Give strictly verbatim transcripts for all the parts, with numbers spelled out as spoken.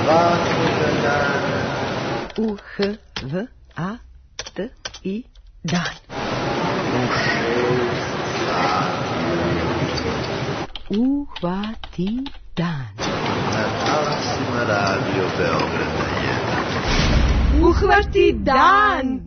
svakoga dana. U H V A T I dan. U šest Uhvati dan. na talasima Radio Beograda jedan. Uhvati dan.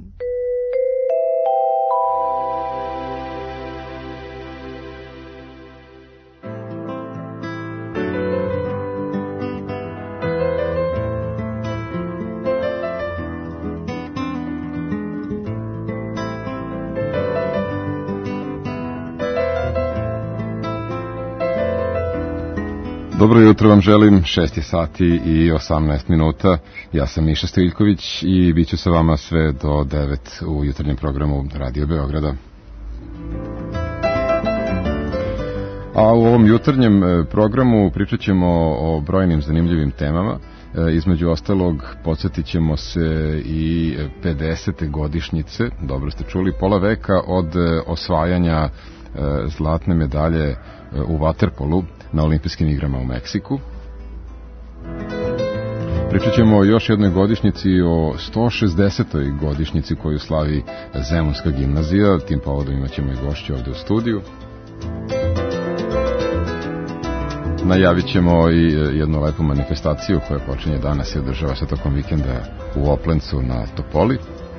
Dobro jutro vam želim, šest je sati i osamnaest minuta. Ja sam Miša Stiljković i bit ću sa vama sve do devet u jutarnjem programu Radio Beograda. A u ovom jutarnjem programu pričat ćemo o brojnim zanimljivim temama. Između ostalog, podsjetit ćemo se i pedesete godišnjice, dobro ste čuli, pola veka od osvajanja zlatne medalje u vaterpolu na olimpijskim igrama u Meksiku. Pričat ćemo o još jednoj godišnjici, o sto šezdesetoj godišnjici koju slavi Zemunska gimnazija. Tim povodom imat ćemo i gošće ovde u studiju. Najavit ćemo i jednu lepu manifestaciju koja počinje danas i održava se tokom vikenda u Oplencu na Topoli.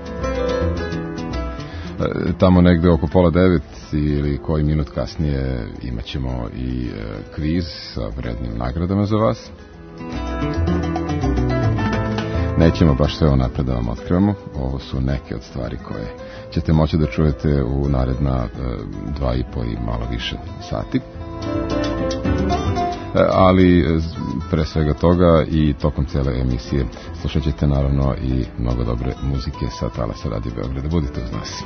Tamo negde oko pola devet ili koji minut kasnije imat ćemo i kviz sa vrednim nagradama za vas. Nećemo baš sve onapred da vam otkrivamo. Ovo su neke od stvari koje ćete moći da čujete u naredna dva i po i malo više sati. Ali pre svega toga i tokom cele emisije slušat ćete naravno i mnogo dobre muzike sa talasa Radio Beograda. Budite uz nas.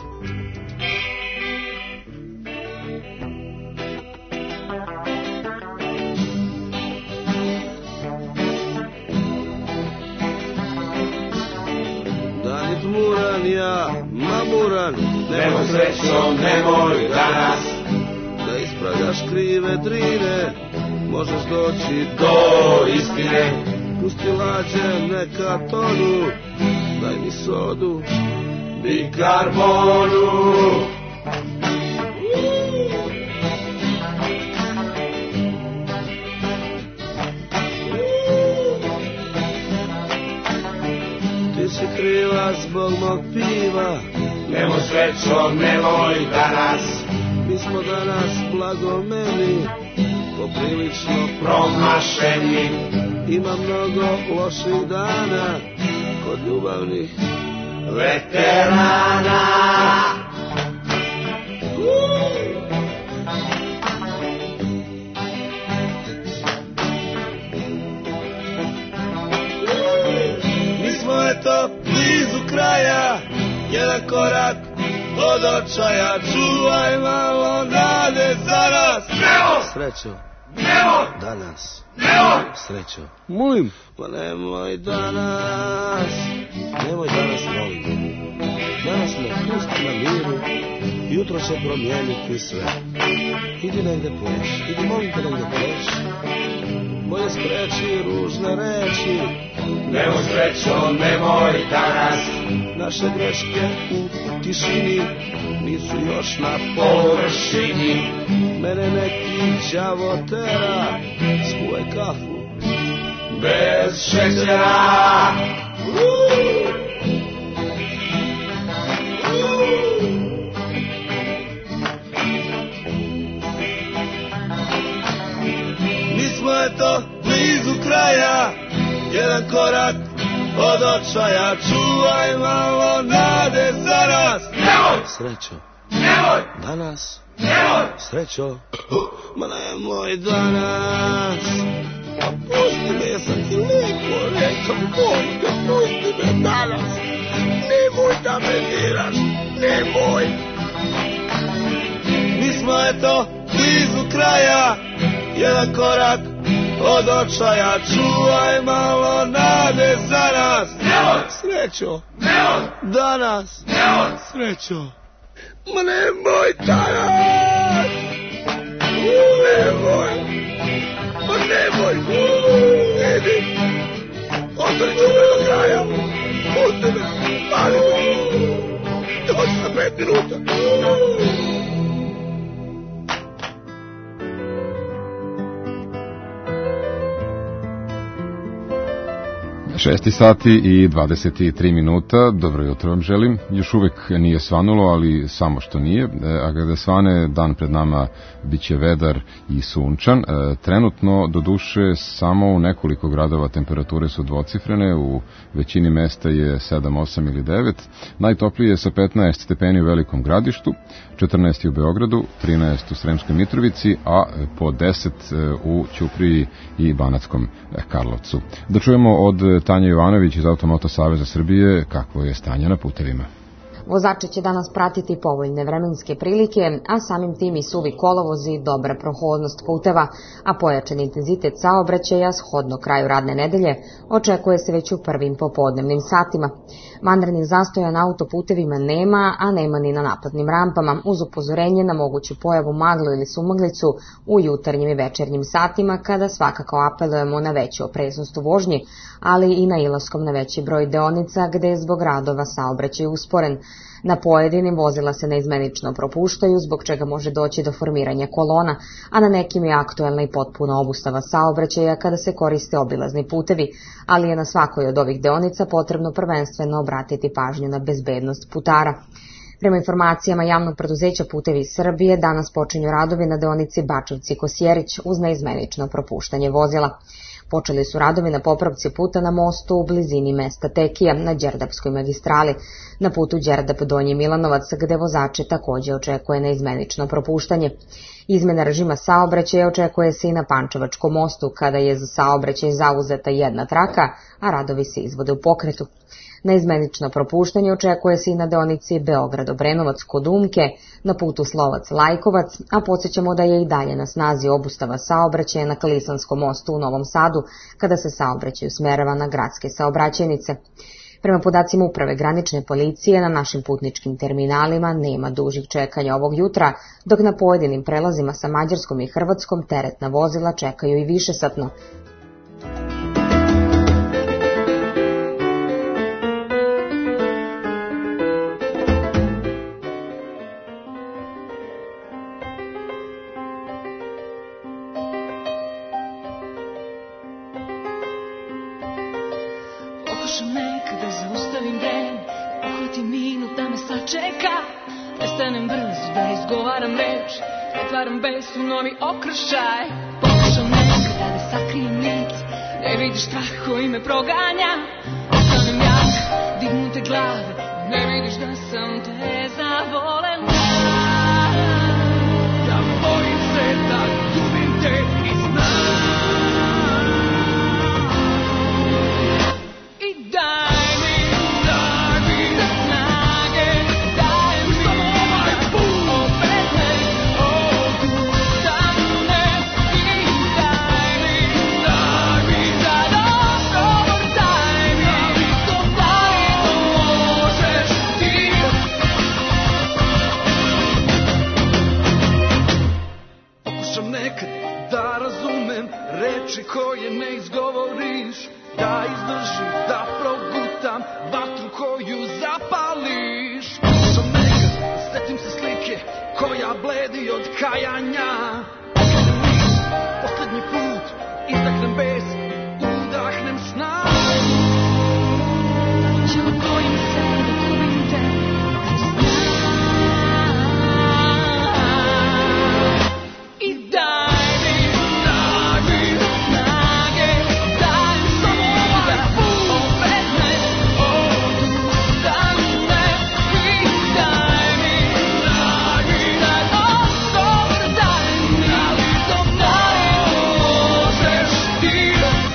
Dan je tmuran, ja mamuran, nemoj srećo, nemoj danas da ispravljaš krive drine, možeš doći do istine. Pusti lađe, neka tonu, daj mi sodu, bikarbonu. Ti si kriva zbog mog piva, nemoj srećo, nemoj danas. Mi smo danas blagomeni, poprilično promašeni. Ima mnogo loših dana kod ljubavnih veterana. Mi smo eto blizu kraja, jedan korak od očaja, čuvaj malo nade za nas. Nemoj! Srećo. Nemoj! Danas. Nemoj! Srećo. Molim. Pa nemoj danas. Nemoj danas, molim. Danas me pusti na miru, jutro će promijeniti sve. Idi negde pleš, idi molim te negde pleš. Bolje spreči ružne reči. Nemoj srećo, nemoj danas. Naše greške u tišini nisu još na površini. Mene neki đavo tera, skuvaj kafu bez šećera. Mi smo eto blizu kraja, jedan korak od očaja, čuvaj malo nade za nas. Nemoj! Srećo. Nemoj! Danas. Nemoj! Srećo. Ma nemoj danas. Pa pusti me, ja sam ti lijepo rekao, molim te, pusti me danas. Nemoj da me diraš, nemoj. Mi smo eto blizu kraja, jedan korak od očaja, čuvaj malo nade za nas. Nemoj! Srećo. Nemoj! Danas. Nemoj! Srećo. Ma nemoj danas. Nemoj. Ma nemoj. Idi. minuta. šest sati i dvadeset tri minuta, dobro jutro vam želim. Još uvek nije svanulo, ali samo što nije. A kada svane, dan pred nama biće vedar i sunčan. Trenutno, do duše, samo u nekoliko gradova temperature su dvocifrene, u većini mesta je sedam, osam ili devet. Najtoplije je sa petnaest stepeni u Velikom Gradištu, četrnaest u Beogradu, trinaest u Sremskoj Mitrovici, a po deset u Ćupriji i Banatskom Karlovcu. Da čujemo od Tanja Jovanović iz Automoto Saveza Srbije kakvo je stanje na putevima. Vozače će danas pratiti povoljne vremenske prilike, a samim tim i suvi kolovozi i dobra prohodnost puteva, a pojačan intenzitet saobraćaja shodno kraju radne nedelje očekuje se već u prvim popodnevnim satima. Vanrednih zastoja na autoputevima nema, a nema ni na naplatnim rampama, uz upozorenje na moguću pojavu maglu ili sumaglicu u jutarnjim i večernjim satima, kada svakako apelujemo na veću opreznost u vožnji, ali i na ilaskom na veći broj deonica gde je zbog radova saobraćaj usporen. Na pojedinim vozila se neizmenično propuštaju, zbog čega može doći do formiranja kolona, a na nekim je aktuelna i potpuna obustava saobraćaja kada se koriste obilazni putevi, ali je na svakoj od ovih deonica potrebno prvenstveno obratiti pažnju na bezbednost putara. Prema informacijama javnog preduzeća Putevi Srbije, danas počinju radovi na deonici Bačevci-Kosjerić uz neizmenično propuštanje vozila. Počeli su radovi na popravci puta na mostu u blizini mesta Tekija na Đerdapskoj magistrali, na putu Đerdap-Donji Milanovac, gde vozače takođe očekuje neizmenično propuštanje. Izmena režima saobraćaja očekuje se i na Pančevačkom mostu, kada je za saobraćaj zauzeta jedna traka, a radovi se izvode u pokretu. Neizmenično propuštanje očekuje se i na deonici Beograd-Obrenovac kod Umke, na putu Slovac-Lajkovac, a podsjećamo da je i dalje na snazi obustava saobraćaja na Kalisanskom mostu u Novom Sadu, kada se saobraćaj usmerava na gradske saobraćajnice. Prema podacima Uprave granične policije, na našim putničkim terminalima nema dužih čekanja ovog jutra, dok na pojedinim prelazima sa Mađarskom i Hrvatskom teretna vozila čekaju i višesatno. Pokušam nekada zaustavim vreme, uhvatim minut da me sačeka, prestanem brzo da izgovaram reč, pretvaram besu novi okršaj. Pokušam nekada da sakrijem lice, ne vidiš strah koji me proganja, ostanem jak, dignute glave, ne vidiš da sam te zavolena. Ja bojim se da gubim te i znam. Koje ne izgovoriš, da izdržim, da progutam vatru koju zapališ. Pokušam nekad, setim se slike koja bledi od kajanja. Okrenem nis, poslednji put, izdahnem bes, udahnem snagu. Ja bojim se da gubim te i znam. I daj Yeah.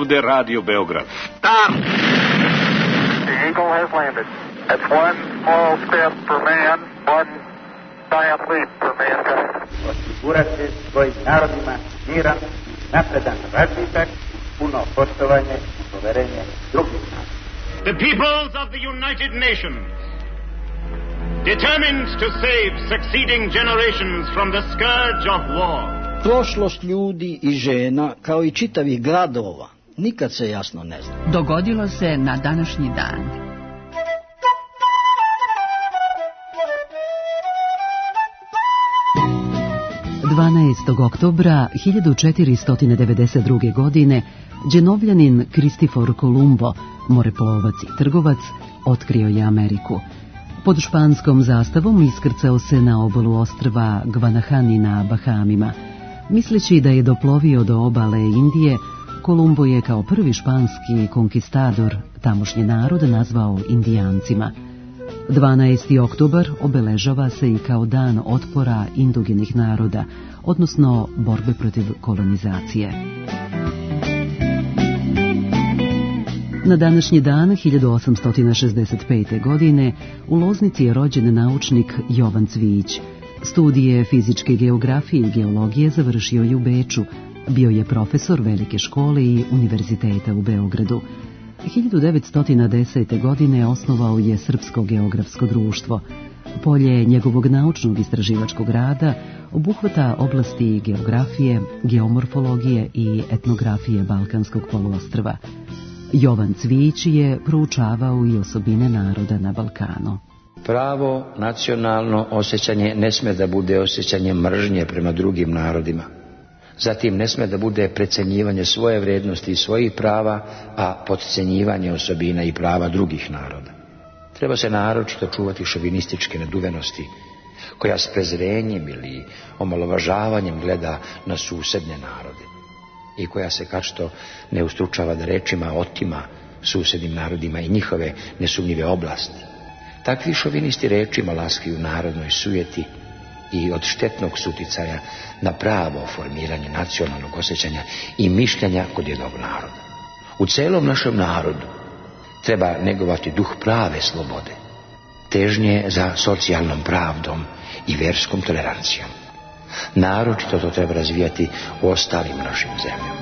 ovde Radio Beograd. Start! The Eagle has landed. That's one small step for man, one giant leap for mankind. Osigurati svojim narodima miran, napredan razvitak, puno poštovanje i poverenje drugih naroda. The peoples of the United Nations, determined to save succeeding generations from the scourge of war. Prošlost ljudi i žena, kao i čitavih gradova, nikad se jasno ne zna. Dogodilo se na današnji dan. dvanaestog oktobra hiljadu četiristo devedeset druge. godine Đenovljanin Kristifor Kolumbo, moreplovac i trgovac, otkrio je Ameriku. Pod španskom zastavom iskrcao se na obalu ostrva Guanahani na Bahamima. Misleći da je doplovio do obale Indije, Kolumbo je kao prvi španski konkistador tamošnji narod nazvao Indijancima. dvanaesti oktobar obeležava se i kao dan otpora indogenih naroda, odnosno borbe protiv kolonizacije. Na današnji dan hiljadu osamsto šezdeset pete. godine u Loznici je rođen naučnik Jovan Cvijić. Studije fizičke geografije i geologije završio je u Beču. Bio je profesor velike škole i univerziteta u Beogradu. hiljadu devetsto desete. godine osnovao je Srpsko geografsko društvo. Polje njegovog naučnog istraživačkog rada obuhvata oblasti geografije, geomorfologije i etnografije Balkanskog poluostrva. Jovan Cvijić je proučavao i osobine naroda na Balkanu. Pravo nacionalno osjećanje ne sme da bude osjećanje mržnje prema drugim narodima. Zatim ne sme da bude precenjivanje svoje vrednosti i svojih prava, a potcenjivanje osobina i prava drugih naroda. Treba se naročito čuvati šovinističke neduvenosti, koja s prezrenjem ili omalovažavanjem gleda na susedne narode i koja se kačto ne ustručava da rečima otima susednim narodima i njihove nesumnjive oblasti. Takvi šovinisti rečima laskaju narodnoj sujeti i od štetnog suticaja na pravo formiranje nacionalnog osjećanja i mišljenja kod jednog naroda. U celom našem narodu treba negovati duh prave slobode, težnje za socijalnom pravdom i verskom tolerancijom. Naročito to treba razvijati u ostalim našim zemljama.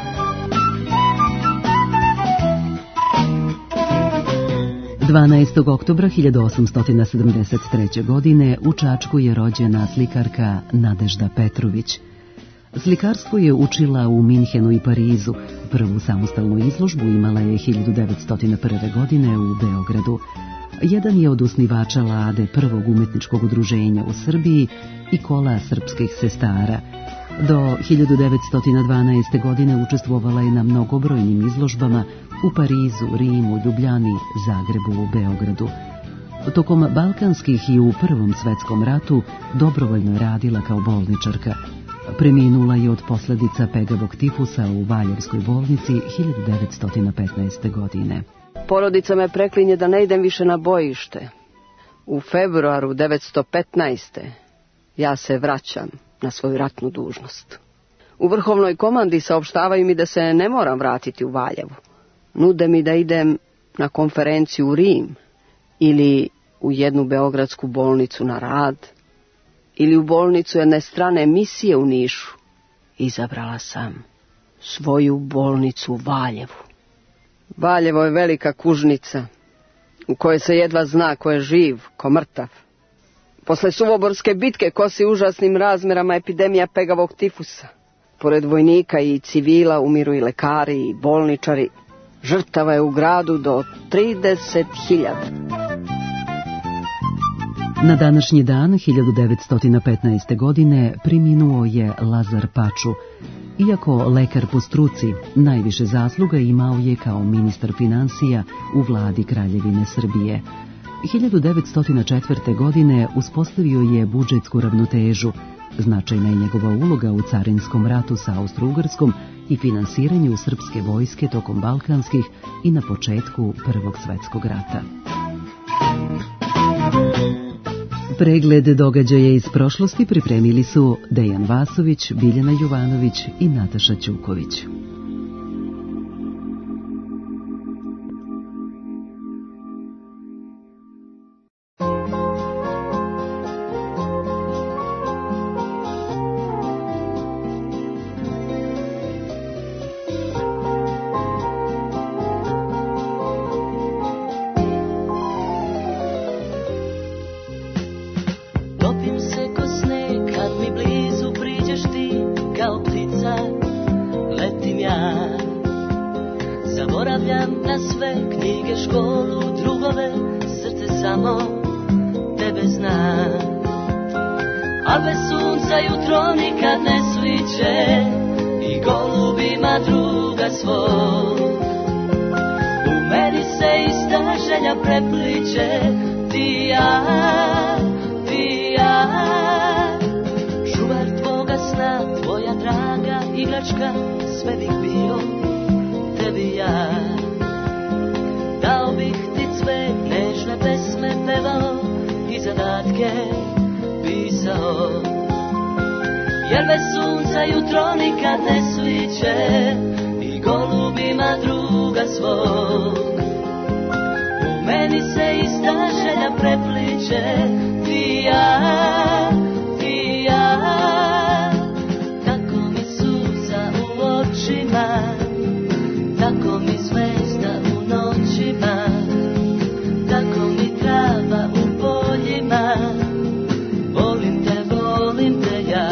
dvanaestog oktobra hiljadu osamsto sedamdeset treće. godine u Čačku je rođena slikarka Nadežda Petrović. Slikarstvo je učila u Minhenu i Parizu. Prvu samostalnu izložbu imala je hiljadu devetsto prve. godine u Beogradu. Jedan je od osnivača Lade, prvog umetničkog udruženja u Srbiji i kola srpskih sestara. Do hiljadu devetsto dvanaeste. godine učestvovala je na mnogobrojnim izložbama u Parizu, Rimu, Ljubljani, Zagrebu, u Beogradu. Tokom balkanskih i u Prvom svetskom ratu dobrovoljno je radila kao bolničarka. Preminula je od posljedica pegavog tifusa u Valjevskoj bolnici hiljadu devetsto petnaeste. godine. Porodica me preklinje da ne idem više na bojište. U februaru devetsto petnaeste. ja se vraćam na svoju ratnu dužnost. U vrhovnoj komandi saopštavaju mi da se ne moram vratiti u Valjevu. Nude mi da idem na konferenciju u Rim ili u jednu beogradsku bolnicu na rad ili u bolnicu jedne strane misije u Nišu. Izabrala sam svoju bolnicu u Valjevu. Valjevo je velika kužnica u kojoj se jedva zna ko je živ, ko mrtav. Posle Suvoborske bitke kosi užasnim razmerama epidemija pegavog tifusa. Pored vojnika i civila umiru i lekari i bolničari. Žrtava je u gradu do trideset hiljada. Na današnji dan hiljadu devetsto petnaeste. godine preminuo je Lazar Paču. Iako lekar po struci, najviše zasluga imao je kao ministar finansija u vladi Kraljevine Srbije. hiljadu devetsto četvrte. godine uspostavio je budžetsku ravnotežu. Značajna je njegova uloga u carinskom ratu sa Austro-Ugarskom i finansiranju srpske vojske tokom balkanskih i na početku Prvog svetskog rata. Pregled događaja iz prošlosti pripremili su Dejan Vasović, Biljana Jovanović i Nataša Ćuković. Budim se ko sneg kad mi blizu priđeš ti, kao ptica letim ja. Zaboravljam na sve knjige, školu, drugove, srce samo tebe zna. A bez sunca jutro nikad ne sviće i golubima druga svog. U meni se ista želja prepliče, ti i ja, ti i ja. Čuvar tvoga sna, tvoja draga igračka, sve bih bio tebi ja. Dao bih ti cvet, nežne pesme pevao i zadatke pisao. Jer bez sunca jutro nikad ne sviće i golubima druga svog. U meni se ista želja prepliče, ti i ja, ti i ja. Tako mi suza u očima, tako mi zvezda u noćima, tako mi trava u poljima. Volim te, volim te ja.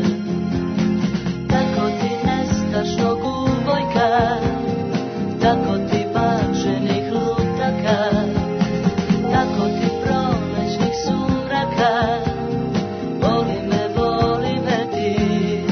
Tako ti nestašnog uvojka, tako ti bačenih lutaka, tako ti prolećnih sumraka. Voli me, voli me ti.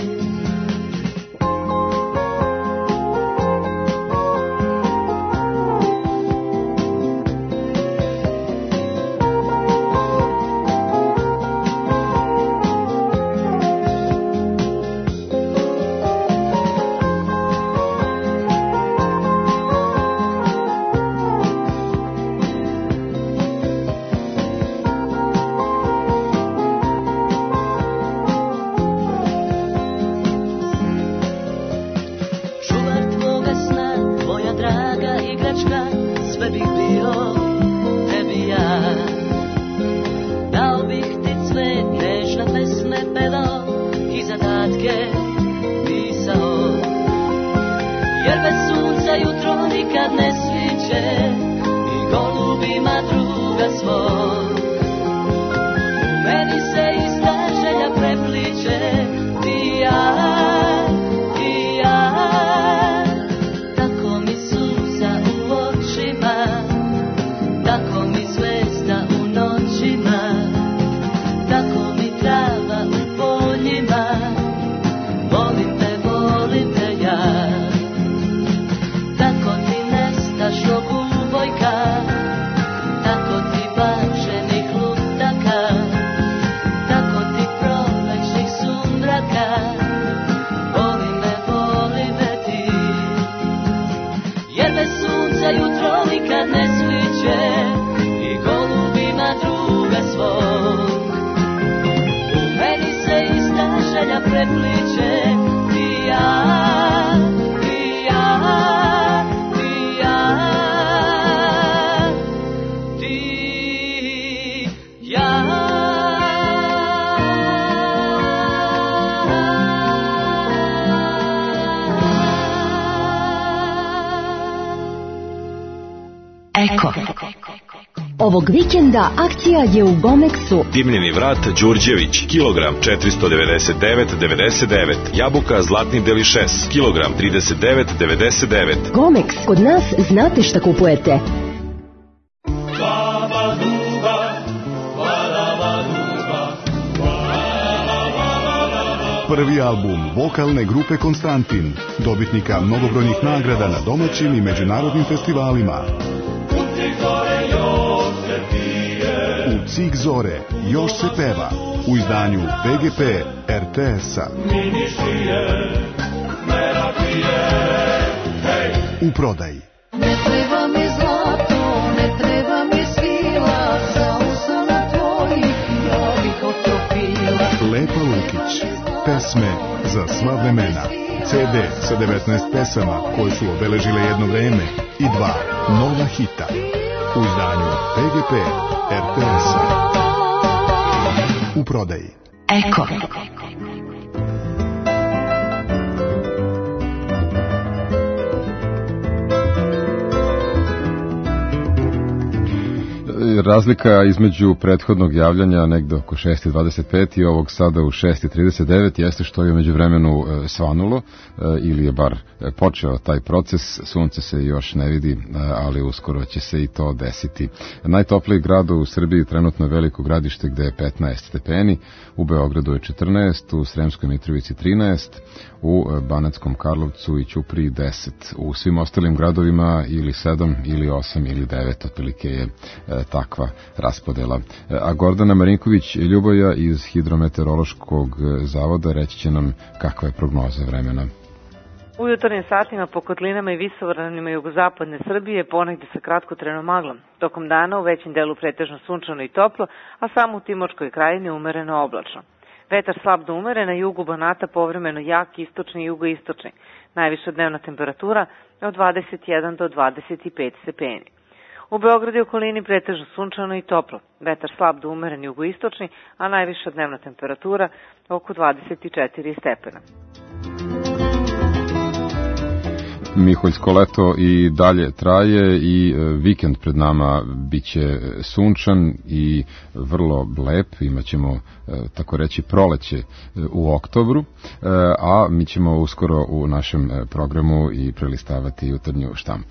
Ovog vikenda akcija je u Gomexu. Dimljeni vrat Đurđević, kilogram četiristo devedeset devet devedeset devet. Jabuka Zlatni delišes, kilogram trideset devet devedeset devet. Gomex, kod nas znate šta kupujete. Prvi album vokalne grupe Konstantin, dobitnika mnogobrojnih nagrada na domaćim i međunarodnim festivalima. U Cik zore još se peva, u izdanju P G P R T S-a. U prodaji. Ne treba mi zlato, ne treba mi svila, za usana tvojih ja bih otopila. Lepa Lukić, pesme za sva vremena. C D sa devetnaest pesama koje su obeležile jedno vreme i dva nova hita. U izdanju P G P R T S-a. U prodaji. Eko. razlika između prethodnog javljanja negde oko šest i dvadeset pet i ovog sada u šest i trideset devet jeste što je među vremenu svanulo ili je bar počeo taj proces. Sunce se još ne vidi, ali uskoro će se i to desiti. Najtopliji grad u Srbiji trenutno je Veliko Gradište gde je petnaest stepeni, u Beogradu je četrnaest, u Sremskoj Mitrovici trinaest, u Banatskom Karlovcu i Ćupriji deset. U svim ostalim gradovima ili sedam ili osam ili devet, otprilike je e, takva raspodela. E, a Gordana Marinković Ljuboja iz Hidrometeorološkog zavoda reći će nam kakva je prognoza vremena. U jutarnjim satima po kotlinama i visoravnima jugozapadne Srbije ponegde sa kratkotrenom maglom. Tokom dana u većem delu pretežno sunčano i toplo, a samo u Timočkoj krajini umereno oblačno. Vetar slab do umeren, na jugu Banata povremeno jak, istočni i jugoistočni. Najviša dnevna temperatura od dvadeset jedan do dvadeset pet stepeni. U Beogradu i okolini pretežno sunčano i toplo. Vetar slab do umeren jugoistočni, a najviša dnevna temperatura oko dvadeset četiri stepena. Miholjsko leto i dalje traje i vikend pred nama biće sunčan i vrlo lep, imaćemo tako reći proleće u oktobru, a mi ćemo uskoro u našem programu i prelistavati jutarnju štampu.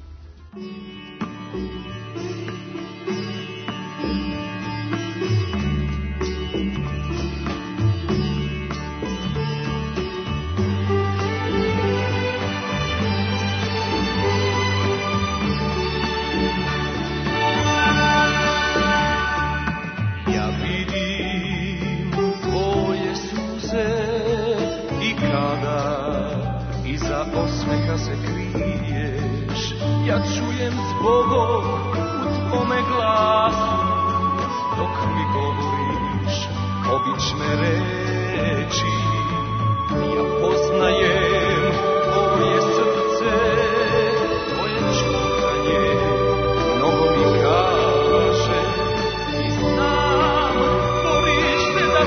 Ja čujem zbogom u tvome glasu, dok mi govoriš obične reči. Ja poznajem tvoje srce, tvoje čutanje, mnogo mi kaže. I znam, boriš se da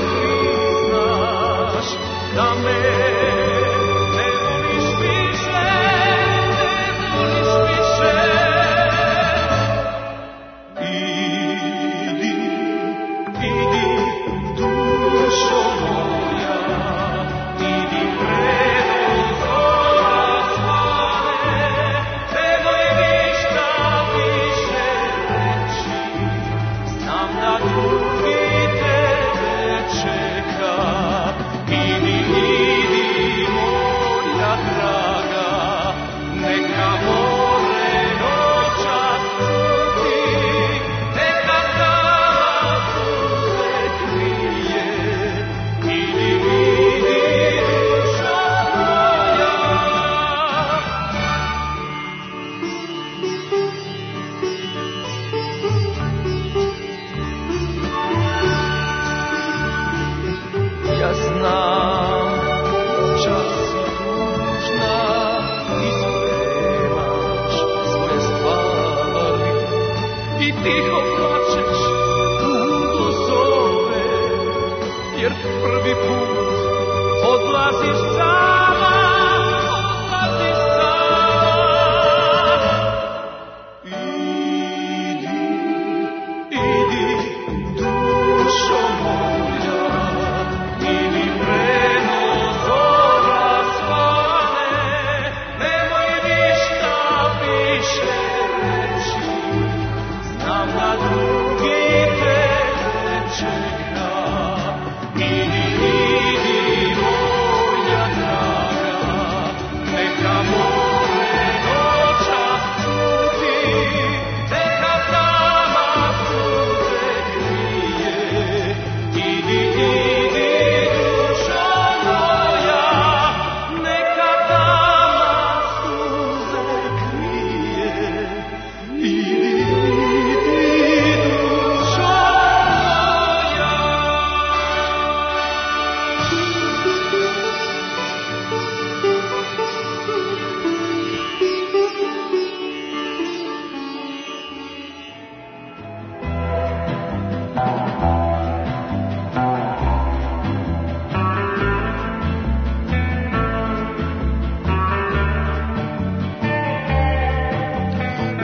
priznaš da me ne voliš više. Idi, idi, moja draga.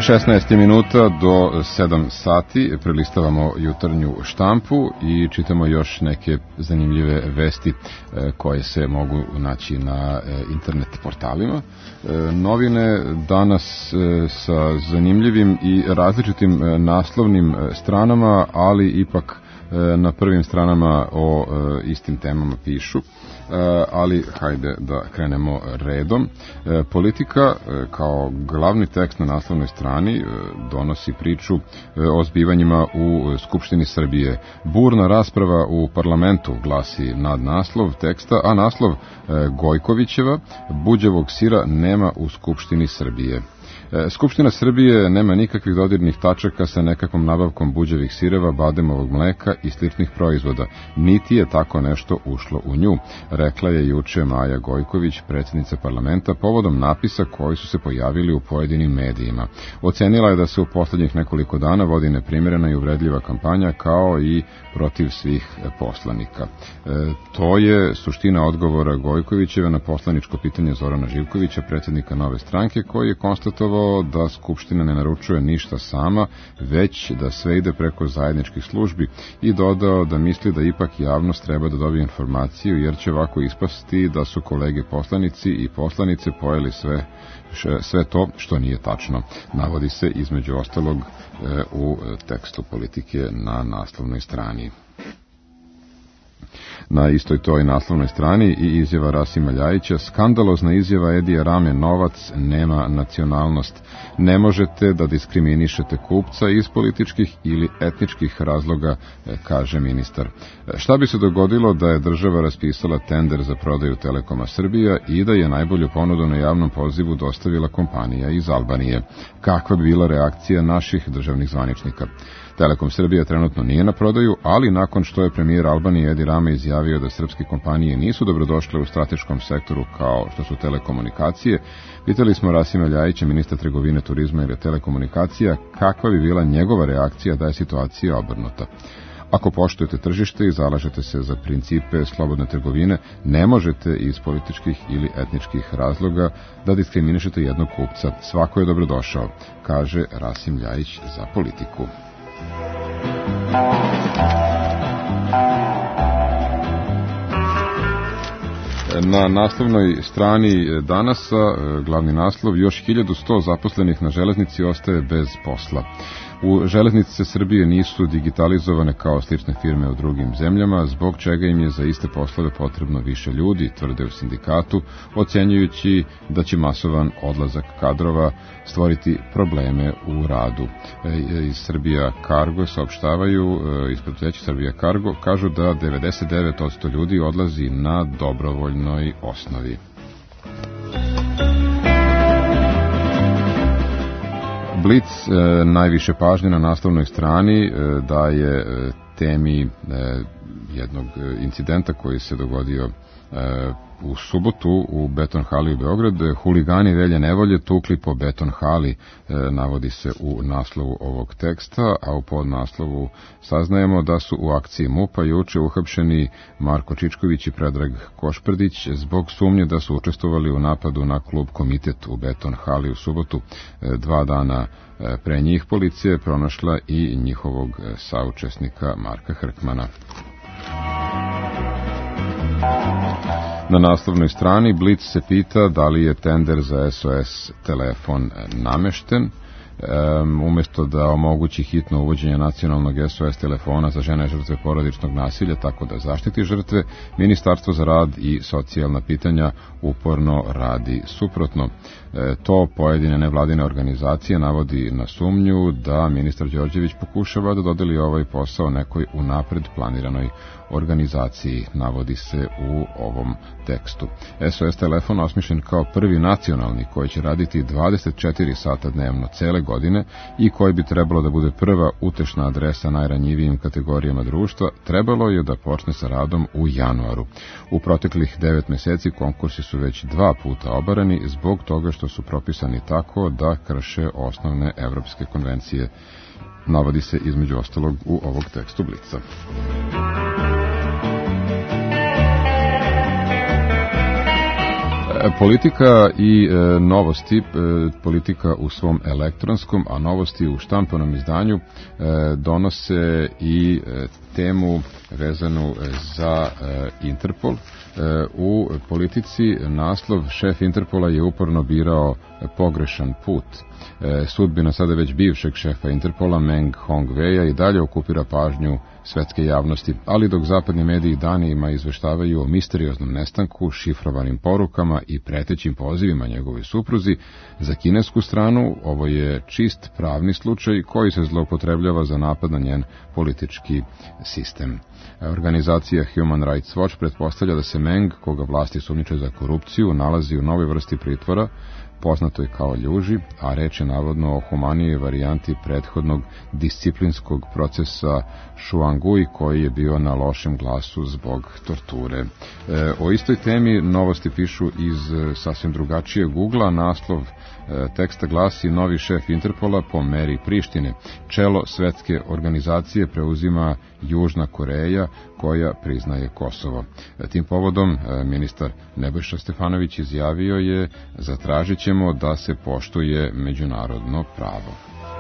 šesnaest minuta do sedam sati, prelistavamo jutarnju štampu i čitamo još neke zanimljive vesti koje se mogu naći na internet portalima. Novine danas sa zanimljivim i različitim naslovnim stranama, ali ipak na prvim stranama o istim temama pišu. Ali hajde da krenemo redom. Politika kao glavni tekst na naslovnoj strani donosi priču o zbivanjima u Skupštini Srbije. Burna rasprava u parlamentu glasi nadnaslov teksta, a naslov Gojkovićeva buđevog sira nema u Skupštini Srbije. Skupština Srbije nema nikakvih dodirnih tačaka sa nekakvom nabavkom buđevih sireva, bademovog mleka i sličnih proizvoda, niti je tako nešto ušlo u nju, rekla je juče Maja Gojković, predsjednica parlamenta, povodom napisa koji su se pojavili u pojedinim medijima. Ocenila je da se u poslednjih nekoliko dana vodi neprimjerena i uvredljiva kampanja, kao i protiv svih poslanika. E, to je suština odgovora Gojkovićeve na poslaničko pitanje Zorana Živkovića, predsjednika Nove stranke, koji je konstatovao da Skupština ne naručuje ništa sama, već da sve ide preko zajedničkih službi, i dodao da misli da ipak javnost treba da dobije informaciju, jer će ovako ispasti da su kolege poslanici i poslanice pojeli sve, sve to što nije tačno. Navodi se između ostalog u tekstu Politike na naslovnoj strani. Na istoj toj naslovnoj strani i izjava Rasima Ljajića, skandalozna izjava Edija Rame, novac nema nacionalnost. Ne možete da diskriminišete kupca iz političkih ili etničkih razloga, kaže ministar. Šta bi se dogodilo da je država raspisala tender za prodaju Telekoma Srbija i da je najbolju ponudu na javnom pozivu dostavila kompanija iz Albanije? Kakva bi bila reakcija naših državnih zvaničnika? Telekom Srbija trenutno nije na prodaju, ali nakon što je premijer Albanije Edi Rama izjavio da srpske kompanije nisu dobrodošle u strateškom sektoru kao što su telekomunikacije, pitali smo Rasima Ljajića, ministra trgovine, turizma ili telekomunikacija, kakva bi bila njegova reakcija da je situacija obrnuta. Ako poštujete tržište i zalažete se za principe slobodne trgovine, ne možete iz političkih ili etničkih razloga da diskriminišete jednog kupca. Svako je dobrodošao, kaže Rasim Ljajić za Politiku. Na naslovnoj strani Danasa, glavni naslov, još hiljadu sto zaposlenih na železnici ostaje bez posla. U železnice Srbije nisu digitalizovane kao slične firme u drugim zemljama, zbog čega im je za iste poslove potrebno više ljudi, tvrde u sindikatu, ocenjujući da će masovan odlazak kadrova stvoriti probleme u radu. Iz Srbija Cargo saopštavaju, iz preduzeća Srbija Cargo, kažu da devedeset devet posto ljudi odlazi na dobrovoljnoj osnovi. Blic najviše pažnje na naslovnoj strani daje temi jednog incidenta koji se dogodio u subotu u Beton hali u Beograd. Huligani Velje Nevolje tukli po Beton hali, navodi se u naslovu ovog teksta, a u podnaslovu saznajemo da su u akciji MUP-a juče uhapšeni Marko Čičković i Predrag Košprdić zbog sumnje da su učestvovali u napadu na klub Komitet u Beton hali u subotu. Dva dana pre njih policija je pronašla i njihovog saučesnika Marka Hrkmana. Na naslovnoj strani Blic se pita da li je tender za S O S telefon namešten. Um, umjesto da omogući hitno uvođenje nacionalnog S O S telefona za žene žrtve porodičnog nasilja, tako da zaštiti žrtve, Ministarstvo za rad i socijalna pitanja uporno radi suprotno. E, to pojedine nevladine organizacije navodi na sumnju da ministar Đorđević pokušava da dodeli ovaj posao nekoj unapred planiranoj organizaciji, navodi se u ovom tekstu. S O S telefon osmišljen kao prvi nacionalni koji će raditi dvadeset četiri sata dnevno cele godine i koji bi trebalo da bude prva utešna adresa najranjivijim kategorijama društva, trebalo je da počne sa radom u januaru. U proteklih devet meseci konkursi su već dva puta obarani zbog toga što su propisani tako da krše osnovne evropske konvencije, navodi se između ostalog u ovog tekstu Blica. Politika i e, novosti, e, politika u svom elektronskom, a novosti u štampanom izdanju e, donose i e, temu vezanu za e, Interpol. E, u politici naslov šef Interpola je uporno birao pogrešan put. E, sudbina sada već bivšeg šefa Interpola Meng Hongweia i dalje okupira pažnju svetske javnosti, ali dok zapadni mediji danima izveštavaju o misterioznom nestanku, šifrovanim porukama i pretećim pozivima njegovoj supruzi, za kinesku stranu ovo je čist pravni slučaj koji se zloupotrebljava za napad na njen politički sistem. Organizacija Human Rights Watch pretpostavlja da se Meng, koga vlasti sumnjiče za korupciju, nalazi u novoj vrsti pritvora, poznatoj kao ljuži, a reč je navodno o humanijoj varijanti prethodnog disciplinskog procesa Shuangui, koji je bio na lošem glasu zbog torture. E, o istoj temi novosti pišu iz e, sasvim drugačijeg ugla. Naslov e, teksta glasi: novi šef Interpola po meri Prištine. Čelo svetske organizacije preuzima Južna Koreja, koja priznaje Kosovo. E, tim povodom e, ministar Nebojša Stefanović izjavio je: zatražit ćemo da se poštuje međunarodno pravo.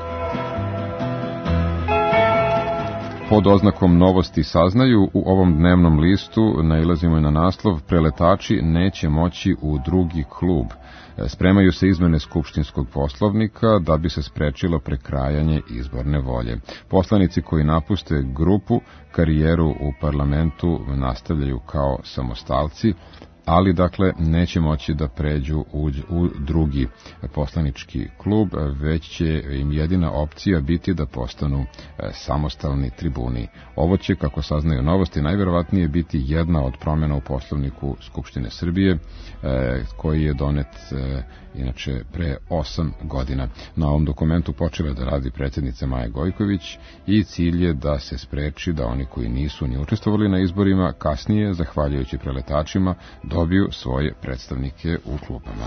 Pod oznakom novosti saznaju, u ovom dnevnom listu nailazimo i na naslov: preletači neće moći u drugi klub. Spremaju se izmene skupštinskog poslovnika da bi se sprečilo prekrajanje izborne volje. Poslanici koji napuste grupu karijeru u parlamentu nastavljaju kao samostalci, ali dakle neće moći da pređu u, u drugi poslanički klub, već će im jedina opcija biti da postanu e, samostalni tribuni. Ovo će, kako saznaju novosti, najverovatnije biti jedna od promjena u poslovniku Skupštine Srbije, e, koji je donet e, inače pre osam godina. Na ovom dokumentu počela da radi predsjednica Maja Gojković i cilj je da se spreči da oni koji nisu ni učestvovali na izborima kasnije, zahvaljujući preletačima, dobiju svoje predstavnike u klupama.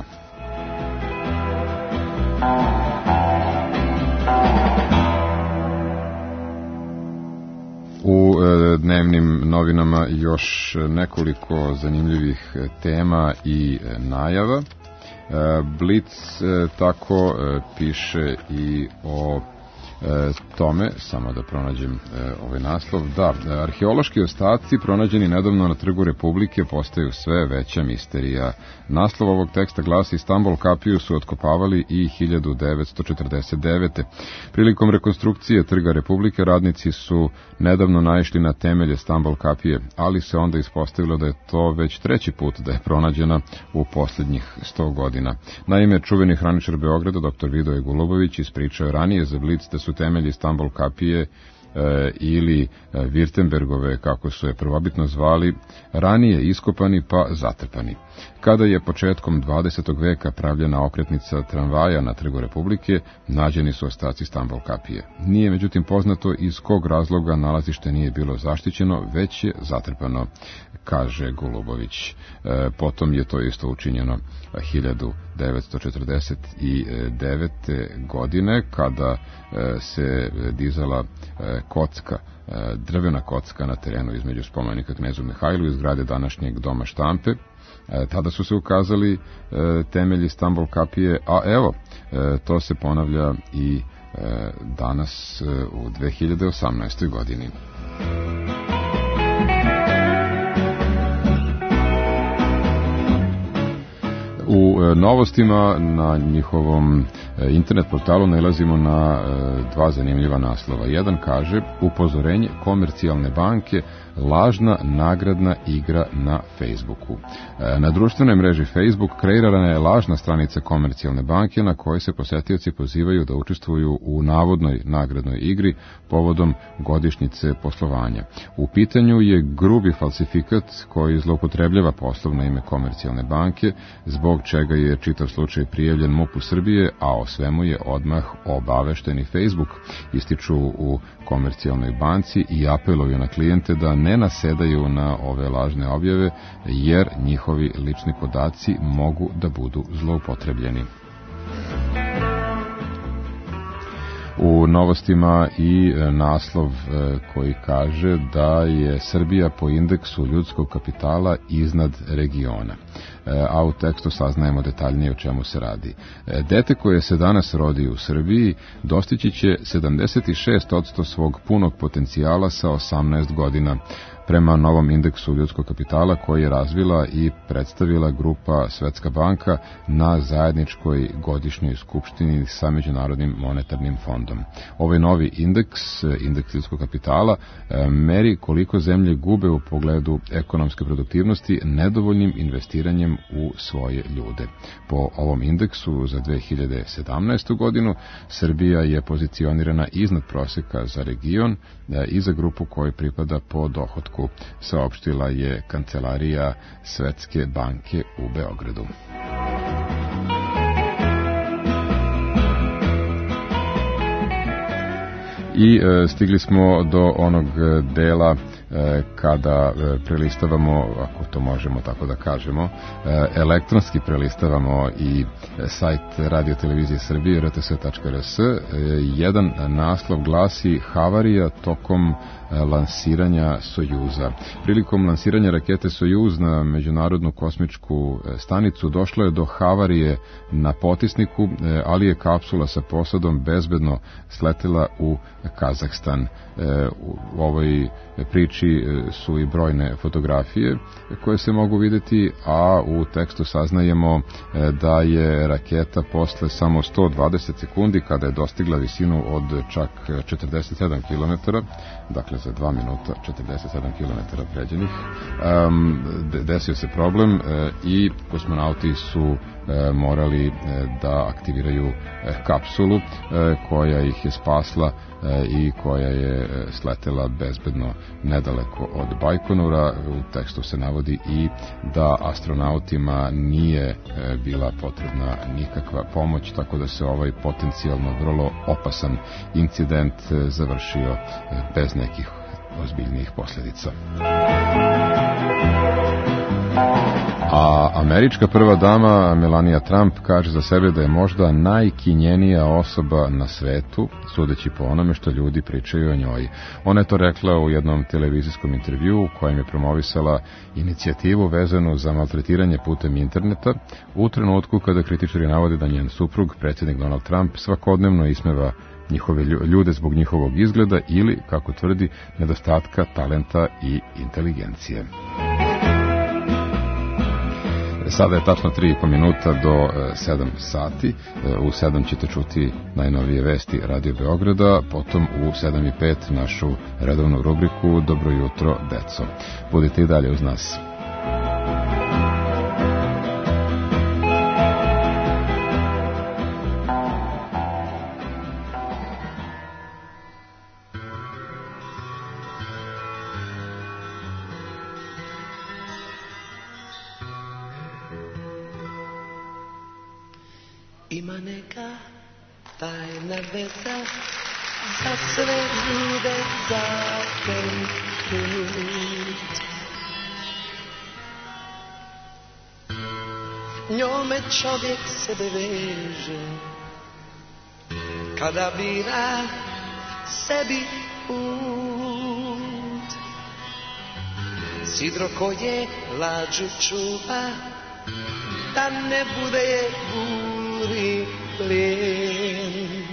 U e, dnevnim novinama još nekoliko zanimljivih tema i e, najava. Blic e, tako e, piše i o e, tome, samo da pronađem e, ovaj naslov, da, arheološki ostaci pronađeni nedavno na Trgu Republike postaju sve veća misterija. Naslov ovog teksta glasi: Stambol kapiju su otkopavali i hiljadu devetsto četrdeset devete. Prilikom rekonstrukcije Trga Republike radnici su nedavno naišli na temelje Stambol kapije, ali se onda ispostavilo da je to već treći put da je pronađena u posljednjih sto godina. Naime, čuveni hraničar Beograda, doktor Vidoje Golubović, ispričao ranije za Blic da su temelji Stambol kapije e, ili e, Virtembergove, kako su je prvobitno zvali, ranije iskopani pa zatrpani. Kada je početkom dvadesetog veka pravljena okretnica tramvaja na Trgu Republike, nađeni su ostaci Stambol kapije. Nije međutim poznato iz kog razloga nalazište nije bilo zaštićeno, već je zatrpano, kaže Golubović. E, potom je to isto učinjeno hiljadu devetsto četrdeset devete. godine, kada e, se dizala e, kocka, e, drvena kocka na terenu između spomenika knezu Mihajlu i zgrade današnjeg doma štampe. E, tada su se ukazali e, temelji Stambol kapije, a evo, e, to se ponavlja i e, danas e, u dve hiljade osamnaestoj. godini. U e, novostima na njihovom e, internet portalu nalazimo na e, dva zanimljiva naslova. Jedan kaže: upozorenje komercijalne banke, lažna nagradna igra na Facebooku. E, na društvenoj mreži Facebook kreirana je lažna stranica komercijalne banke na kojoj se posetioci pozivaju da učestvuju u navodnoj nagradnoj igri povodom godišnjice poslovanja. U pitanju je grubi falsifikat koji zloupotrebljava poslovno ime komercijalne banke, zbog čega je čitav slučaj prijavljen MUP-u Srbije, a o svemu je odmah obavešteni Facebook, ističu u komercijalnoj banci i apeluju na klijente da ne nasedaju na ove lažne objave, jer njihovi lični podaci mogu da budu zloupotrebljeni. u novostima i naslov koji kaže da je Srbija po indeksu ljudskog kapitala iznad regiona. A u tekstu saznajemo detaljnije o čemu se radi. Dete koje se danas rodi u Srbiji dostići će sedamdeset šest posto svog punog potencijala sa osamnaest godina, prema novom indeksu ljudskog kapitala koji je razvila i predstavila grupa Svetska banka na zajedničkoj godišnjoj skupštini sa Međunarodnim monetarnim fondom. Ovaj novi indeks, indeks ljudskog kapitala, meri koliko zemlje gube u pogledu ekonomske produktivnosti nedovoljnim investiranjem u svoje ljude. Po ovom indeksu za dve hiljade sedamnaestu. godinu Srbija je pozicionirana iznad proseka za region i za grupu kojoj pripada po dohotku, saopštila je Kancelarija Svetske banke u Beogradu. I e, stigli smo do onog dela e, kada e, prelistavamo, ako to možemo tako da kažemo, e, elektronski prelistavamo i sajt Radio Televizije Srbije r t s tačka r s. E, jedan naslov glasi: havarija tokom lansiranja Sojuza. Prilikom lansiranja rakete Sojuz na Međunarodnu kosmičku stanicu došlo je do havarije na potisniku, ali je kapsula sa posadom bezbedno sletela u Kazahstan. U ovoj priči su i brojne fotografije koje se mogu vidjeti, a u tekstu saznajemo da je raketa posle samo sto dvadeset sekundi, kada je dostigla visinu od čak četrdeset sedam kilometara, dakle za dva minuta četrdeset sedam kilometara pređenih, um, desio se problem e, i kosmonauti su e, morali e, da aktiviraju e, kapsulu e, koja ih je spasla e, i koja je e, sletela bezbedno nedaleko od Bajkonura. U tekstu se navodi i da astronautima nije e, bila potrebna nikakva pomoć, tako da se ovaj potencijalno vrlo opasan incident e, završio e, bez nekih ozbiljnijih posljedica. A američka prva dama Melania Trump kaže za sebe da je možda najkinjenija osoba na svetu, sudeći po onome što ljudi pričaju o njoj. Ona je to rekla u jednom televizijskom intervjuu u kojem je promovisala inicijativu vezanu za maltretiranje putem interneta, u trenutku kada kritičari navode da njen suprug, predsjednik Donald Trump, svakodnevno ismeva njihove ljude zbog njihovog izgleda ili, kako tvrdi, nedostatka talenta i inteligencije. Sada je tačno tri i po minuta do sedam sati. U sedam ćete čuti najnovije vesti Radio Beograda, potom u sedam i pet našu redovnu rubriku Dobro jutro, deco. Budite i dalje uz nas. Ima neka tajna veza za sve ljude zateknut. Njome čovjek sebe veže kada bira sebi put. Sidro koje lađu čuva da ne bude je buri plijen.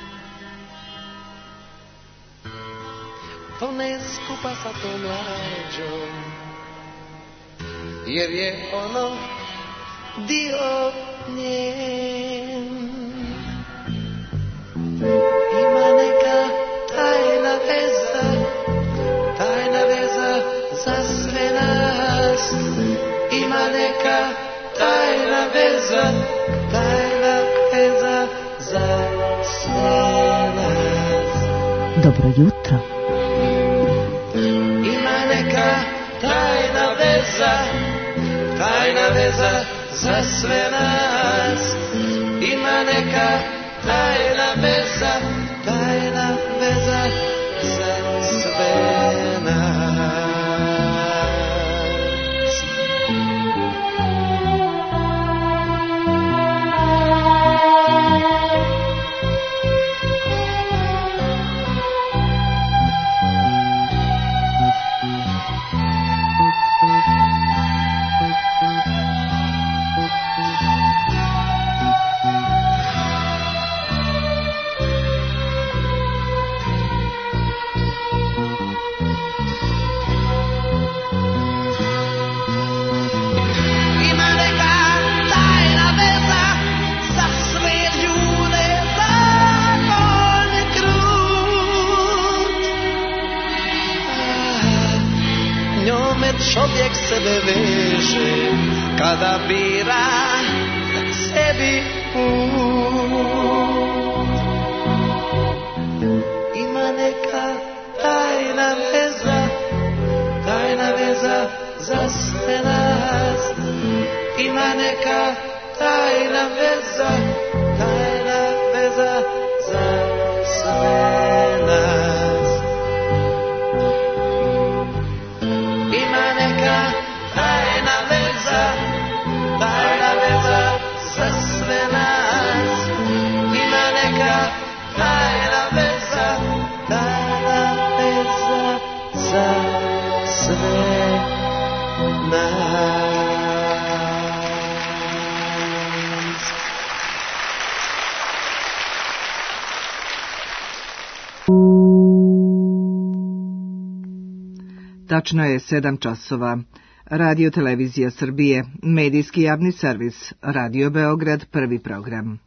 To ne skupa sa tom lađom, jer je ono dio njen. Ima neka tajna veza, tajna veza za sve nas. Ima neka tajna veza, tajna veza za sve nas. Dobro jutro. Ima neka tajna veza, tajna veza za sve nas. Ima neka tajna veza, tajna veza za sve nas. Čovjek sebe veže kada bira sebi put. Ima neka tajna veza, tajna veza za sve nas. Ima neka tajna veza, tajna veza za sve nas. Ima neka tajna veza, tajna veza za sve nas. Ima neka tajna veza, tajna veza za sve nas. Tačno je sedam časova. Radio Televizija Srbije, medijski javni servis, Radio Beograd, prvi program.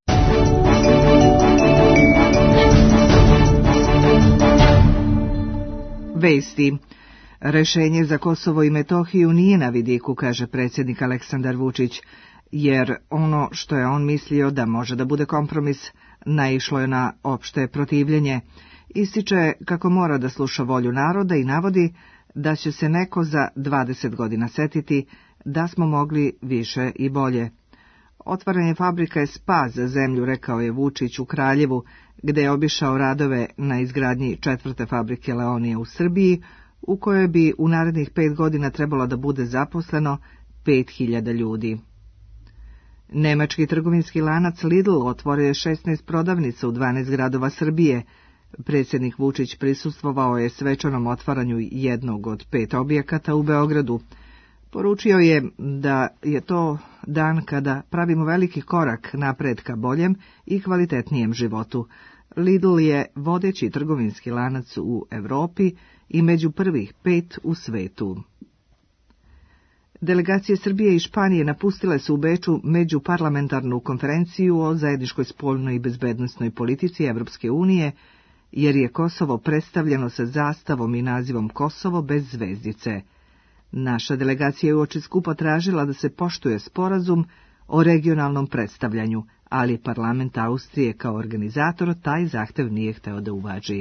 Vesti. Rešenje za Kosovo i Metohiju nije na vidiku, kaže predsjednik Aleksandar Vučić, jer ono što je on mislio da može da bude kompromis, naišlo je na opšte protivljenje. Ističe kako mora da sluša volju naroda i navodi da će se neko za dvadeset godina setiti da smo mogli više i bolje. Otvaranje fabrika je spas za zemlju, rekao je Vučić u Kraljevu, gde je obišao radove na izgradnji četvrte fabrike Leonije u Srbiji, u kojoj bi u narednih pet godina trebalo da bude zaposleno pet hiljada ljudi. Nemački trgovinski lanac Lidl otvorio je šesnaest prodavnica u dvanaest gradova Srbije. Predsjednik Vučić prisustvovao je svečanom otvaranju jednog od pet objekata u Beogradu. Poručio je da je to dan kada pravimo veliki korak napred ka boljem i kvalitetnijem životu. Lidl je vodeći trgovinski lanac u Evropi i među prvih pet u svetu. Delegacije Srbije i Španije napustile su u Beču međuparlamentarnu konferenciju o zajedničkoj spoljnoj i bezbednosnoj politici Evropske unije, jer je Kosovo predstavljeno sa zastavom i nazivom Kosovo bez zvezdice. Naša delegacija je uoči skupa tražila da se poštuje sporazum o regionalnom predstavljanju, ali parlament Austrije kao organizator taj zahtev nije hteo da uvaži.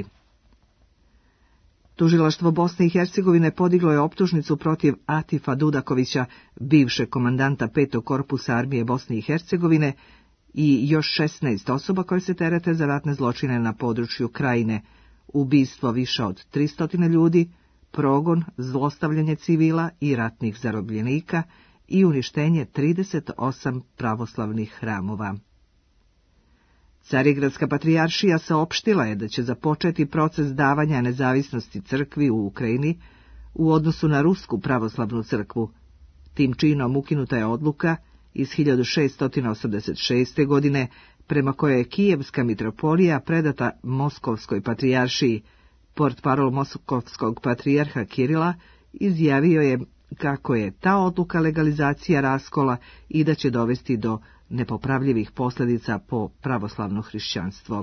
Tužilaštvo Bosne i Hercegovine podiglo je optužnicu protiv Atifa Dudakovića, bivšeg komandanta petog korpusa armije Bosne i Hercegovine, i još šesnaest osoba koje se terete za ratne zločine na području Krajine, ubistvo više od tristo ljudi, progon, zlostavljanje civila i ratnih zarobljenika i uništenje trideset osam pravoslavnih hramova. Carigradska patrijaršija saopštila je da će započeti proces davanja nezavisnosti crkvi u Ukrajini u odnosu na Rusku pravoslavnu crkvu. Tim činom ukinuta je odluka iz hiljadu šeststo osamdeset šeste. godine, prema kojoj je Kijevska mitropolija predata Moskovskoj patrijaršiji. Portparol Moskovskog patrijarha Kirila izjavio je kako je ta odluka legalizacija raskola i da će dovesti do nepopravljivih posljedica po pravoslavno hrišćanstvo.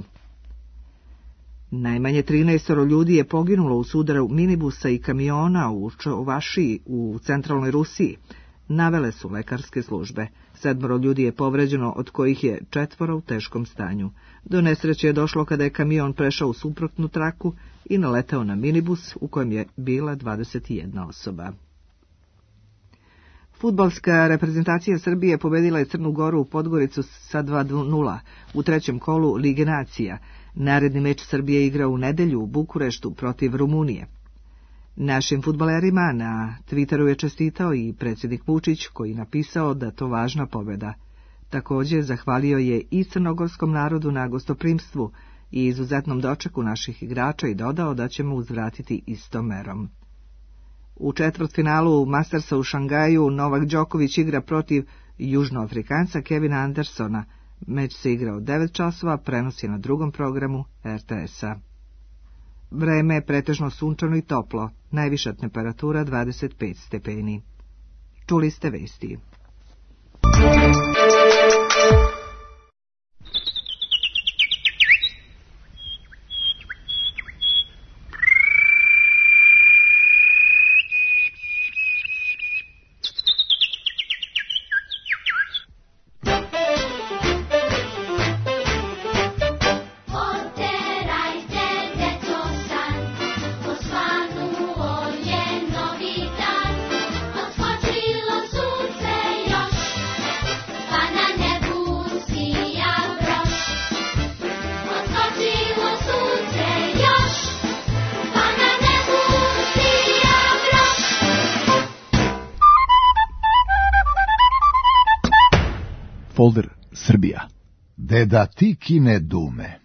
Najmanje trinaest ljudi je poginulo u sudaru minibusa i kamiona u Čovašiji u centralnoj Rusiji, navele su lekarske službe. Sedmoro ljudi je povređeno, od kojih je četvoro u teškom stanju. Do nesreće je došlo kada je kamion prešao u suprotnu traku i naleteo na minibus u kojem je bila dvadeset jedna osoba. Fudbalska reprezentacija Srbije pobedila je Crnu Goru u Podgoricu sa dva nula u trećem kolu Lige nacija. Naredni meč Srbije igra u nedelju u Bukureštu protiv Rumunije. Našim fudbalerima na Twitteru je čestitao i predsjednik Vučić, koji napisao da to važna pobjeda. Također zahvalio je i crnogorskom narodu na gostoprimstvu i izuzetnom dočeku naših igrača i dodao da ćemo uzvratiti istom merom. U četvrtfinalu Mastersa u Šangaju Novak Đoković igra protiv Južnoafrikanca Kevina Andersona. Meč se igra od devet časova, prenos je na drugom programu er te es-a. Vreme je pretežno sunčano i toplo, najviša temperatura dvadeset pet stepeni. Čuli ste vesti. Folder Srbija. Deda Tikine dume.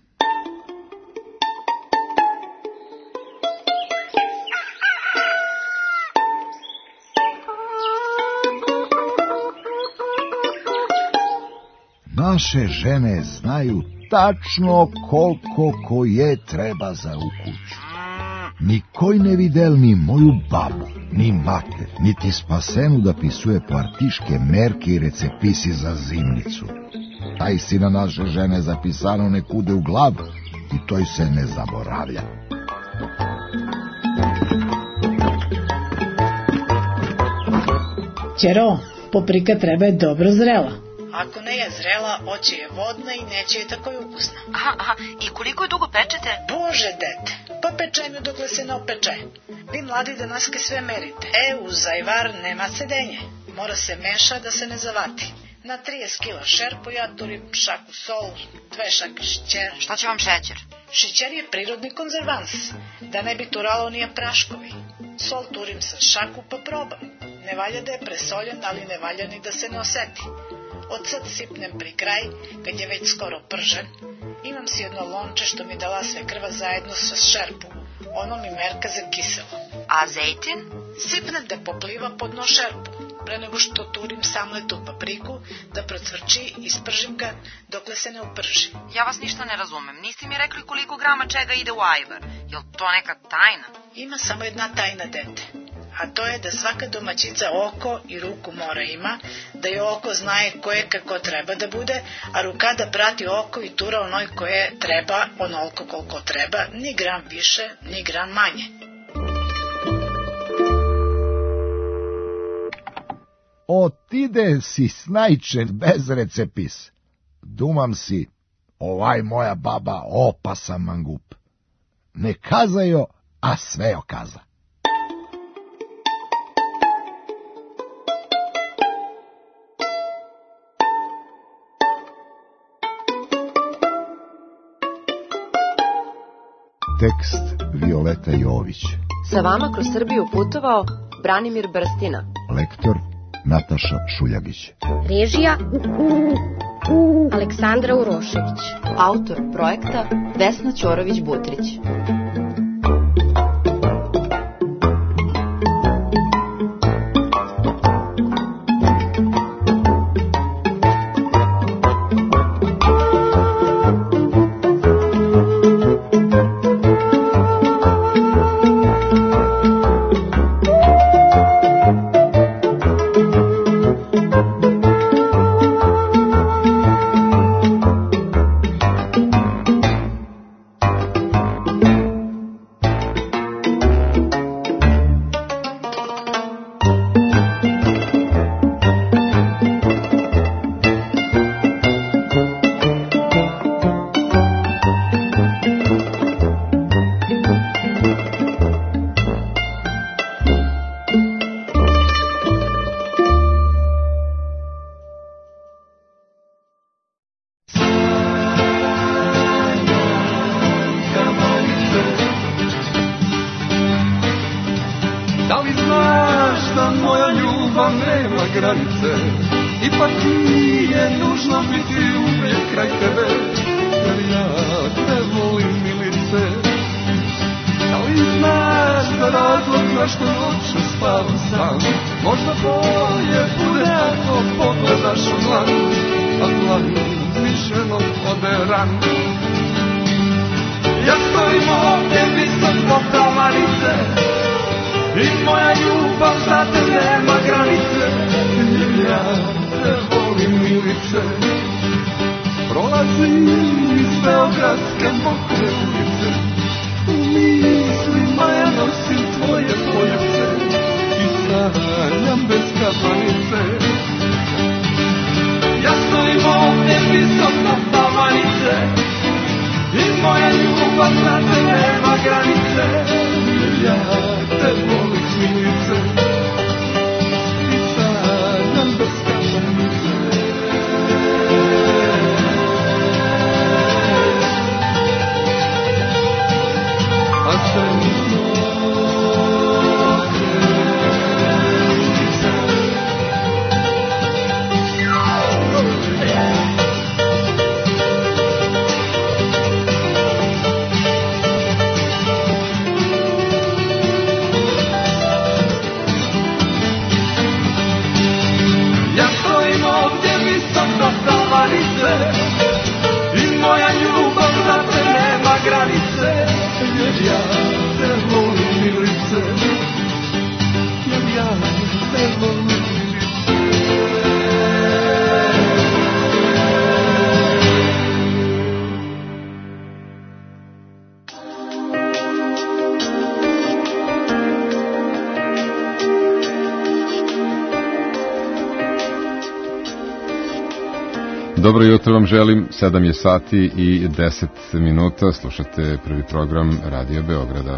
Naše žene znaju tačno koliko koje treba za u kuću. Nikoj ne videl ni moju babu, ni mater, niti Spasenu da pisuje partiške merke i recepisi za zimnicu. Taj si na naše žene zapisano nekude u glavu i toj se ne zaboravlja. Ćero, paprika treba je dobro zrela. Ako ne je zrela, oće je vodna i neće je tako ukusna. Aha, aha, i koliko je dugo pečete? Bože, dete, pa pečenju dokle se ne opeče. Vi mladi danaske sve merite. E, uz zajvar nema sedenje. Mora se meša da se ne zavati. Na trideset kila šerpu ja turim šaku sol, dve šake šećer. Šta će vam šećer? Šećer je prirodni konzervans, da ne bi turalo nije praškovi. Sol turim sa šaku pa probam. Ne valja da je presoljen, ali ne valja ni da se ne oseti. Od sad sipnem pri kraj, kad je već skoro pržen. Imam si jedno lonče što mi dala sve krva zajedno sa šerpu. Ono mi merka za kiselo. A zejtin? Sipnem da popliva pod dno šerpu. Pre nego što turim samletu papriku, da procvrči i spržim ga dokle se ne uprži. Ja vas ništa ne razumem. Niste mi rekli koliko grama čega ide u ajvar. Je li to neka tajna? Ima samo jedna tajna, dete. A to je da svaka domaćica oko i ruku mora ima, da je oko znaje koje kako treba da bude, a ruka da prati oko i tura onoj koje treba, onoliko koliko treba, ni gram više, ni gram manje. Otide si snajče bez recepis. Dumam si, ovaj moja baba opasan mangup. Ne kazajo, a sve okaza. Tekst Violeta Jović. Sa vama kroz Srbiju putovao Branimir Brstina. Lektor Nataša Šuljagić. Režija Aleksandra Urošević. Autor projekta Vesna Ćorović-Butrić. Da li znaš za razlog zašto noću spavam sam. Možda bolje bude ako pogledaš u dlan, a dlan mišljenog oderan. Ja stojim ovdje visoko tamanice i moja ljubav za te nema granice, jer ja te volim milice. Prolazim iz beogradske mokre ulice, u mislima ja nosim tvoje poljubce i sanjam bez kapanice. Ja stojim ovdje visoko tamanice i moja ljubav za te nema granice, jer ja te volim milice i sanjam bez kapanice. A sve i moja ljubav za te nema granice, jer ja te volim milice, jer ja te volim milice. Dobro jutro vam želim, sedam je sati i deset minuta, slušate prvi program Radio Beograda.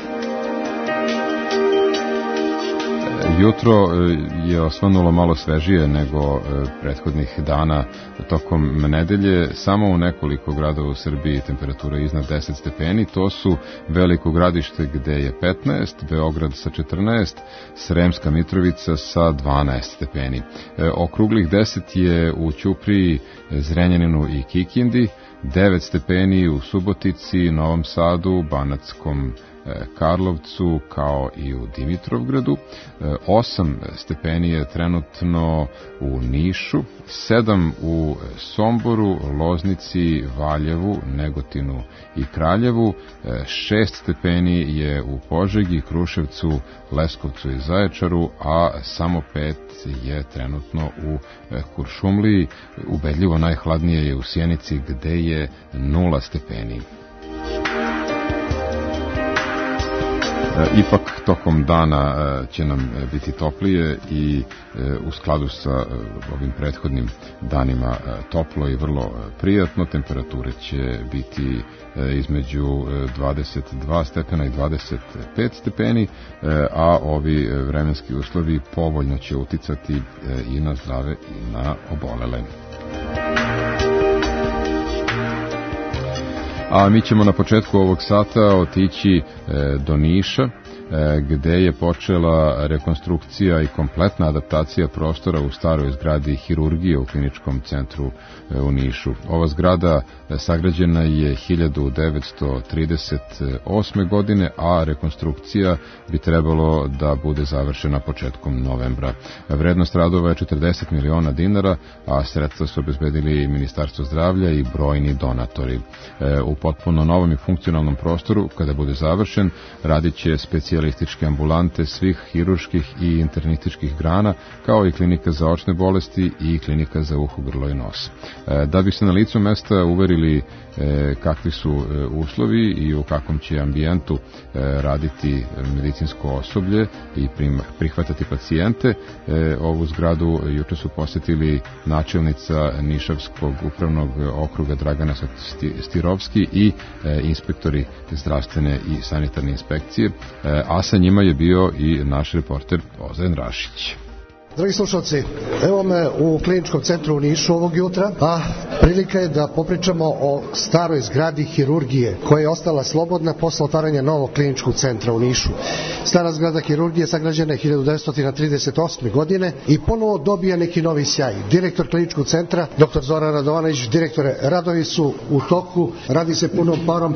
Jutro je osvanulo malo svežije nego prethodnih dana tokom nedelje. Samo u nekoliko gradova u Srbiji temperatura je iznad deset stepeni. To su Veliko Gradište gde je petnaest, Beograd sa četrnaest, Sremska Mitrovica sa dvanaest stepeni. Okruglih deset je u Ćupriji, Zrenjaninu i Kikindi, devet stepeni u Subotici, Novom Sadu, Banatskom Karlovcu kao i u Dimitrovgradu, osam stepeni je trenutno u Nišu, sedam u Somboru, Loznici, Valjevu, Negotinu i Kraljevu, šest stepeni je u Požegi, Kruševcu, Leskovcu i Zaječaru, a samo pet je trenutno u Kuršumliji. Ubedljivo najhladnije je u Sjenici gde je nula stepeni. Ipak tokom dana će nam biti toplije i u skladu sa ovim prethodnim danima toplo i vrlo prijatno. Temperature će biti između dvadeset dva stepena i dvadeset pet stepeni, a ovi vremenski uslovi povoljno će uticati i na zdrave i na obolele. A mi ćemo na početku ovog sata otići do Niša, gde je počela rekonstrukcija i kompletna adaptacija prostora u staroj zgradi hirurgije u kliničkom centru u Nišu. Ova zgrada sagrađena je hiljadu devetsto trideset osme. godine, a rekonstrukcija bi trebalo da bude završena početkom novembra. Vrednost radova je četrdeset miliona dinara, a sredstva su obezbedili Ministarstvo zdravlja i brojni donatori. U potpuno novom i funkcionalnom prostoru, kada bude završen, radit će specijalističke ambulante svih hirurških i internističkih grana, kao i klinika za očne bolesti i klinika za uho, grlo i nos. Da bi se na licu mesta uverili kakvi su uslovi i u kakvom će ambijentu raditi medicinsko osoblje i prihvatati pacijente, ovu zgradu juče su posjetili načelnica Nišavskog upravnog okruga Dragana Stirovski i inspektori zdravstvene i sanitarne inspekcije, a sa njima je bio i naš reporter Ozren Rašić. Dragi slušalci, evo me u kliničkom centru u Nišu ovog jutra, a prilika je da popričamo o staroj zgradi hirurgije koja je ostala slobodna posle otvaranja novog kliničkog centra u Nišu. Stara zgrada hirurgije sagrađena je hiljadu devetsto trideset osme. godine i ponovo dobija neki novi sjaj. Direktor kliničkog centra, doktor Zoran Radovanović, direktore, radovi su u toku, radi se punom parom.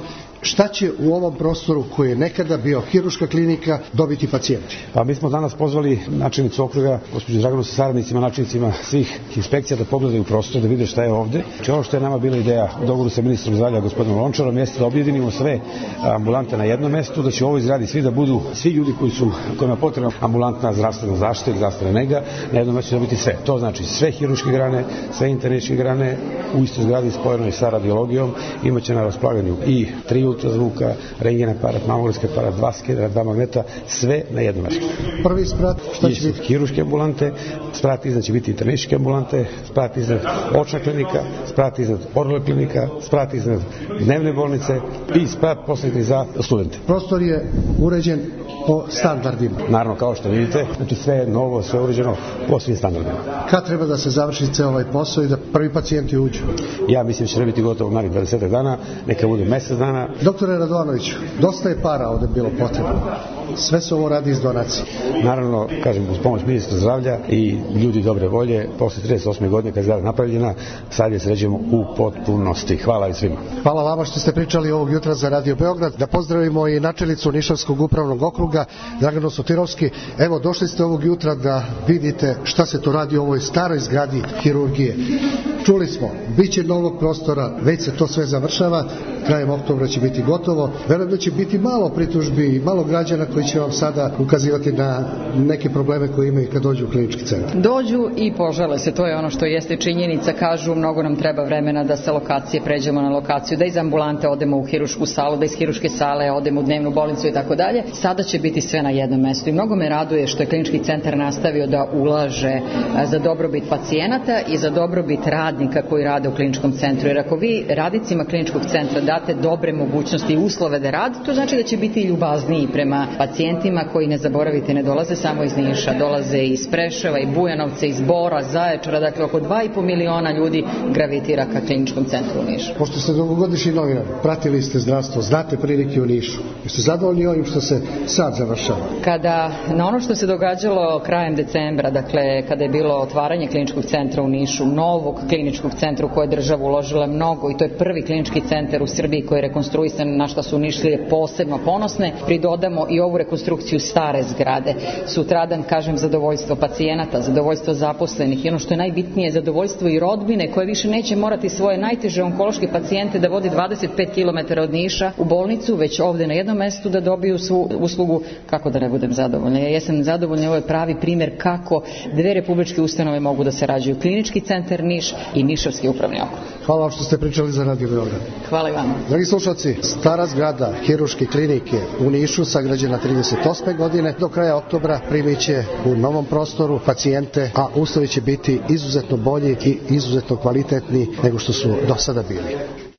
Šta će u ovom prostoru koji je nekada bio hiruška klinika dobiti pacijenti? Pa mi smo danas pozvali načelnicu okruga, gospođu Draganu sa saradnicima, načelnicima svih inspekcija da pogledaju prostor, da vide šta je ovde. Znači ono što je nama bila ideja u dogovoru sa ministrom zdravlja gospodinom Lončarom jeste da objedinimo sve ambulante na jednom mestu, da će u ovoj zgradi svi da budu, svi ljudi koji su, kojima je potrebna ambulantna zdravstvena zaštita i zdravstvena nega, na jednom mestu dobiti sve. To znači sve hiruške grane, sve internističke grane u istoj zgradi spojeno i sa radiologijom. Imaće na raspolaganju i tri ultrazvuka, rentgen aparat, mamografski aparat, dva skenera, dva magneta, sve na jednom mestu. Prvi sprat, šta će biti? Hiruške ambulante, sprat iznad će biti internističke ambulante, sprat iznad očna klinika, sprat iznad oralna klinika, sprat iznad dnevne bolnice i sprat poslednji za studente. Prostor je uređen po standardima. Naravno, kao što vidite, znači sve je novo, sve je uređeno po svim standardima. Kad treba da se završi ceo ovaj posao i da prvi pacijenti uđu? Ja mislim da će biti gotovo narednih dvadeset dana, neka bude mesec dana. Doktore Radovanoviću, dosta je para ovde bilo potrebno. Sve se ovo radi iz donacije. Naravno, kažem, uz pomoć ministra zdravlja i ljudi dobre volje, posle trideset osme godine kad je zgrada napravljena, sad je sređemo u potpunosti. Hvala i svima. Hvala vama što ste pričali ovog jutra za Radio Beograd. Da pozdravimo i načelnicu Nišavskog upravnog okruga, Draganu Sotirovski. Evo, došli ste ovog jutra da vidite šta se to radi u ovoj staroj zgradi hirurgije. Čuli smo, bit će novog prostora, već se to sve završava, krajem oktobra će biti gotovo. Verujem da će biti malo pritužbi i malo građana koji će vam sada ukazivati na neke probleme koje imaju kad dođu u klinički centar. Dođu i požele se, to je ono što jeste činjenica, kažu mnogo nam treba vremena da sa lokacije pređemo na lokaciju, da iz ambulante odemo u hirušku salu, da iz hiruške sale odemo u dnevnu bolnicu i tako dalje. Sada će biti sve na jednom mestu i mnogo me raduje što je klinički centar nastavio da ulaže za dobrobit pacijenata i za dobrobit radnika koji rade u kliničkom centru. Jer ako vi radnicima kliničkog centra date dobre mogućnosti i uslove da rade, to znači da će biti ljubazniji prema pacijentima koji, ne zaboravite, ne dolaze samo iz Niša, dolaze iz Preševa, i Bujanovca, iz Bora, Zaječara, dakle oko dva i po miliona ljudi gravitira ka kliničkom centru u Nišu. Pošto ste dugogodišnji novinar, pratili ste zdravstvo, znate prilike u Nišu, jeste zadovoljni ovim što se sad završava? Kada na ono što se događalo krajem decembra, dakle kada je bilo otvaranje kliničkog centra u Nišu, novog kliničkog centra u koje je država uložila mnogo, i to je prvi klinički centar u Srbiji koji je rekonstruisan, na što su Nišlije posebno ponosne, pridodamo i ovu rekonstrukciju stare zgrade. Sutradan, kažem, zadovoljstvo pacijenata, zadovoljstvo zaposlenih i ono što je najbitnije, zadovoljstvo i rodbine koje više neće morati svoje najteže onkološke pacijente da vodi dvadeset pet kilometara od Niša u bolnicu, već ovde na jednom mestu da dobiju svu uslugu. Kako da ne budem zadovoljna? Ja jesam zadovoljna, ovo je pravi primjer kako dve republičke ustanove mogu da se rađaju: klinički centar Niš i Nišavski upravni okrug. Hvala vam što ste pričali za Radio Beograd. Hvala i vama. Dragi slušalci, stara zgrada hiruške klinike u Nišu, sagrađena trideset osme godine, do kraja oktobra primit će u novom prostoru pacijente, a uslovi će biti izuzetno bolji i izuzetno kvalitetni nego što su do sada bili.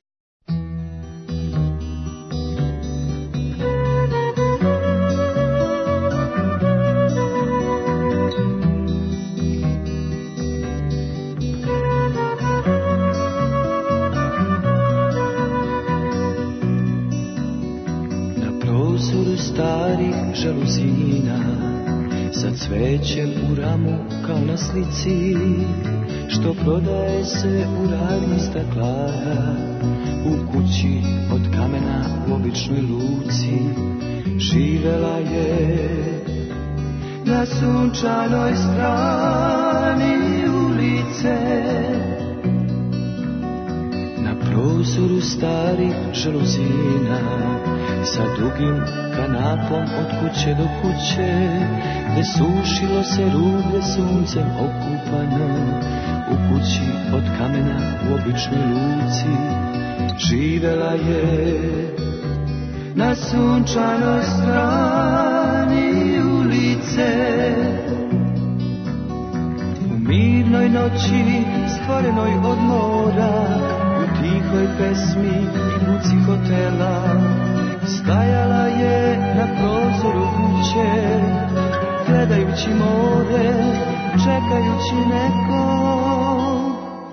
Žaluzina sa cvećem u ramu kao na slici, što prodaje se u radnji staklara, u kući od kamena u običnoj luci. Živela je na sunčanoj strani ulice, na prozoru starih žaluzina, sa dugim kanapom od kuće do kuće, gde sušilo se rublje suncem okupano, u kući od kamena u običnoj luci. Živela je na sunčanoj strani ulice, u mirnoj noći stvorenoj od mora, u tihoj pesmi i buci hotela. Stajala je na prozoru kuće, gledajući more, čekajući nekog.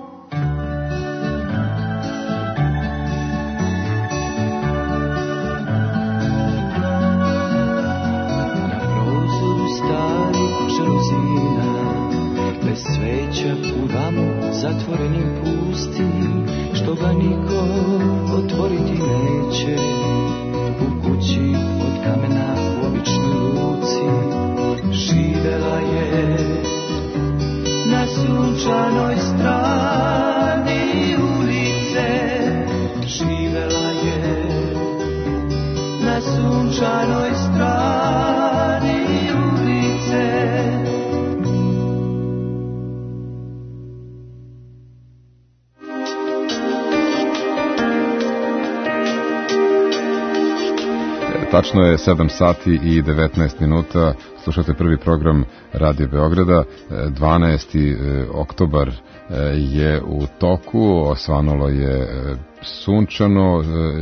Na prozoru starih žaluzina, bez sveća u ramu zatvorenim pustim, što ga niko otvoriti neće. U kući od kamena u običnoj luci živela je na sunčanoj strani ulice. Živela je na sunčanoj strani ulice. Tačno je sedam sati i devetnaest minuta, slušate prvi program Radio Beograda, dvanaesti oktobar je u toku, osvanulo je sunčano,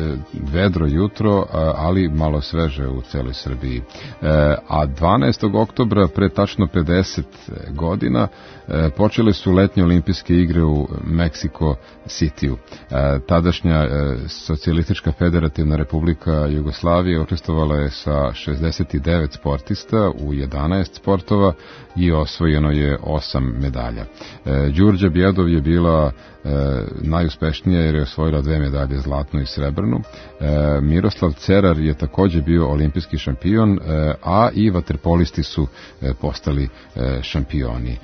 vedro jutro, ali malo sveže u celoj Srbiji. A dvanaestog oktobra, pre tačno pedeset godina, počele su letnje olimpijske igre u Meksiko Cityu. Tadašnja Socijalistička federativna republika Jugoslavije učestvovala je sa šezdeset devet sportista u jedanaest sportova i osvojeno je osam medalja. Đurđa Bjedov je bila najuspešnija jer je osvojila dve medalje, zlatnu i srebrnu. Miroslav Cerar je takođe bio olimpijski šampion, a i vaterpolisti su postali šampioni.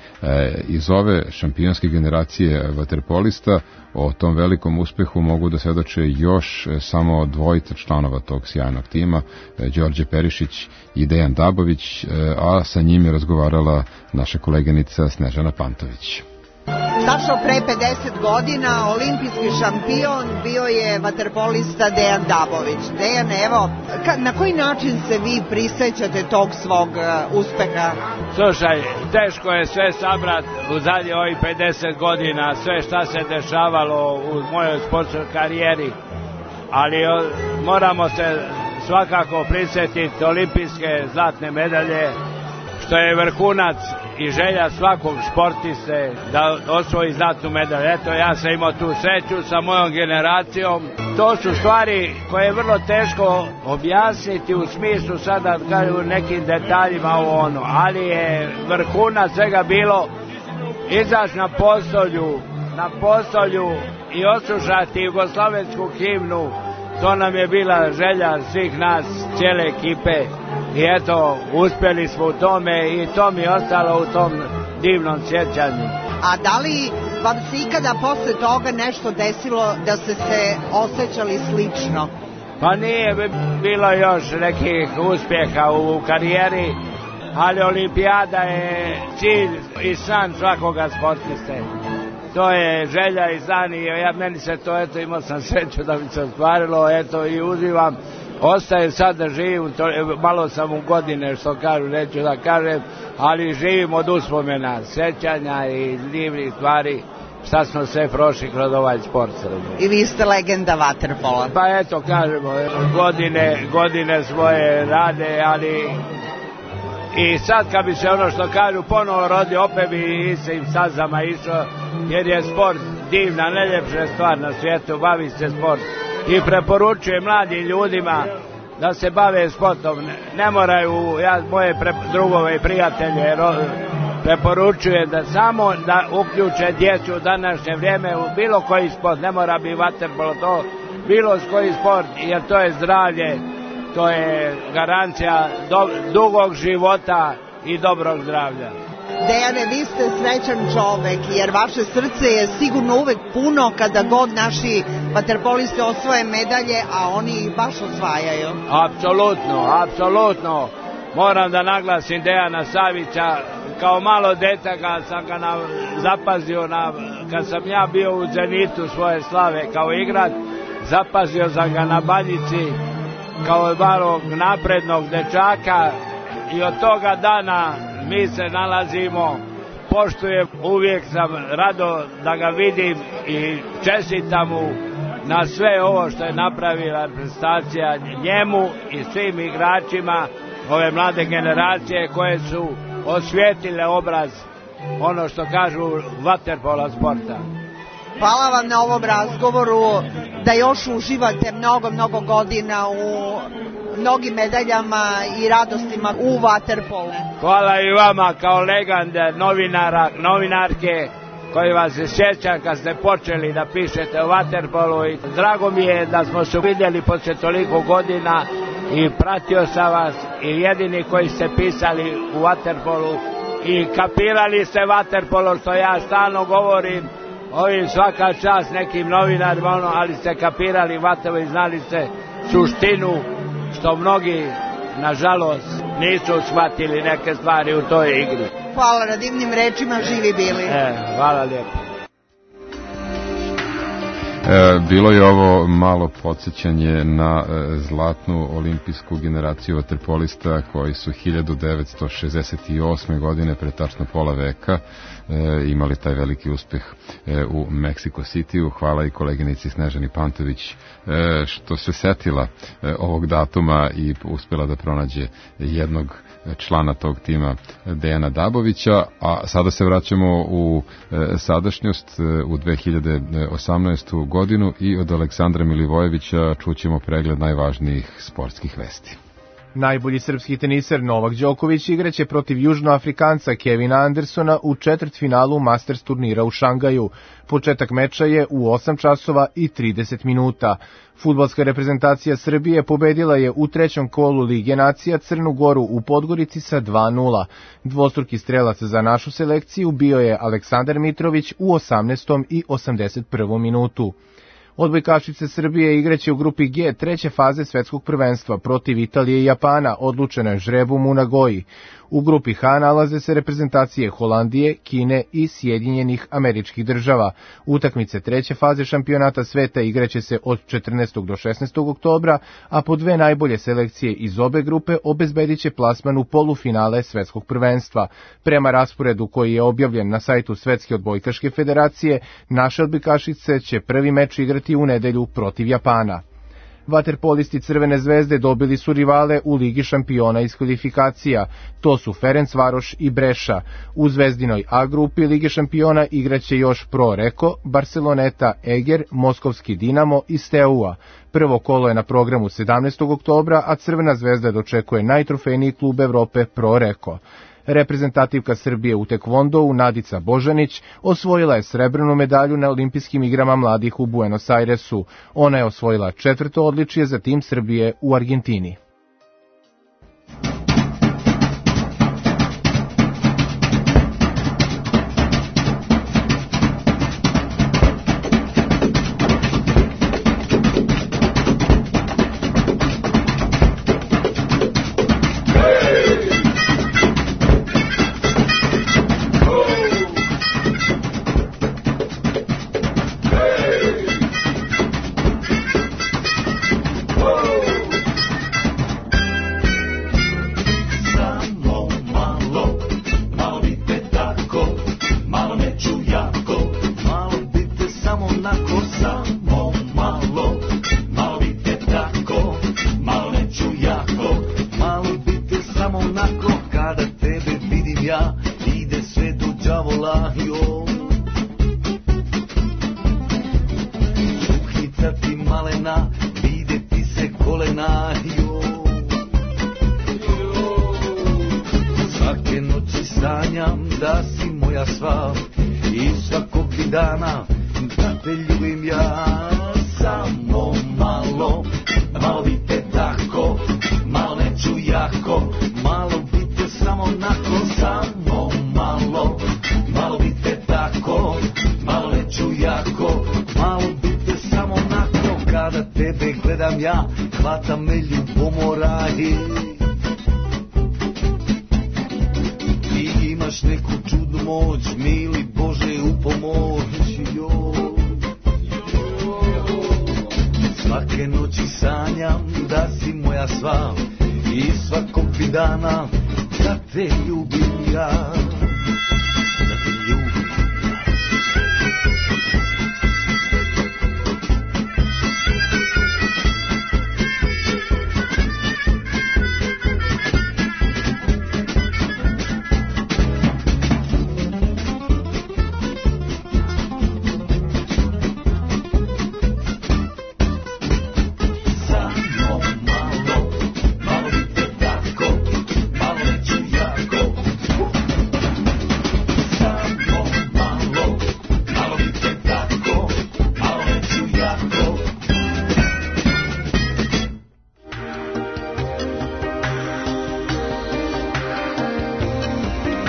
Iz ove šampionske generacije vaterpolista o tom velikom uspehu mogu da svedoče još samo dvojica članova tog sjajnog tima, Đorđe Perišić i Dejan Dabović, a sa njim je razgovarala naša koleginica Snežana Pantović. Tačno pre pedeset godina olimpijski šampion bio je vaterpolista Dejan Dabović. Dejan, evo, ka, na koji način se vi prisećate tog svog uh, uspeha? Slušaj, teško je sve sabrat u zadnje ovih pedeset godina, sve šta se dešavalo u mojoj sportskoj karijeri, ali o, moramo se svakako prisetiti olimpijske zlatne medalje, što je vrhunac i želja svakog sportiste da osvoji zlatnu medalju. Eto, ja sam imao tu sreću sa mojom generacijom. To su stvari koje je vrlo teško objasniti u smislu sada u nekim detaljima ovo ono, ali je vrhunac svega bilo izaći na postolju, na postolju i oslušati jugoslovensku himnu. To nam je bila želja svih nas, cijele ekipe. I eto, uspjeli smo u tome i to mi je ostalo u tom divnom sjećanju. A da li vam se ikada posle toga nešto desilo da ste se osjećali slično? Pa nije bilo još nekih uspjeha u karijeri, ali olimpijada je cilj i san svakoga sportiste. To je želja i san i ja, meni se to, eto, imao sam sreću da mi se ostvarilo, eto, i uživam. Ostaje sad da živim, to, malo sam u godine, što kažu, neću da kažem, ali živim od uspomena, sećanja i divnih stvari, šta smo sve prošli kroz ovaj sport. I vi ste legenda vaterpola. Pa eto, kažemo, godine, godine svoje rade, ali i sad kad bi se ono što kažu ponovo rodi, opet bi se im stazama išao, jer je sport divna, najljepša stvar na svijetu, bavi se sport. I preporučujem mladim ljudima da se bave sportom. Ne, ne moraju, ja moje pre, drugove i prijatelje ro, preporučujem da samo da uključe djecu u današnje vrijeme u bilo koji sport, ne mora biti vaterpolo, to bilo koji sport, jer to je zdravlje, to je garancija do, dugog života i dobrog zdravlja. Dejane, vi ste srećan čovek, jer vaše srce je sigurno uvek puno kada god naši vaterpolisti osvoje medalje, a oni ih baš osvajaju. Apsolutno, apsolutno. Moram da naglasim Dejana Savića, kao malo deta kad sam ga na, zapazio, na, kad sam ja bio u zenitu svoje slave kao igrač, zapazio sam ga na Banjici kao malog naprednog dečaka i od toga dana mi se nalazimo, poštujem, uvijek sam rado da ga vidim i čestitam mu na sve ovo što je napravila reprezentacija njemu i svim igračima ove mlade generacije koje su osvijetile obraz, ono što kažu, vaterpola sporta. Hvala vam na ovom razgovoru, da još uživate mnogo, mnogo godina u mnogim medaljama i radostima u vaterpolu. Hvala i vama kao legende, novinara, novinarke koji vas se sjeća kad ste počeli da pišete o vaterpolu i drago mi je da smo se vidjeli posle toliko godina i pratio sam vas i jedini koji ste pisali u vaterpolu i kapirali ste vaterpolo, što ja stalno govorim ovim svaka čast nekim novinarima, ono, ali ste kapirali vaterpolo i znali ste suštinu, što mnogi nažalost nisu shvatili neke stvari u toj igri. Hvala na divnim rečima, živi bili. E, hvala lijepo. E, bilo je ovo malo podsjećanje na e, zlatnu olimpijsku generaciju vaterpolista koji su hiljadu devetsto šezdeset osme godine, pre tačno pola veka, e, imali taj veliki uspeh e, u Mexico Cityu. Hvala i koleginici Snežani Pantović e, što se setila e, ovog datuma i uspjela da pronađe jednog člana tog tima, Dejana Dabovića. A sada se vraćamo u e, sadašnjost, e, u dve hiljade osamnaestu godinu i od Aleksandra Milivojevića čućemo pregled najvažnijih sportskih vesti. Najbolji srpski teniser Novak Đoković igraće protiv Južnoafrikanca Kevina Andersona u četvrtfinalu Masters turnira u Šangaju. Početak meča je u osam časova i trideset minuta. Fudbalska reprezentacija Srbije pobedila je u trećem kolu Lige nacija Crnu Goru u Podgorici sa dva nula. Dvostruki strelac za našu selekciju bio je Aleksandar Mitrović u osamnaestom i osamdeset prvom minutu. Odbojkašice Srbije igraće u grupi G treće faze svetskog prvenstva protiv Italije i Japana, odlučeno je žrebom u Nagoji. U grupi H nalaze se reprezentacije Holandije, Kine i Sjedinjenih Američkih Država. Utakmice treće faze šampionata sveta igraće se od četrnaestog do šesnaestog oktobra, a po dve najbolje selekcije iz obe grupe obezbedit će plasman u polufinale svetskog prvenstva. Prema rasporedu koji je objavljen na sajtu Svetske odbojkaške federacije, naše odbojkašice će prvi meč igrati u nedelju protiv Japana. Vaterpolisti Crvene zvezde dobili su rivale u Ligi šampiona iz kvalifikacija. To su Ferencvaroš i Breša. U Zvezdinoj A grupi Lige šampiona igraće još Pro Reko, Barceloneta, Eger, Moskovski Dinamo i Steaua. Prvo kolo je na programu sedamnaestog oktobra, a Crvena zvezda dočekuje najtrofejniji klub Evrope Pro Reko. Reprezentativka Srbije u tekvondou Nadica Božanić osvojila je srebrnu medalju na olimpijskim igrama mladih u Buenos Airesu. Ona je osvojila četvrto odličje za tim Srbije u Argentini.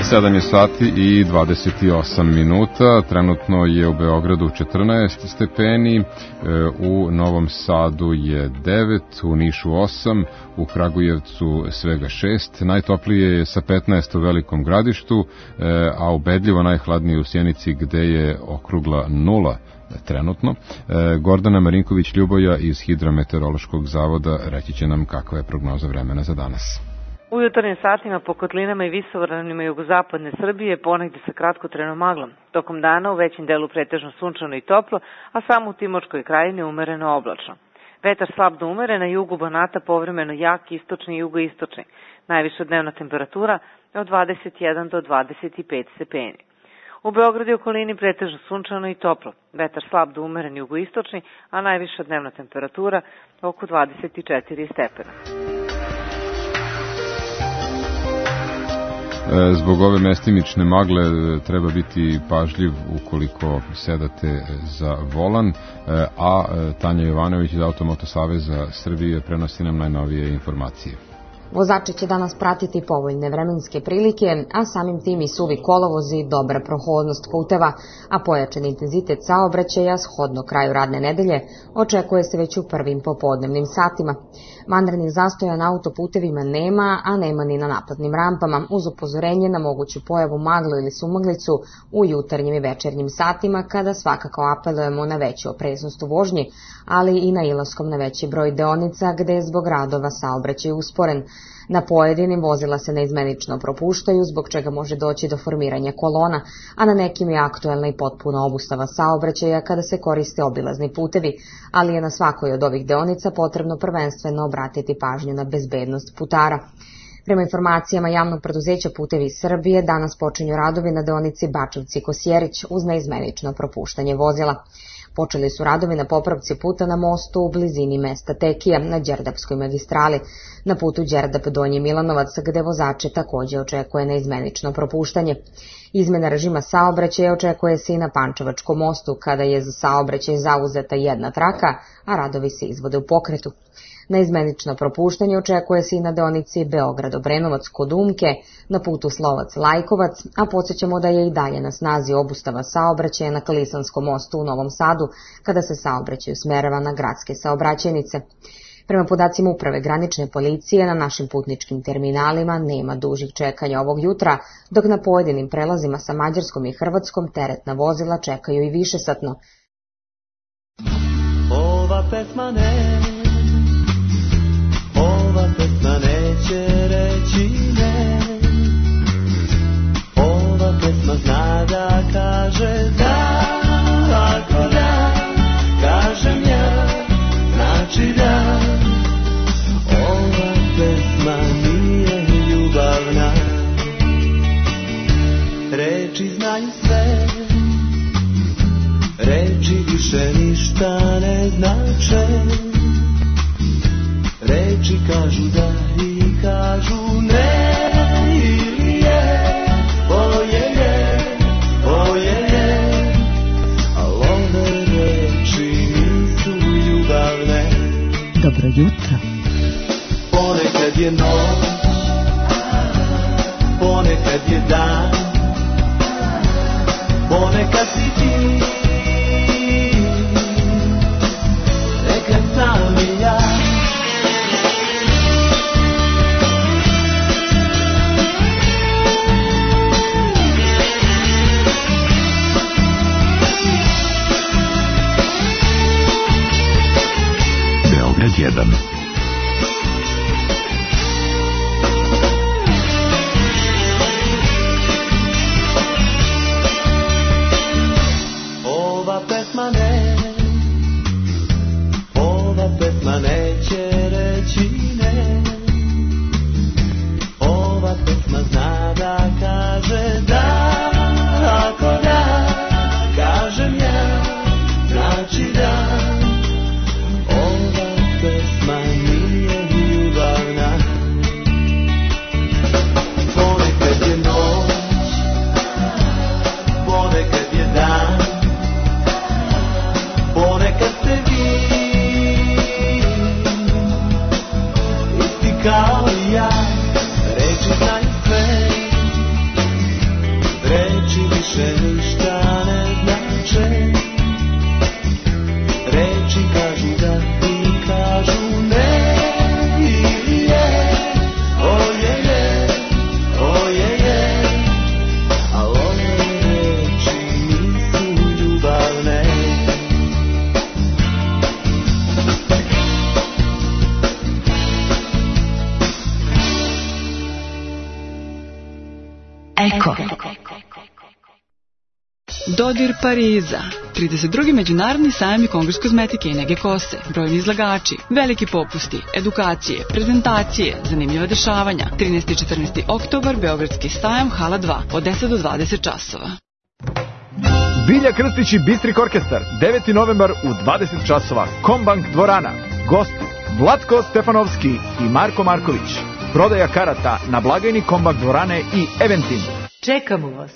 sedam je sati i dvadeset osam minuta, trenutno je u Beogradu četrnaest stepeni, u Novom Sadu je devet, u Nišu osam, u Kragujevcu svega šest, najtoplije je sa petnaest u Velikom Gradištu, a ubedljivo najhladnije u Sjenici gde je okrugla nula trenutno. Gordana Marinković-Ljuboja iz Hidrometeorološkog zavoda reći će nam kakva je prognoza vremena za danas. U jutarnjim satima po kotlinama i visoravnima jugozapadne Srbije ponegde sa kratkotrenom maglom. Tokom dana u većem delu pretežno sunčano i toplo, a samo u Timočkoj krajini umereno oblačno. Vetar slab do umeren, na jugu Banata povremeno jak, istočni i jugoistočni. Najviša dnevna temperatura od dvadeset jedan do dvadeset pet stepeni. U Beogradu i okolini pretežno sunčano i toplo. Vetar slab do umeren jugoistočni, a najviša dnevna temperatura oko dvadeset četiri stepena. Zbog ove mestimične magle treba biti pažljiv ukoliko sedate za volan, a Tanja Jovanović iz Automoto Saveza Srbije prenosi nam najnovije informacije. Vozači će danas pratiti povoljne vremenske prilike, a samim tim i suvi kolovozi i dobra prohodnost puteva, a pojačan intenzitet saobraćaja shodno kraju radne nedelje očekuje se već u prvim popodnevnim satima. Vanrednih zastoja na autoputevima nema, a nema ni na naplatnim rampama, uz upozorenje na moguću pojavu maglu ili sumaglicu u jutarnjim i večernjim satima, kada svakako apelujemo na veću opreznost u vožnji, ali i na ilaskom na veći broj deonica gde je zbog radova saobraćaj usporen. Na pojedinim vozila se neizmenično propuštaju, zbog čega može doći do formiranja kolona, a na nekim je aktuelna i potpuna obustava saobraćaja kada se koriste obilazni putevi, ali je na svakoj od ovih deonica potrebno prvenstveno obratiti pažnju na bezbednost putara. Prema informacijama javnog preduzeća Putevi Srbije, danas počinju radovi na deonici Bačevci-Kosjerić uz neizmenično propuštanje vozila. Počeli su radovi na popravci puta na mostu u blizini mesta Tekija na Đerdapskoj magistrali, na putu Đerdap-Donji Milanovac, gde vozače takođe očekuje neizmenično propuštanje. Izmena režima saobraćaja očekuje se i na Pančevačkom mostu, kada je za saobraćaj zauzeta jedna traka, a radovi se izvode u pokretu. Neizmenično propuštanje očekuje se i na deonici Beograd-Obrenovac kod Umke, na putu Slovac-Lajkovac, a podsjećamo da je i dalje na snazi obustava saobraćaja na Kalisanskom mostu u Novom Sadu, kada se saobraćaj usmerava na gradske saobraćajnice. Prema podacima Uprave granične policije, na našim putničkim terminalima nema dužih čekanja ovog jutra, dok na pojedinim prelazima sa Mađarskom i Hrvatskom teretna vozila čekaju i višesatno. Ova pesma ne, ova pesma neće reći ne, ova pesma zna da kaže da, ako da, kažem ja, znači da. Ova pesma nije ljubavna, reči znaju sve, reči više ništa ne znače. Reči kažu da i kažu ne, ili je, oje je, oje je, al ove reči nisu ljubavne. Dobro jutro. Ponekad je noć, ponekad je dan, ponekad si ti, nekad sam i ja. Beograd jedan. Ova pesma ne, ova pesma neće reći ne, ova pesma zna da kaže da, ako da, kažem ja, znači da. Ova pesma reče ništa ne znače. Reči kažu da i kažu ne ili je. Oje je, oje je, a ove reči nisu ljubavne. Eko. Dodir Pariza. trideset drugi međunarodni sajam i kongres kozmetike i nege kose, brojni izlagači, veliki popusti, edukacije, prezentacije, zanimljiva dešavanja. trinaesti i četrnaesti oktobar, Beogradski sajam, hala dva, od deset do dvadeset časova. Bilja Krstić i Bistrik orkestar, deveti novembar u dvadeset časova, Kombank dvorana. Gosti Vlatko Stefanovski i Marko Marković. Prodaja karata na blagajni Kombank dvorane i Eventim. Čekamo vas.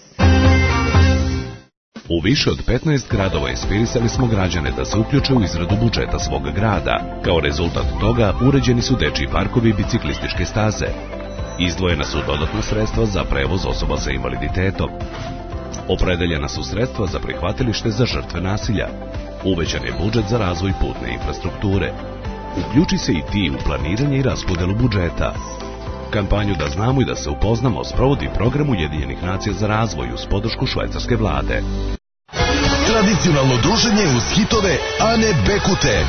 U više od petnaest gradova inspirisali smo građane da se uključe u izradu budžeta svog grada. Kao rezultat toga uređeni su dečiji parkovi i biciklističke staze. Izdvojena su dodatna sredstva za prevoz osoba sa invaliditetom. Opredeljena su sredstva za prihvatilište za žrtve nasilja. Uvećan je budžet za razvoj putne infrastrukture. Uključi se i ti u planiranje i raspodelu budžeta. Kampanju Da znamo i da se upoznamo sprovodi program Ujedinjenih nacija za razvoj uz podršku švajcarske vlade. Tradicionalno druženje uz hitove Ane Bekute.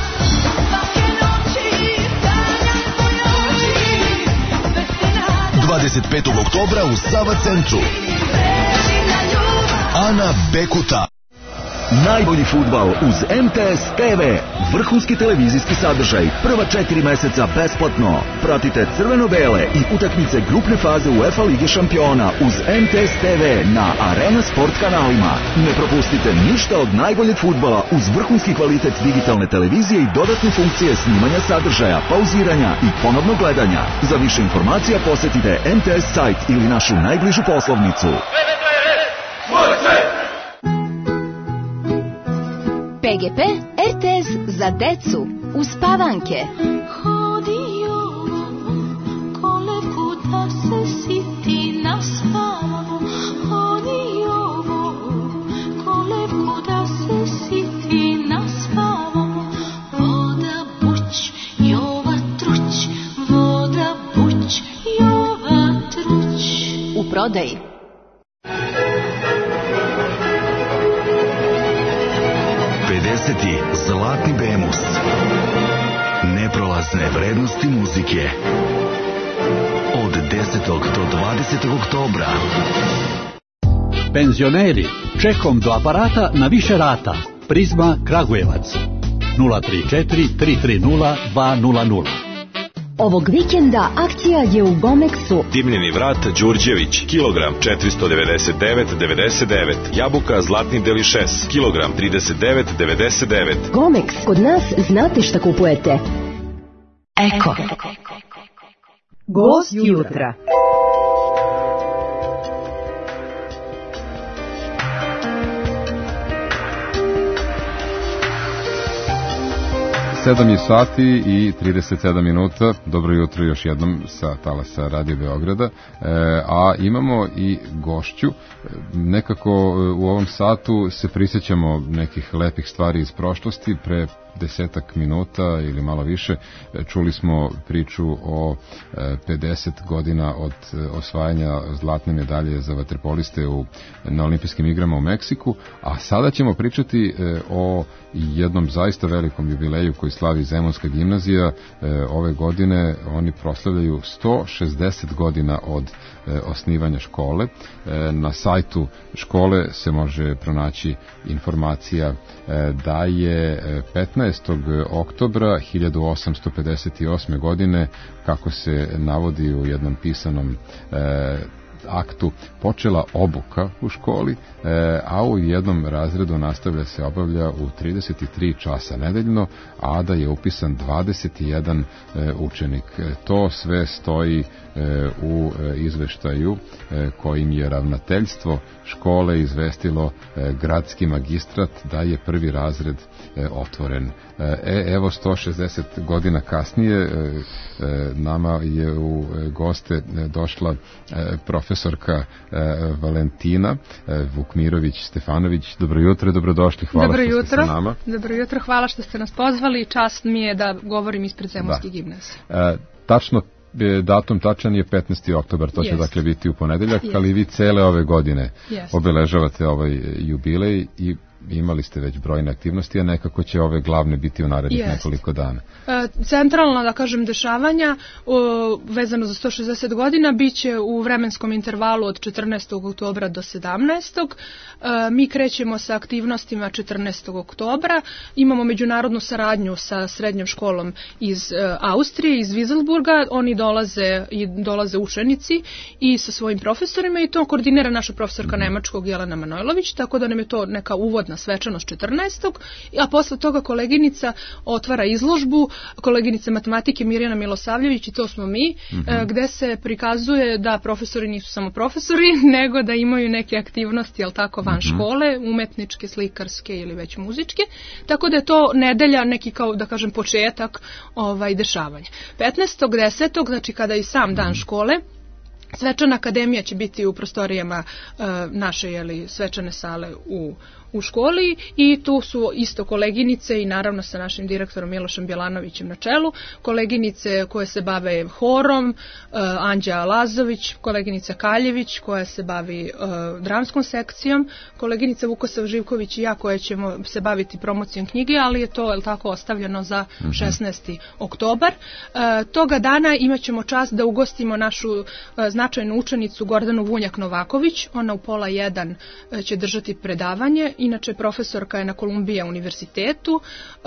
dvadeset petog oktobra u Sava centru. Ana Bekuta. Najbolji fudbal uz M T S T V. Vrhunski televizijski sadržaj. Prva četiri meseca besplatno. Pratite crveno-bele i utakmice grupne faze UEFA Lige šampiona uz M T S T V na Arena Sport kanalima. Ne propustite ništa od najboljeg fudbala uz vrhunski kvalitet digitalne televizije i dodatne funkcije snimanja sadržaja, pauziranja i ponovnog gledanja. Za više informacija posetite M T S sajt ili našu najbližu poslovnicu. P G P R T S za decu uz Pavanke. Hodio kolevku da se siti naspavamo. Hodio kolevku da se siti naspavamo. Voda buć, jova truć. Voda buć, jova truć. U prodaji. pedeseti Zlatni Bemus. Neprolazne vrednosti muzike. Od desetog do dvadesetog oktobra. Penzioneri, čekom do aparata na više rata. Prizma Kragujevac. nula tri četiri tri tri nula dva nula nula. Ovog vikenda akcija je u Gomexu. Dimljeni vrat Đurđević, kilogram četiristo devedeset devet devedeset devet. Jabuka Zlatni Delišes, kilogram trideset devet devedeset devet. Gomex, kod nas znate šta kupujete. Eko. Gost jutra. sedam je sati i trideset sedam minuta. Dobro jutro još jednom sa talasa Radio Beograda. E, a imamo i gošću. Nekako u ovom satu se prisjećamo nekih lepih stvari iz prošlosti. Pre desetak minuta ili malo više čuli smo priču o pedeset godina od osvajanja zlatne medalje za vaterpoliste u, na olimpijskim igrama u Meksiku, a sada ćemo pričati o jednom zaista velikom jubileju koji slavi Zemunska gimnazija. Ove godine oni proslavljaju sto šezdeset godina od osnivanja škole. Na sajtu škole se može pronaći informacija da je petnaestog oktobra hiljadu osamsto pedeset osme godine, kako se navodi u jednom pisanom e, aktu, počela obuka u školi, e, a u jednom razredu nastavlja se obavlja u trideset tri časa nedeljno, a da je upisan dvadeset jedan e, učenik. E, to sve stoji e, u e, izveštaju e, kojim je ravnateljstvo škole izvestilo e, gradski magistrat da je prvi razred e, otvoren. E, evo sto šezdeset godina kasnije e, e, nama je u goste došla e, profesor profesorka Valentina Vukmirović-Stefanović. Dobro jutro, dobrodošli, hvala Dobro što jutro. ste sa nama. Dobro jutro, hvala što ste nas pozvali. Čast mi je da govorim ispred Zemunske gimnazije. E, tačno, datum tačan je petnaesti oktobar, to će Jest. dakle biti u ponedeljak, Jest. ali vi cele ove godine Jest. obeležavate ovaj jubilej i imali ste već brojne aktivnosti, a nekako će ove glavne biti u narednih Jest. nekoliko dana. E, Centralna, da kažem, dešavanja o, vezano za sto šezdeset godina biće u vremenskom intervalu od četrnaestog oktobra do sedamnaestog E, mi krećemo sa aktivnostima četrnaestog oktobra. Imamo međunarodnu saradnju sa srednjom školom iz e, Austrije, iz Wieselburga. Oni dolaze i dolaze učenici i sa svojim profesorima i to koordinira naša profesorka nemačkog Jelena Manojlović, tako da nam je to neka uvodna svečanost četrnaestog a posle toga koleginica otvara izložbu, koleginica matematike Mirjana Milosavljević i to smo mi, mm-hmm. gde se prikazuje da profesori nisu samo profesori, nego da imaju neke aktivnosti, jel tako, van mm-hmm. škole, umetničke, slikarske ili već muzičke, tako da je to nedelja neki, kao da kažem, početak ovaj, dešavanja. petnaestog desetog znači kada je i sam dan škole, svečana akademija će biti u prostorijama uh, naše jeli, svečane sale u, u školi i tu su isto koleginice i naravno sa našim direktorom Milošem Bjelanovićem na čelu, koleginice koje se bave horom, uh, Anđa Lazović, koleginica Kaljević koja se bavi uh, dramskom sekcijom, koleginica Vukosav Živković i ja koja ćemo se baviti promocijom knjige, ali je to je tako ostavljeno za šesnaesti oktobar. Uh, toga dana imat ćemo čast da ugostimo našu uh, značajnu učenicu Gordanu Vunjak-Novaković. Ona u pola jedan će držati predavanje. Inače, profesorka je na Kolumbija univerzitetu,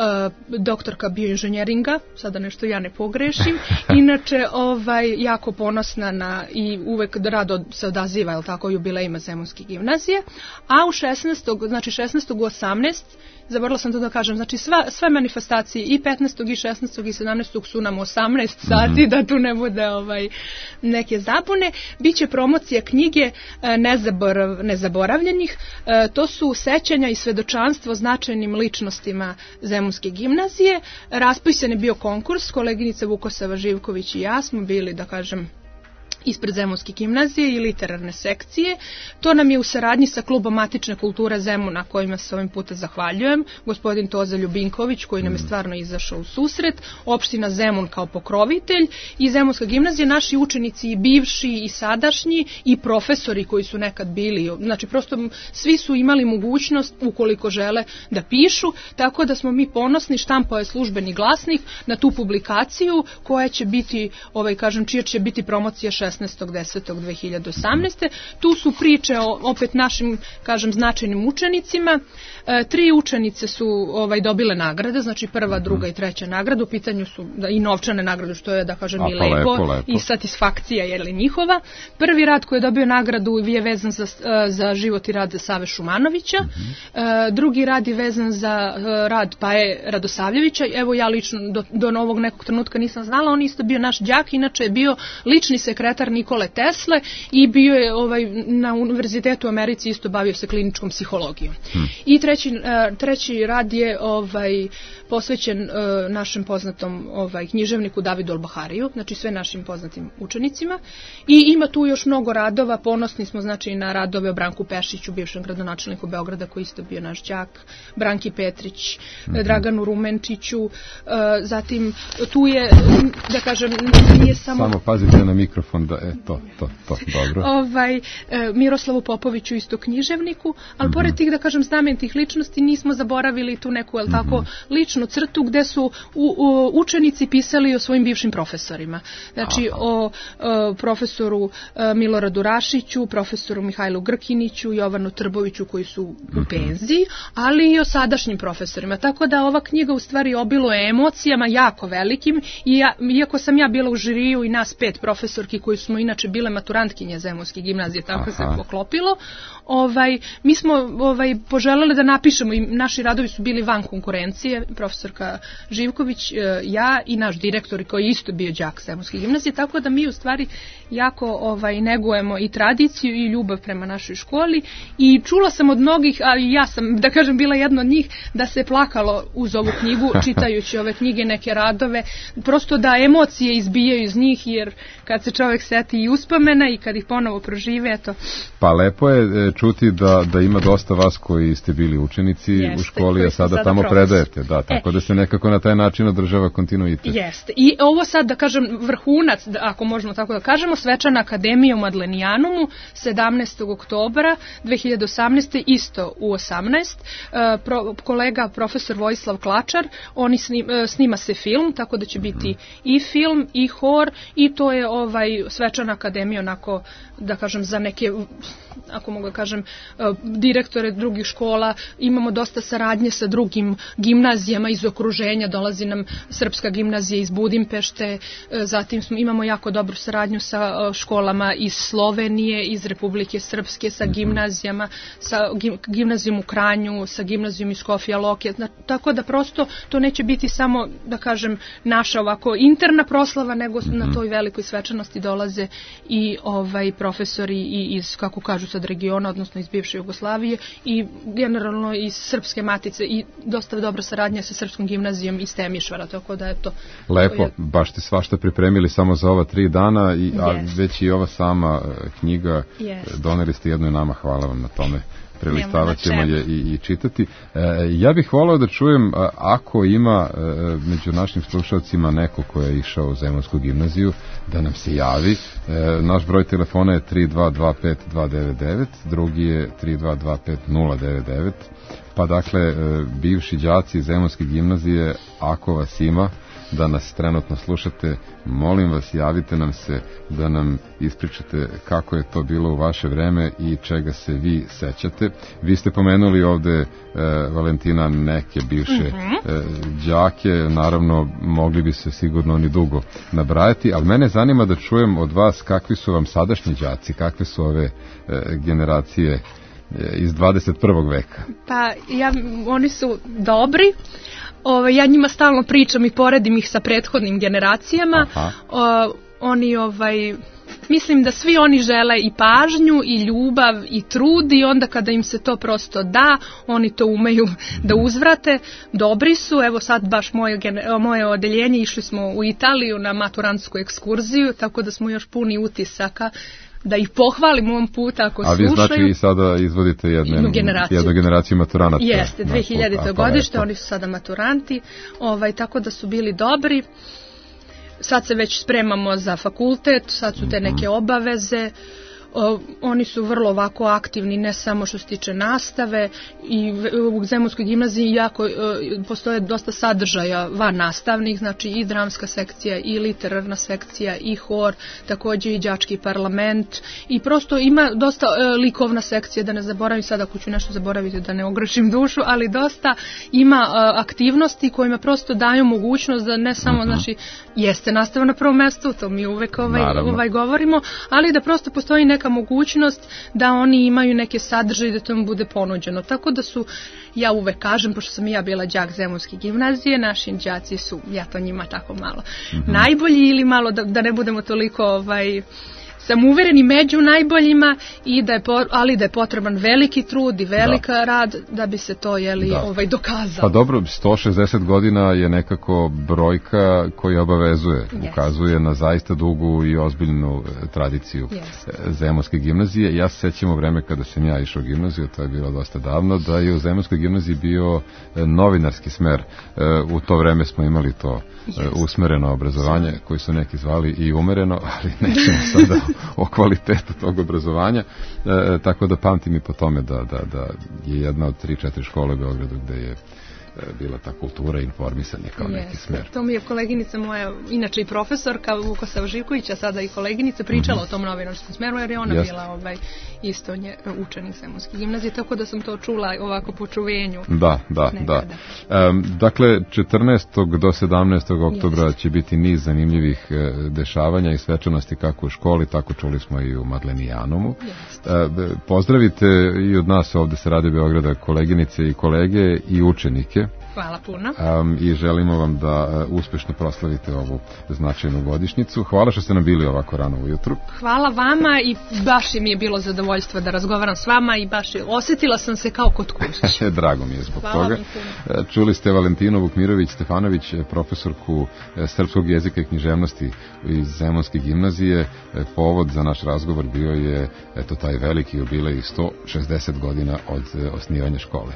doktorka bioinženjeringa, sada nešto ja ne pogrešim. Inače, ovaj, jako ponosna na i uvek rado se odaziva, jel tako, jubilejima Zemunske gimnazije. A u šesnaestog znači šesnaestog u osamnaest zaboravila sam to da kažem, znači sva, sve manifestacije i petnaestog i šesnaestog i sedamnaestog su nam osamnaest sati, mm-hmm. da tu ne bude ovaj, neke zabune. Biće promocija knjige Nezaborav, Nezaboravljenih, to su sećanja i svedočanstvo značajnim ličnostima Zemunske gimnazije. Raspisan je bio konkurs, koleginica Vukosava Živković i ja smo bili, da kažem, ispred Zemunske gimnazije i literarne sekcije. To nam je u saradnji sa klubom Matične kulture Zemuna, kojima se ovim puta zahvaljujem, gospodin Toza Ljubinković koji nam je stvarno izašao u susret, opština Zemun kao pokrovitelj i Zemunska gimnazija, naši učenici i bivši i sadašnji i profesori koji su nekad bili, znači prosto svi su imali mogućnost ukoliko žele da pišu, tako da smo mi ponosni, štampao je službeni glasnik na tu publikaciju koja će biti, ovaj kažem, čija će biti promocija šesnaestog desetog dve hiljade osamnaeste. Tu su priče o opet našim, kažem, značajnim učenicima. E, tri učenice su ovaj dobile nagrade, znači prva, druga i treća nagrada. U pitanju su da, i novčane nagrade, što je, da kažem, A, i pa lepo, lepo, lepo i satisfakcija je li njihova. Prvi rad koji je dobio nagradu je vezan za, za život i rad Save Šumanovića. Mm-hmm. E, drugi rad je vezan za rad Paje Radosavljevića. Evo ja lično do, do novog nekog trenutka nisam znala, on isto bio naš đak, inače je bio lični sekretar Nikole Tesle i bio je ovaj, na univerzitetu u Americi, isto bavio se kliničkom psihologijom. Hmm. I treći, treći rad je ovaj, posvećen uh, našem poznatom ovaj, književniku Davidu Albahariju, znači sve našim poznatim učenicima. I ima tu još mnogo radova, ponosni smo znači na radove o Branku Pešiću, bivšem gradonačelniku Beograda koji isto bio naš đak, Branki Petrić, hmm. Draganu Rumenčiću, uh, zatim tu je, da kažem, nije samo... Samo pazite na mikrofon da e, to, to, to, dobro. Ovaj, e, Miroslavu Popoviću, isto književniku, ali mm-hmm. pored tih, da kažem, znamenitih ličnosti nismo zaboravili tu neku, jel tako, mm-hmm. ličnu crtu gde su u, u, učenici pisali o svojim bivšim profesorima. Znači Aha. o, o profesoru e, Miloradu Rašiću, profesoru Mihajlu Grkiniću, Jovanu Trboviću koji su mm-hmm. u penziji, ali i o sadašnjim profesorima. Tako da ova knjiga u stvari obiluje emocijama jako velikim i ja, iako sam ja bila u žiriju i nas pet profesorki koji smo inače bile maturantkinje Zemunske gimnazije, tako Aha. se poklopilo. Ovaj, mi smo ovaj, poželeli da napišemo i naši radovi su bili van konkurencije, profesorka Živković, ja i naš direktor koji je isto bio đak Zemunske gimnazije, tako da mi u stvari jako ovaj, negujemo i tradiciju i ljubav prema našoj školi i čula sam od mnogih, a i ja sam, da kažem, bila jedna od njih, da se plakalo uz ovu knjigu, čitajući ove knjige, neke radove, prosto da emocije izbijaju iz njih, jer kad se čovjek seti i uspomena i kad ih ponovo prožive, eto. Pa lepo je čuti da, da ima dosta vas koji ste bili učenici Jeste, u školi, a sada, sada tamo profesor. predajete, da, tako e, da se nekako na taj način održava kontinuitet. Jeste, i ovo sad da kažem vrhunac, ako možemo tako da kažemo, svečana akademija u Madlenijanumu, sedamnaestog oktobra dve hiljade osamnaeste. isto u osamnaest. E, pro, kolega profesor Vojislav Klačar, oni snim, snima se film, tako da će biti i film i hor i to je ovaj svečana akademija onako da kažem za neke, ako mogu da kažem, direktore drugih škola, imamo dosta saradnje sa drugim gimnazijama iz okruženja, dolazi nam Srpska gimnazija iz Budimpešte, zatim smo, imamo jako dobru saradnju sa školama iz Slovenije, iz Republike Srpske, sa gimnazijama, sa gimnazijom u Kranju, sa gimnazijom iz Skofja Loke, tako da prosto to neće biti samo, da kažem, naša ovako interna proslava, nego na toj velikoj svečanosti dolaze i ovaj profesori i iz, kako kažu sad, regiona, odnosno iz bivše Jugoslavije i generalno iz Srpske matice i dosta dobra saradnja sa Srpskom gimnazijom iz Temišvara, tako da eto. Lepo, je... baš ste svašta pripremili samo za ova tri dana, i, a yes. već i ova sama knjiga, yes. doneli ste jednu i nama, hvala vam na tome. Prelistavat ćemo je i, i čitati. E, ja bih volao da čujem, ako ima e, među našim slušalcima neko ko je išao u Zemunsku gimnaziju, da nam se javi. E, naš broj telefona je tri dva dva pet dva devet devet, drugi je tri dva dva pet nula devet devet. Pa dakle, e, bivši đaci Zemunske gimnazije, ako vas ima, da nas trenutno slušate, molim vas, javite nam se da nam ispričate kako je to bilo u vaše vreme i čega se vi sećate. Vi ste pomenuli ovde, e, Valentina, neke bivše mm-hmm. e, đake, naravno mogli bi se sigurno oni dugo nabrajati, ali mene zanima da čujem od vas kakvi su vam sadašnji đaci, kakve su ove e, generacije e, iz dvadeset prvog veka. Pa ja, oni su dobri. Ove, ja njima stalno pričam i poredim ih sa prethodnim generacijama. O, oni, ovaj, mislim da svi oni žele i pažnju i ljubav i trud i onda kada im se to prosto da, oni to umeju da uzvrate. Dobri su, evo sad baš moje, moje odeljenje, išli smo u Italiju na maturantsku ekskurziju, tako da smo još puni utisaka da ih pohvalim ovom puta ako slušaju. A vi znači i sada izvodite jedne, jednu generaciju, jednu generaciju maturanata. Jeste, dve hiljadite godište, oni su sada maturanti, ovaj, tako da su bili dobri. Sad se već spremamo za fakultet, sad su te neke obaveze. O, oni su vrlo ovako aktivni, ne samo što se tiče nastave, i u Zemunskoj gimnaziji jako e, postoje dosta sadržaja van nastavnih, znači i dramska sekcija i literarna sekcija i hor, takođe i đački parlament i prosto ima dosta e, likovna sekcija, da ne zaboravim sad ako ću nešto zaboraviti da ne ogrešim dušu, ali dosta ima e, aktivnosti kojima prosto daju mogućnost da ne samo, uh-huh. znači jeste nastava na prvom mestu, to mi uvek ovaj, ovaj govorimo, ali da prosto postoji neka mogućnost da oni imaju neke sadržaje da to im bude ponuđeno. Tako da su, ja uvek kažem, pošto sam i ja bila đak Zemunske gimnazije, naši đaci su, ja to njima tako malo, mm-hmm. najbolji ili malo da, da ne budemo toliko ovaj, sam uvereni među najboljima, i da je, ali da je potreban veliki trud i velika da. rad da bi se to jeli, da. ovaj, dokazalo. Pa dobro, sto šezdeset godina je nekako brojka koja obavezuje, yes. ukazuje na zaista dugu i ozbiljnu tradiciju yes. Zemunske gimnazije. Ja se sećam u vreme kada sam ja išao u gimnaziju, to je bilo dosta davno, da je u Zemunskoj gimnaziji bio novinarski smer. U to vreme smo imali to yes. usmereno obrazovanje, koji su neki zvali i umereno, ali nećemo sada o kvalitetu tog obrazovanja, e, tako da pamtim i po tome da, da, da je jedna od tri četiri škole u Beogradu gde je bila ta kultura i informisanje kao yes, neki smer. To mi je koleginica moja, inače i profesorka Vukosav Živković, a sada i koleginica, pričala mm-hmm. o tom novinarskom smeru, jer je ona yes. bila ovaj, isto nje, učenik Zemunske gimnazije, tako da sam to čula ovako po čuvenju. Da, da, nekada. da. Um, dakle, četrnaestog do sedamnaestog oktobra yes. će biti niz zanimljivih e, dešavanja i svečanosti kako u školi, tako čuli smo i u Madlenijanumu. Yes. E, pozdravite i od nas ovde sa Radio Beograda koleginice i kolege i učenike Hvala puno. Um, I želimo vam da uh, uspešno proslavite ovu značajnu godišnjicu. Hvala što ste nam bili ovako rano ujutru. Hvala vama i baš mi je bilo zadovoljstvo da razgovaram s vama i baš osjetila sam se kao kod kuće. Drago mi je zbog Hvala toga. Čuli ste Valentinu Vukmirović-Stefanović, profesorku srpskog jezika i književnosti iz Zemunske gimnazije. Povod za naš razgovor bio je eto taj veliki jubilej sto šezdeset godina od osnivanja škole.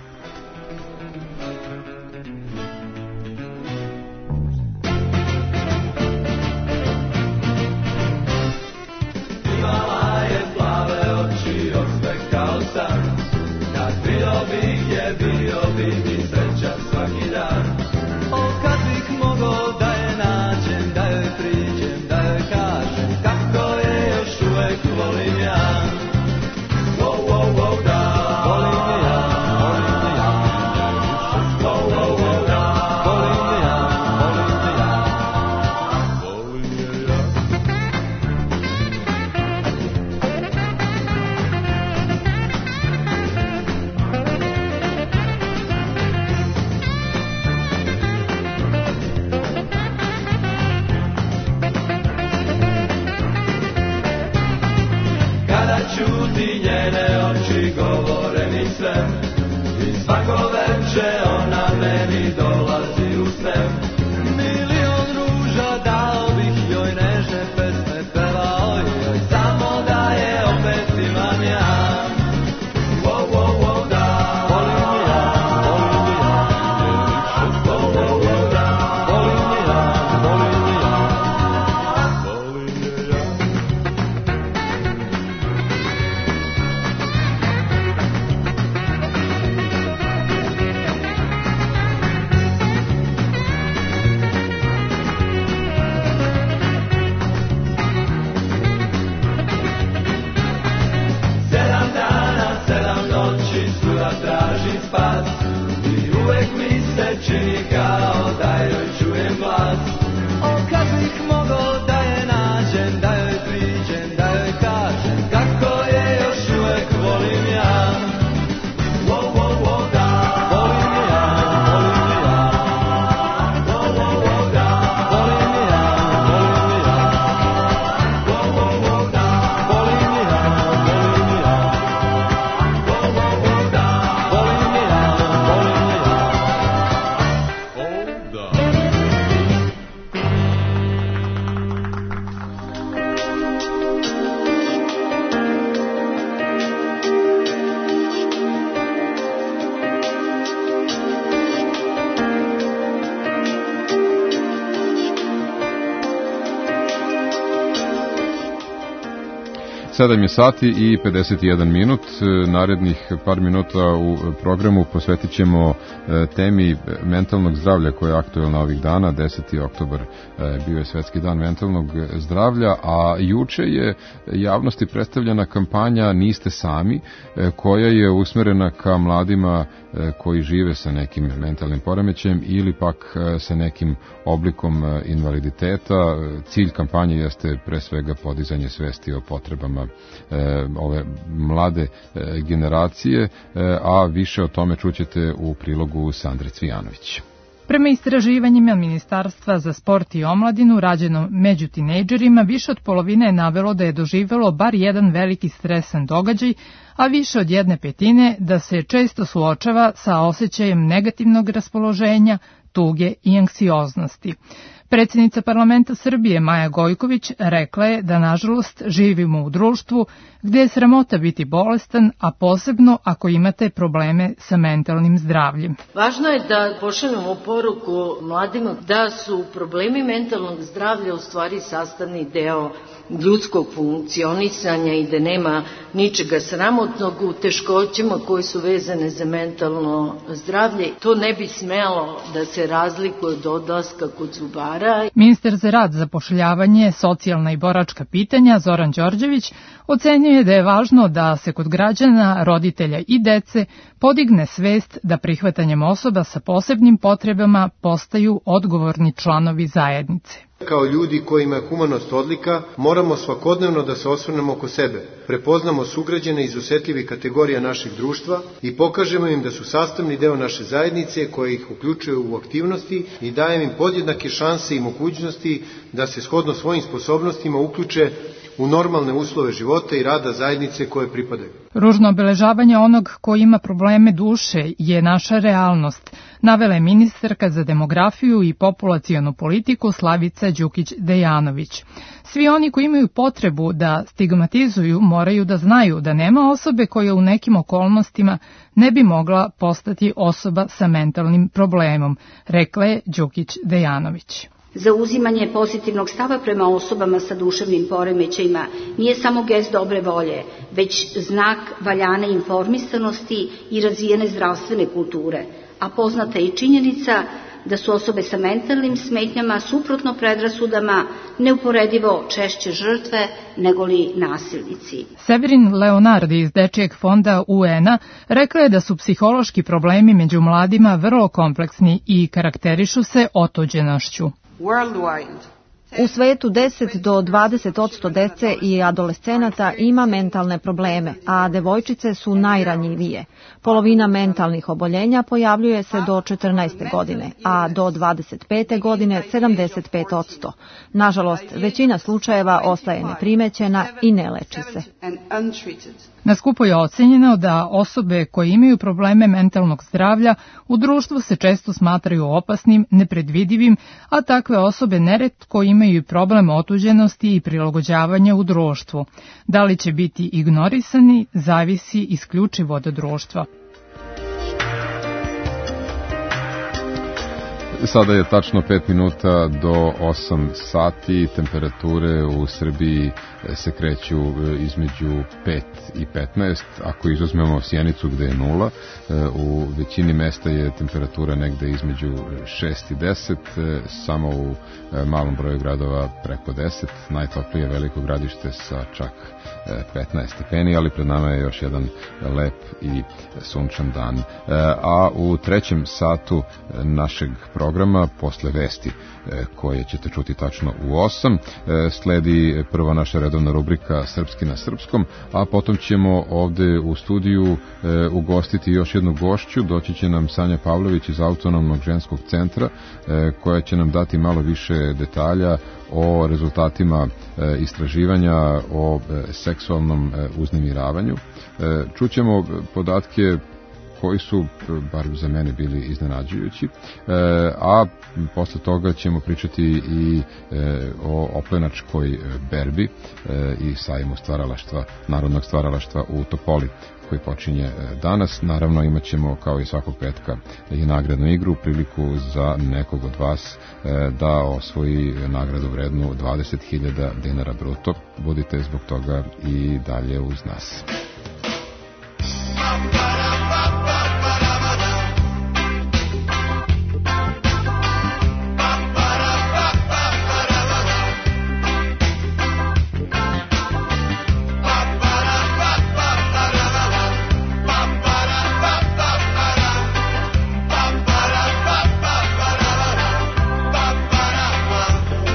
sedam je sati i pedeset jedan minut. Narednih par minuta u programu posvetit ćemo temi mentalnog zdravlja koja je aktuelna ovih dana. deseti oktobar bio je Svetski dan mentalnog zdravlja, a juče je javnosti predstavljena kampanja Niste sami, koja je usmerena ka mladima koji žive sa nekim mentalnim poremećajem ili pak sa nekim oblikom invaliditeta. Cilj kampanje jeste pre svega podizanje svesti o potrebama ove mlade generacije, a više o tome čućete u prilogu Sandre Cvijanović. Prema istraživanjima Ministarstva za sport i omladinu rađeno među tinejdžerima, više od polovine je navelo da je doživelo bar jedan veliki stresan događaj, a više od jedne petine da se često suočava sa osjećajem negativnog raspoloženja, tuge i anksioznosti. Predsjednica parlamenta Srbije Maja Gojković rekla je da nažalost živimo u društvu gdje je sramota biti bolestan, a posebno ako imate probleme sa mentalnim zdravljem. Važno je da pošaljemo poruku mladima da su problemi mentalnog zdravlja u stvari sastavni deo ljudskog funkcionisanja i da nema ničega sramotnog u teškoćama koje su vezane za mentalno zdravlje. To ne bi smelo da se razlikuje od odlaska kod zubara. Ministar za rad, zapošljavanje, socijalna i boračka pitanja Zoran Đorđević ocenjuje da je važno da se kod građana, roditelja i dece podigne svest da prihvatanjem osoba sa posebnim potrebama postaju odgovorni članovi zajednice. Kao ljudi kojima je humanost odlika, moramo svakodnevno da se osvrnemo oko sebe, prepoznamo sugrađane iz osetljivih kategorija našeg društva i pokažemo im da su sastavni deo naše zajednice koja ih uključuje u aktivnosti i daje im podjednake šanse i mogućnosti da se shodno svojim sposobnostima uključe u normalne uslove života i rada zajednice koje pripadaju. Ružno obeležavanje onog ko ima probleme duše je naša realnost, navela je ministarka za demografiju i populacionu politiku Slavica Đukić-Dejanović. Svi oni koji imaju potrebu da stigmatizuju moraju da znaju da nema osobe koja u nekim okolnostima ne bi mogla postati osoba sa mentalnim problemom, rekla je Đukić-Dejanović. Zauzimanje pozitivnog stava prema osobama sa duševnim poremećajima nije samo gest dobre volje, već znak valjane informisanosti i razvijene zdravstvene kulture, a poznata je i činjenica da su osobe sa mentalnim smetnjama suprotno predrasudama neuporedivo češće žrtve nego li nasilnici. Severin Leonardi iz Dečijeg fonda U N-a rekla je da su psihološki problemi među mladima vrlo kompleksni i karakterišu se otuđenošću. U svetu deset do dvadeset posto dece i adolescenata ima mentalne probleme, a devojčice su najranjivije. Polovina mentalnih oboljenja pojavljuje se do četrnaeste godine, a do dvadeset pete godine sedamdeset pet posto. Nažalost, većina slučajeva ostaje neprimećena i ne leči se. Na skupu je ocenjeno da osobe koje imaju probleme mentalnog zdravlja u društvu se često smatraju opasnim, nepredvidivim, a takve osobe neretko imaju problem otuđenosti i prilagođavanja u društvu. Da li će biti ignorisani, zavisi isključivo od društva. Sada je tačno pet minuta do osam sati, temperature u Srbiji se kreću između pet i petnaest, ako izuzmemo Sjenicu gde je nula, u većini mesta je temperatura negde između šest i deset, samo u malom broju gradova preko deset, najtoplije Veliko Gradište sa čak petnaest stepeni, ali pred nama je još jedan lep i sunčan dan. A u trećem satu našeg programa, posle vesti koje ćete čuti tačno u osam, sledi prva naša redovna rubrika Srpski na srpskom, a potom ćemo ovde u studiju ugostiti još jednu gošću. Doći će nam Sanja Pavlović iz Autonomnog ženskog centra, koja će nam dati malo više detalja o rezultatima istraživanja o seksualnom uznemiravanju. Čućemo podatke koji su, bar za mene, bili iznenađujući, a posle toga ćemo pričati i o oplenačkoj berbi i sajmu stvaralaštva, narodnog stvaralaštva u Topoli, koji počinje danas. Naravno, imat ćemo, kao i svakog petka, i nagradnu igru, priliku za nekog od vas da osvoji nagradu vrednu dvadeset hiljada dinara bruto. Budite zbog toga i dalje uz nas.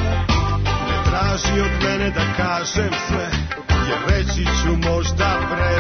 Kažem sve, jer reći ću možda pre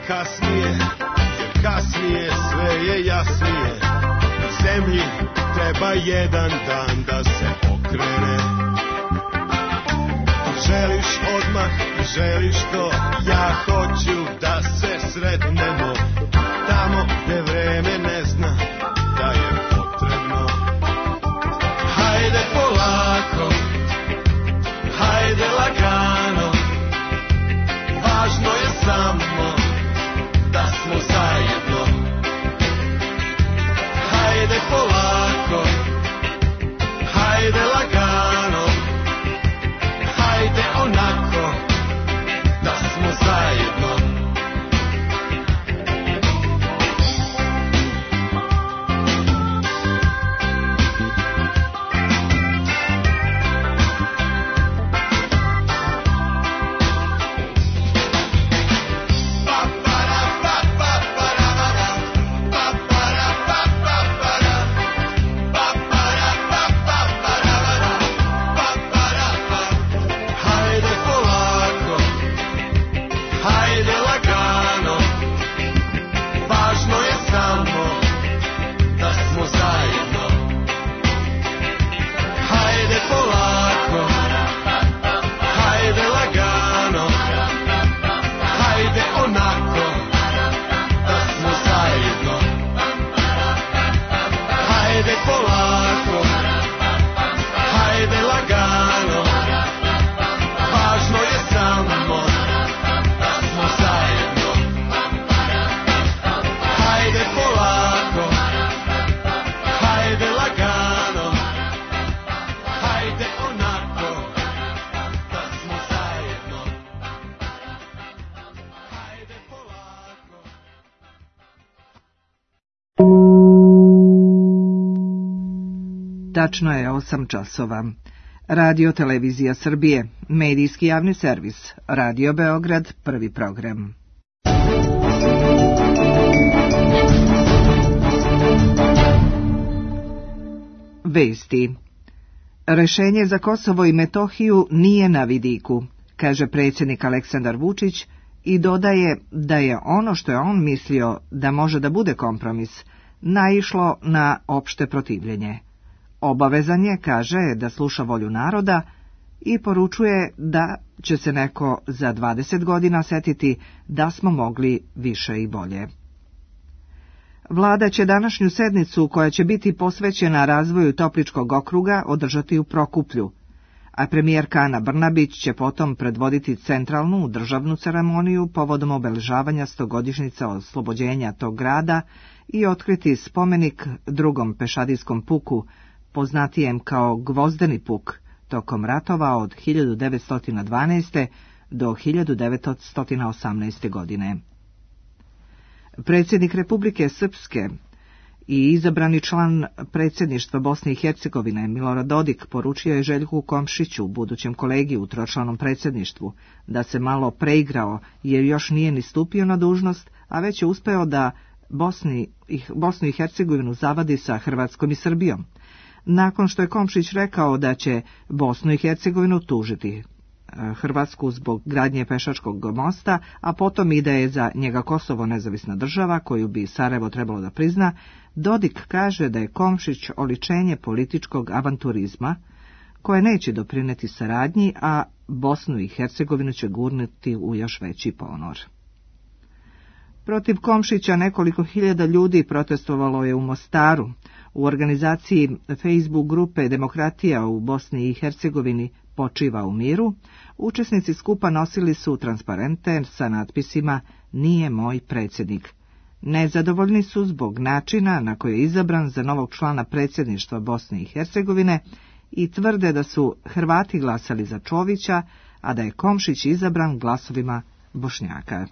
kasnije, jer kasnije sve je jasnije. Zemlji treba jedan dan da se okrene. Želiš odmah, želiš to, ja hoću da se sretnemo tamo gde vreme ne zna da je potrebno. Hajde polako, hajde lagano, važno je samo da smo zajedno. Hajde polako, hajde lagano, hajde onako da smo zajedno. Tačno je osam časova. Radio Televizija Srbije, medijski javni servis, Radio Beograd, prvi program. Vesti. Rešenje za Kosovo i Metohiju nije na vidiku, kaže predsjednik Aleksandar Vučić i dodaje da je ono što je on mislio da može da bude kompromis, naišlo na opšte protivljenje. Obavezan je, kaže, da sluša volju naroda i poručuje da će se neko za dvadeset godina setiti da smo mogli više i bolje. Vlada će današnju sednicu, koja će biti posvećena razvoju Topličkog okruga, održati u Prokuplju, a premijerka Ana Brnabić će potom predvoditi centralnu državnu ceremoniju povodom obeležavanja stogodišnjice oslobođenja tog grada i otkriti spomenik drugom pešadijskom puku, poznatijem kao Gvozdeni puk, tokom ratova od hiljadu devetsto dvanaeste. do hiljadu devetsto osamnaeste. godine. Predsjednik Republike Srpske i izabrani član predsjedništva Bosne i Hercegovine Milorad Dodik poručio je Željku Komšiću, budućem kolegi u tročlanom predsjedništvu, da se malo preigrao jer još nije ni stupio na dužnost, a već je uspeo da Bosni, Bosnu i Hercegovinu zavadi sa Hrvatskom i Srbijom. Nakon što je Komšić rekao da će Bosnu i Hercegovinu tužiti Hrvatsku zbog gradnje pešačkog mosta, a potom i da je za njega Kosovo nezavisna država koju bi Sarajevo trebalo da prizna, Dodik kaže da je Komšić oličenje političkog avanturizma koje neće doprineti saradnji, a Bosnu i Hercegovinu će gurnuti u još veći ponor. Protiv Komšića nekoliko hiljada ljudi protestovalo je u Mostaru. U organizaciji Facebook grupe Demokratija u Bosni i Hercegovini počiva u miru, učesnici skupa nosili su transparente sa natpisima "Nije moj predsjednik". Nezadovoljni su zbog načina na koji je izabran za novog člana predsjedništva Bosne i Hercegovine i tvrde da su Hrvati glasali za Čovića, a da je Komšić izabran glasovima Bošnjaka.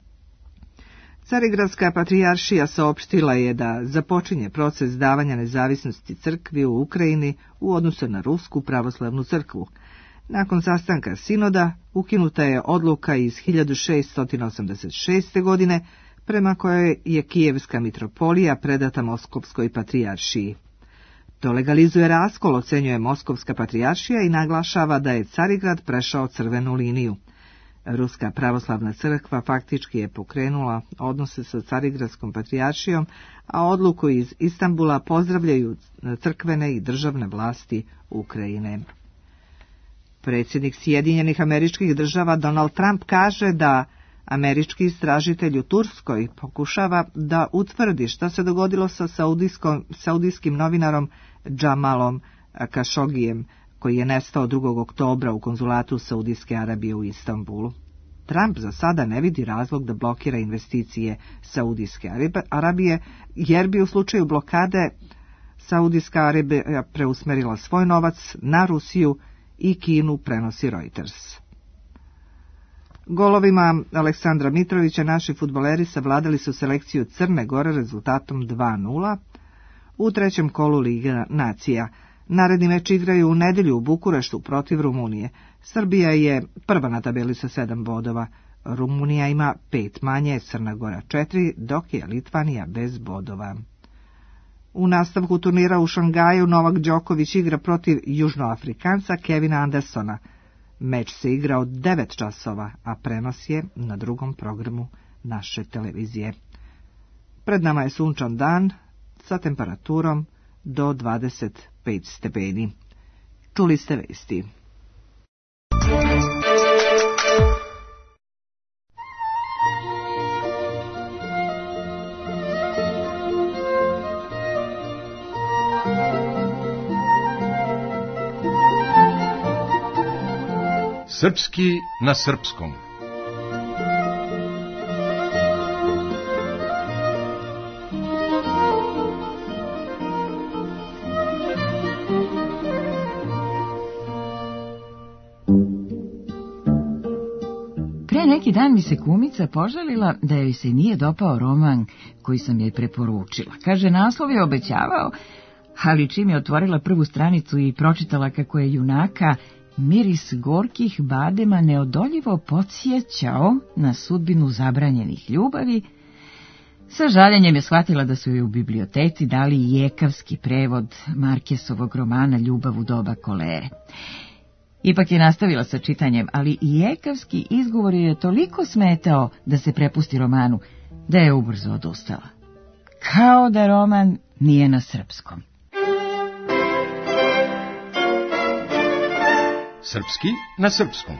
Carigradska patrijaršija saopštila je da započinje proces davanja nezavisnosti crkvi u Ukrajini u odnosu na Rusku pravoslavnu crkvu. Nakon sastanka sinoda ukinuta je odluka iz hiljadu šeststo osamdeset šeste. godine prema kojoj je Kijevska mitropolija predata Moskovskoj patrijaršiji. To legalizuje raskol, ocenjuje Moskovska patrijaršija i naglašava da je Carigrad prešao crvenu liniju. Ruska pravoslavna crkva faktički je pokrenula odnose sa Carigradskom patrijaršijom, a odluku iz Istanbula pozdravljaju crkvene i državne vlasti Ukrajine. Predsjednik Sjedinjenih Američkih Država Donald Trump kaže da američki istražitelj u Turskoj pokušava da utvrdi šta se dogodilo sa saudijskim novinarom Jamalom Khashoggijem, koji je nestao drugog oktobra u konzulatu Saudijske Arabije u Istanbulu. Trump za sada ne vidi razlog da blokira investicije Saudijske Arabije, jer bi u slučaju blokade Saudijska Arabija preusmerila svoj novac na Rusiju i Kinu, prenosi Reuters. Golovima Aleksandra Mitrovića naši fudbaleri savladali su selekciju Crne Gore rezultatom dva nula u trećem kolu Liga nacija. Naredni meč igraju u nedjelju u Bukureštu protiv Rumunije. Srbija je prva na tabeli sa sedam bodova. Rumunija ima pet manje, Crna Gora četiri, dok je Litvanija bez bodova. U nastavku turnira u Šangaju Novak Đoković igra protiv Južnoafrikanca Kevina Andersona. Meč se igra od devet časova, a prenos je na drugom programu naše televizije. Pred nama je sunčan dan sa temperaturom do dvadeset pet stepeni. Čuli ste vesti. Srpski na srpskom. Pre neki dan mi se kumica požalila da joj se nije dopao roman koji sam joj preporučila. Kaže, naslov je obećavao, ali čim je otvorila prvu stranicu i pročitala kako je junaka miris gorkih badema neodoljivo podsjećao na sudbinu zabranjenih ljubavi, sa žaljenjem je shvatila da su joj u biblioteci dali jekavski prevod Markesovog romana Ljubav u doba kolere. Ipak je nastavila sa čitanjem, ali jekavski izgovor je toliko smetao da se prepusti romanu, da je ubrzo odustala. Kao da roman nije na srpskom. Srpski na srpskom.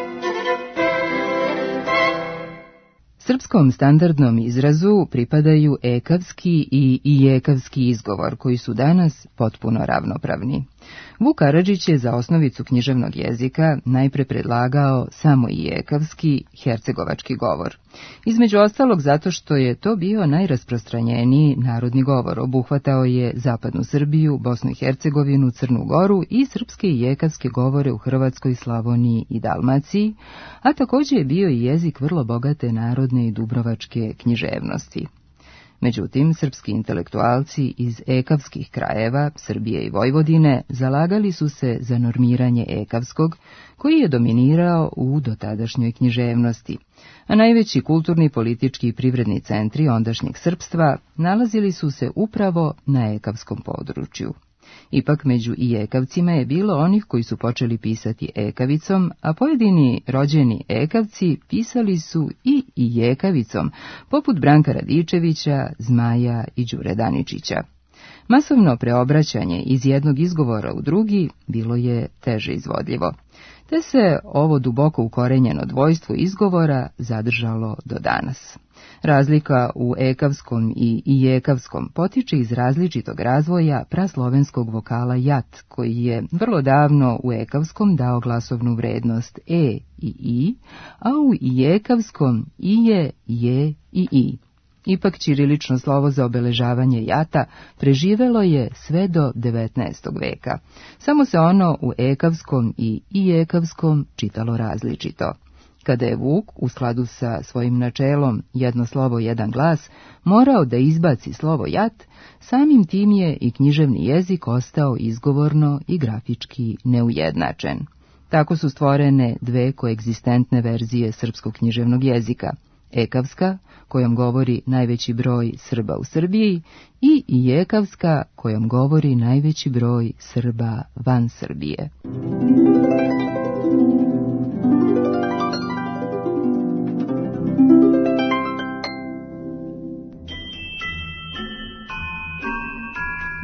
Srpskom standardnom izrazu pripadaju ekavski i ijekavski izgovor, koji su danas potpuno ravnopravni. Vuk Karadžić je za osnovicu književnog jezika najpre predlagao samo ijekavski, hercegovački govor. Između ostalog zato što je to bio najrasprostranjeniji narodni govor, obuhvatao je zapadnu Srbiju, Bosnu i Hercegovinu, Crnu Goru i srpske i ijekavske govore u Hrvatskoj, Slavoniji i Dalmaciji, a također je bio i jezik vrlo bogate narodne i dubrovačke književnosti. Međutim, srpski intelektualci iz ekavskih krajeva, Srbije i Vojvodine, zalagali su se za normiranje ekavskog, koji je dominirao u dotadašnjoj književnosti, a najveći kulturni, politički i privredni centri ondašnjeg srpstva nalazili su se upravo na ekavskom području. Ipak među ijekavcima je bilo onih koji su počeli pisati ekavicom, a pojedini rođeni ekavci pisali su i ijekavicom, poput Branka Radičevića, Zmaja i Đure Daničića. Masovno preobraćanje iz jednog izgovora u drugi bilo je teže izvodljivo, te se ovo duboko ukorenjeno dvojstvo izgovora zadržalo do danas. Razlika u ekavskom i ijekavskom potiče iz različitog razvoja praslovenskog vokala jat, koji je vrlo davno u ekavskom dao glasovnu vrednost e i i, a u ijekavskom ije, je i i. Ipak ćirilično slovo za obeležavanje jata preživelo je sve do devetnaestog veka. Samo se ono u ekavskom i ijekavskom čitalo različito. Kada je Vuk, u skladu sa svojim načelom jedno slovo, jedan glas, morao da izbaci slovo jat, samim tim je i književni jezik ostao izgovorno i grafički neujednačen. Tako su stvorene dve koegzistentne verzije srpskog književnog jezika, ekavska, kojom govori najveći broj Srba u Srbiji, i ijekavska, kojom govori najveći broj Srba van Srbije.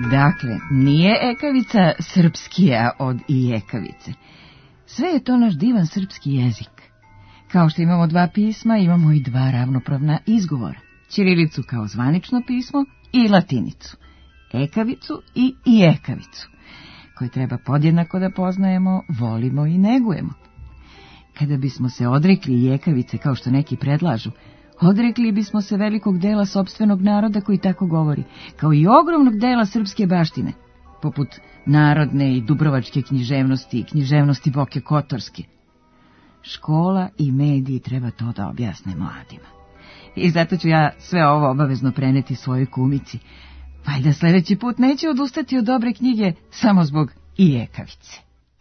Dakle, nije ekavica srpskija od ijekavice. Sve je to naš divan srpski jezik. Kao što imamo dva pisma, imamo i dva ravnopravna izgovora. Ćirilicu kao zvanično pismo i latinicu. Ekavicu i ijekavicu, koje treba podjednako da poznajemo, volimo i negujemo. Kada bismo se odrekli ijekavice, kao što neki predlažu, odrekli bismo se velikog dela sopstvenog naroda koji tako govori, kao i ogromnog dela srpske baštine, poput narodne i dubrovačke književnosti i književnosti Boke Kotorske. Škola i mediji treba to da objasne mladima. I zato ću ja sve ovo obavezno preneti svojoj kumici. Valjda sljedeći put neće odustati od dobre knjige samo zbog ijekavice.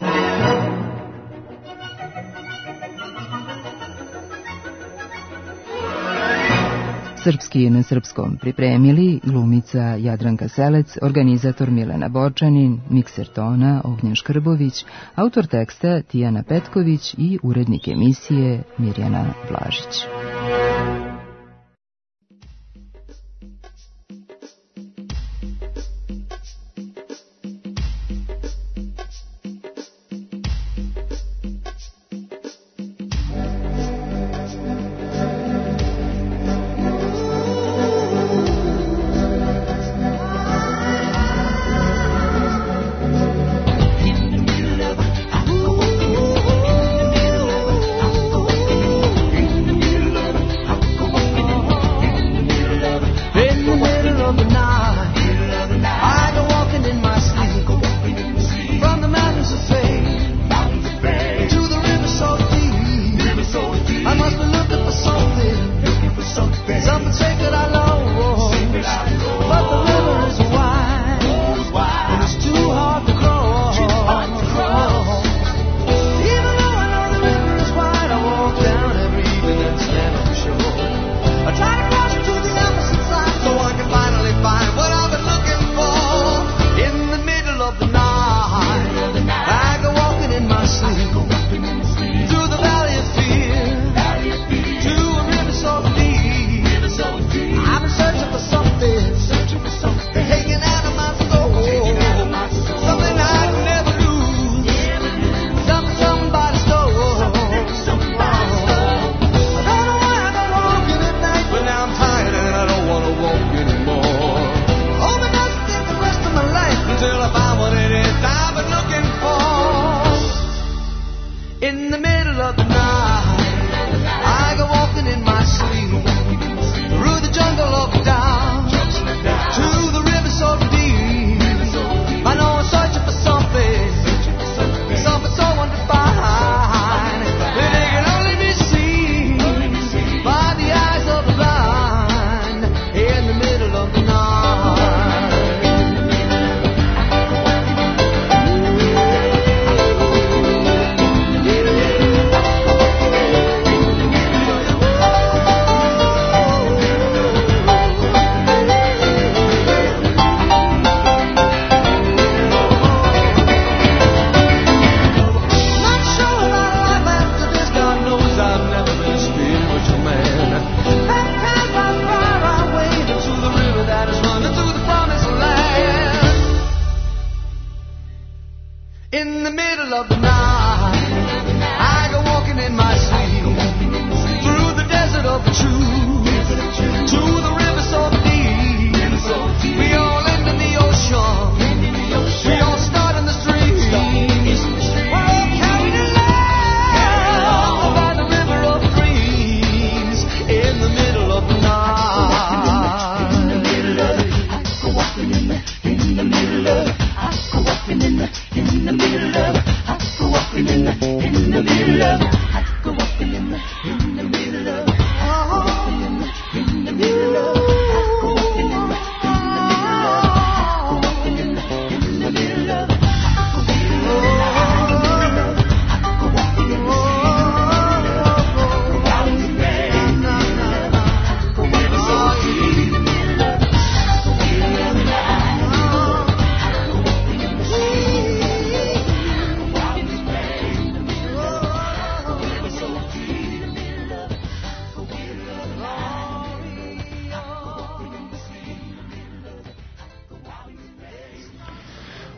Srpski na srpskom pripremili glumica Jadranka Selec, organizator Milena Borčanin, mikser tona Ognjen Škrbović, autor teksta Tijana Petković i urednik emisije Mirjana Blažić.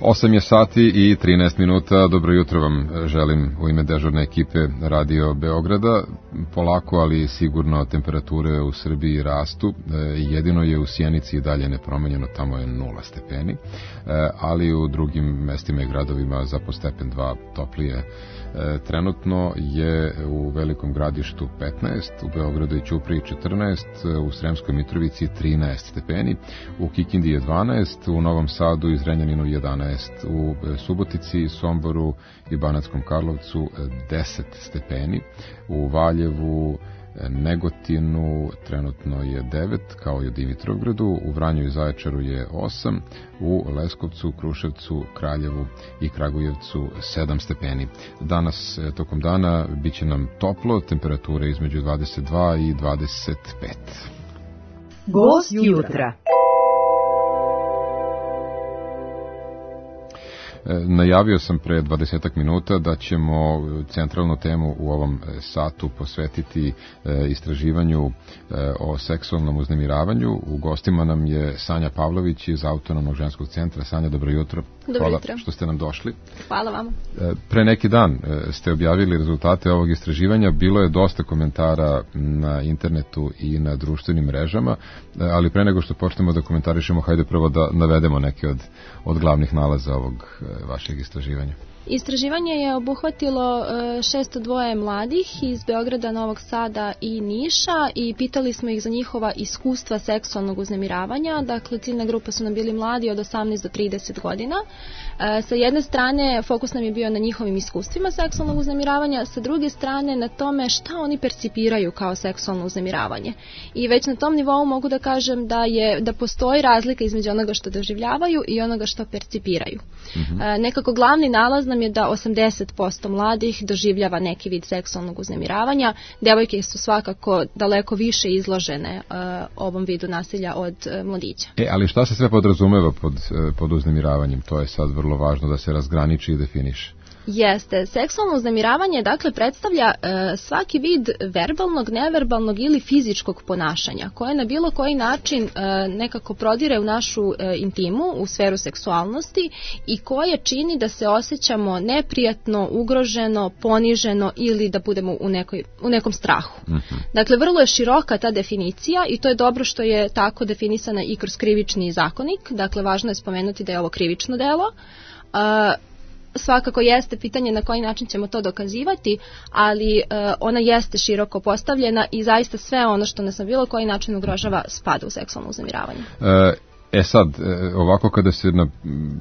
osam je sati i trinaest minuta. Dobro jutro vam želim u ime dežurne ekipe Radio Beograda. Polako, ali sigurno temperature u Srbiji rastu. Jedino je u Sjenici i dalje nepromenjeno, tamo je nula stepeni, ali u drugim mestima i gradovima za po stepen dva toplije. Trenutno je u Velikom Gradištu petnaest, u Beogradu i Ćupriji četrnaest, u Sremskoj Mitrovici trinaest stepeni, u Kikindi je dvanaest, u Novom Sadu i Zrenjaninu jedanaest, u Subotici, Somboru i Banatskom Karlovcu deset stepeni, u Valjevu, Negotinu trenutno je devet, kao i u Dimitrovgradu, u Vranju i Zaječaru je osam, u Leskovcu, Kruševcu, Kraljevu i Kragujevcu sedam stepeni. Danas, tokom dana, bit će nam toplo, temperature između dvadeset dva i dvadeset pet. Gost jutra. Najavio sam pre dvadesetak minuta da ćemo centralnu temu u ovom satu posvetiti istraživanju o seksualnom uznemiravanju. U gostima nam je Sanja Pavlović iz Autonomnog ženskog centra. Sanja, dobro jutro. Dobro Hvala jutro. Što ste nam došli. Hvala vam. Pre neki dan ste objavili rezultate ovog istraživanja. Bilo je dosta komentara na internetu i na društvenim mrežama, ali pre nego što počnemo da komentarišemo, hajde prvo da navedemo neke od, od glavnih nalaza ovog vašeg istraživanja. Istraživanje je obuhvatilo šesto dva mladih iz Beograda, Novog Sada i Niša i pitali smo ih za njihova iskustva seksualnog uznemiravanja. Dakle, ciljna grupa su nam bili mladi od osamnaest do trideset godina. Sa jedne strane, fokus nam je bio na njihovim iskustvima seksualnog uznemiravanja, sa druge strane na tome šta oni percipiraju kao seksualno uznemiravanje. I već na tom nivou mogu da kažem da je da postoji razlika između onoga što doživljavaju i onoga što percipiraju. Mm-hmm. Nekako glavni nalaz nam je da osamdeset posto mladih doživljava neki vid seksualnog uznemiravanja. Devojke su svakako daleko više izložene uh, ovom vidu nasilja od uh, mladića. E, ali šta se sve podrazumeva pod, pod uznemiravanjem? To je sad vrlo važno da se razgraniči i definiše. Jeste. Seksualno uznemiravanje dakle predstavlja e, svaki vid verbalnog, neverbalnog ili fizičkog ponašanja koje na bilo koji način e, nekako prodire u našu e, intimu, u sferu seksualnosti i koje čini da se osjećamo neprijatno, ugroženo, poniženo ili da budemo u, nekoj, u nekom strahu. Mm-hmm. Dakle, vrlo je široka ta definicija i to je dobro što je tako definisana i kroz krivični zakonik. Dakle, važno je spomenuti da je ovo krivično delo. E, Svakako jeste pitanje na koji način ćemo to dokazivati, ali e, ona jeste široko postavljena i zaista sve ono što nas na bilo koji način ugrožava spada u seksualno uznemiravanje. E, e sad, ovako kada se na,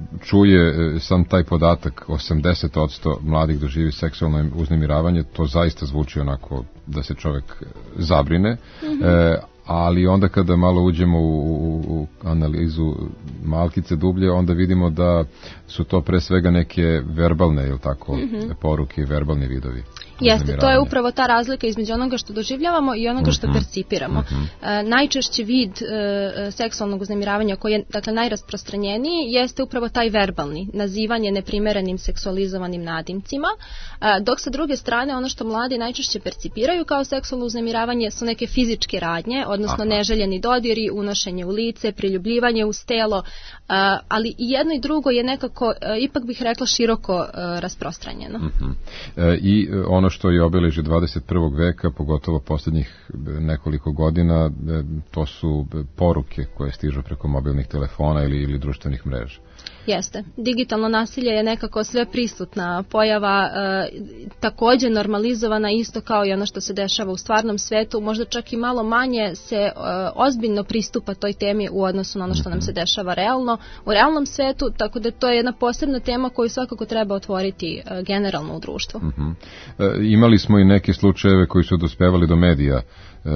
čuje sam taj podatak, osamdeset posto mladih doživi seksualno uznemiravanje, to zaista zvuči onako da se čovjek zabrine, mm-hmm. e, ali onda kada malo uđemo u, u, u analizu malkice dublje, onda vidimo da su to pre svega neke verbalne, ili tako, mm-hmm. poruke, verbalni vidovi. Jeste, to je upravo ta razlika između onoga što doživljavamo i onoga što mm-hmm. percipiramo. Mm-hmm. E, najčešći vid e, seksualnog uznemiravanja koji je dakle najrasprostranjeniji jeste upravo taj verbalni, nazivanje neprimerenim seksualizovanim nadimcima, e, dok sa druge strane ono što mladi najčešće percipiraju kao seksualno uznemiravanje su neke fizičke radnje, odnosno Aha. neželjeni dodiri, unošenje u lice, priljubljivanje uz telo, e, ali i jedno i drugo je nekako, e, ipak bih rekla, široko e, rasprostranjeno. Mm-hmm. E, I ono što je obeležje dvadeset prvog veka, pogotovo posljednjih nekoliko godina, to su poruke koje stižu preko mobilnih telefona ili, ili društvenih mreža. Jeste. Digitalno nasilje je nekako sve prisutna pojava, e, također normalizovana isto kao i ono što se dešava u stvarnom svetu, možda čak i malo manje se e, ozbiljno pristupa toj temi u odnosu na ono što nam se dešava realno u realnom svetu, tako da to je jedna posebna tema koju svakako treba otvoriti e, generalno u društvu. Uh-huh. E, imali smo i neke slučajeve koji su dospevali do medija, e,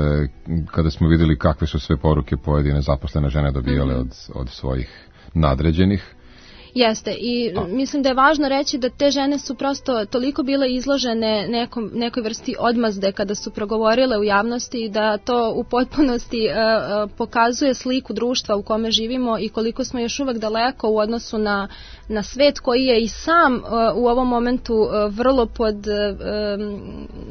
kada smo vidjeli kakve su sve poruke pojedine zaposlene žene dobijale uh-huh. od, od svojih nadređenih. Jeste, i mislim da je važno reći da te žene su prosto toliko bile izložene nekom, nekoj vrsti odmazde kada su progovorile u javnosti, da to u potpunosti uh, pokazuje sliku društva u kome živimo i koliko smo još uvek daleko u odnosu na, na svet koji je i sam uh, u ovom momentu uh, vrlo pod uh,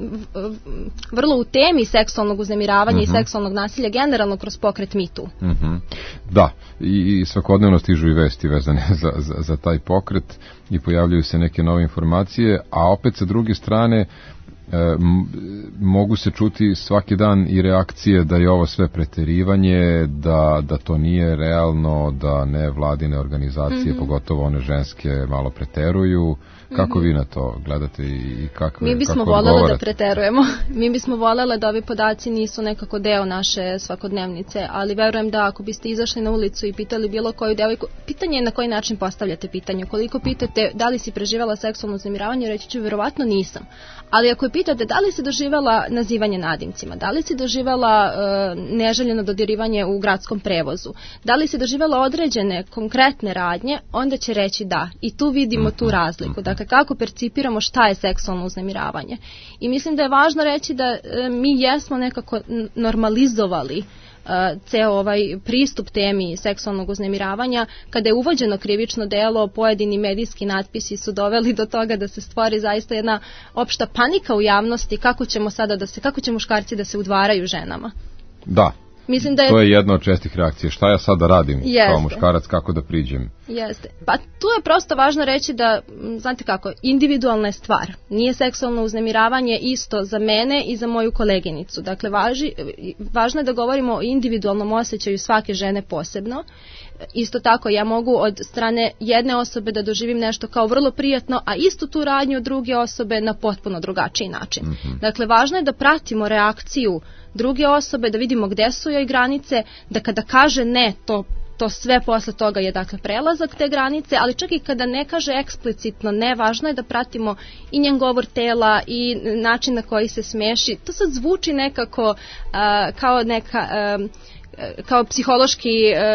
vrlo u temi seksualnog uznemiravanja mm-hmm. i seksualnog nasilja generalno kroz pokret Me Too. Mm-hmm. Da, i, i svakodnevno stižu i vesti vezane za, za, za taj pokret i pojavljaju se neke nove informacije, a opet sa druge strane E, m, mogu se čuti svaki dan i reakcije da je ovo sve preterivanje, da, da to nije realno, da ne vladine organizacije, mm-hmm. pogotovo one ženske, malo preteruju. Kako mm-hmm. vi na to gledate i kako Mi bismo voljeli da preterujemo. Mi bismo voljeli da ovi podaci nisu nekako deo naše svakodnevnice, ali verujem da ako biste izašli na ulicu i pitali bilo koju devojku, pitanje je na koji način postavljate pitanje. Koliko pitate da li si preživjela seksualno uznemiravanje, reći ću verovatno nisam. Ali ako je pitate da li si doživjela nazivanje nadimcima, da li si doživjela e, neželjeno dodirivanje u gradskom prevozu, da li si doživjela određene konkretne radnje, onda će reći da. I tu vidimo tu razliku. Dakle, kako percipiramo šta je seksualno uznemiravanje. I mislim da je važno reći da e, mi jesmo nekako normalizovali Uh, ceo ovaj pristup temi seksualnog uznemiravanja. Kada je uvođeno krivično delo, pojedini medijski natpisi su doveli do toga da se stvori zaista jedna opšta panika u javnosti kako ćemo sada da se, kako će muškarci da se udvaraju ženama. Da. Mislim da je... To je jedna od čestih reakcija. Šta ja sada radim Jeste. kao muškarac, kako da priđem? Jeste. Pa tu je prosto važno reći da, znate kako, individualna je stvar. Nije seksualno uznemiravanje isto za mene i za moju koleginicu. Dakle, važi, važno je da govorimo o individualnom osjećaju svake žene posebno. Isto tako, ja mogu od strane jedne osobe da doživim nešto kao vrlo prijatno, a istu tu radnju od druge osobe na potpuno drugačiji način. Mm-hmm. Dakle, važno je da pratimo reakciju druge osobe, da vidimo gde su joj granice, da kada kaže ne, to to sve posle toga je dakle prelazak te granice, ali čak i kada ne kaže eksplicitno ne, važno je da pratimo i njen govor tela i način na koji se smeši. To sad zvuči nekako uh, kao neka... Uh, kao psihološki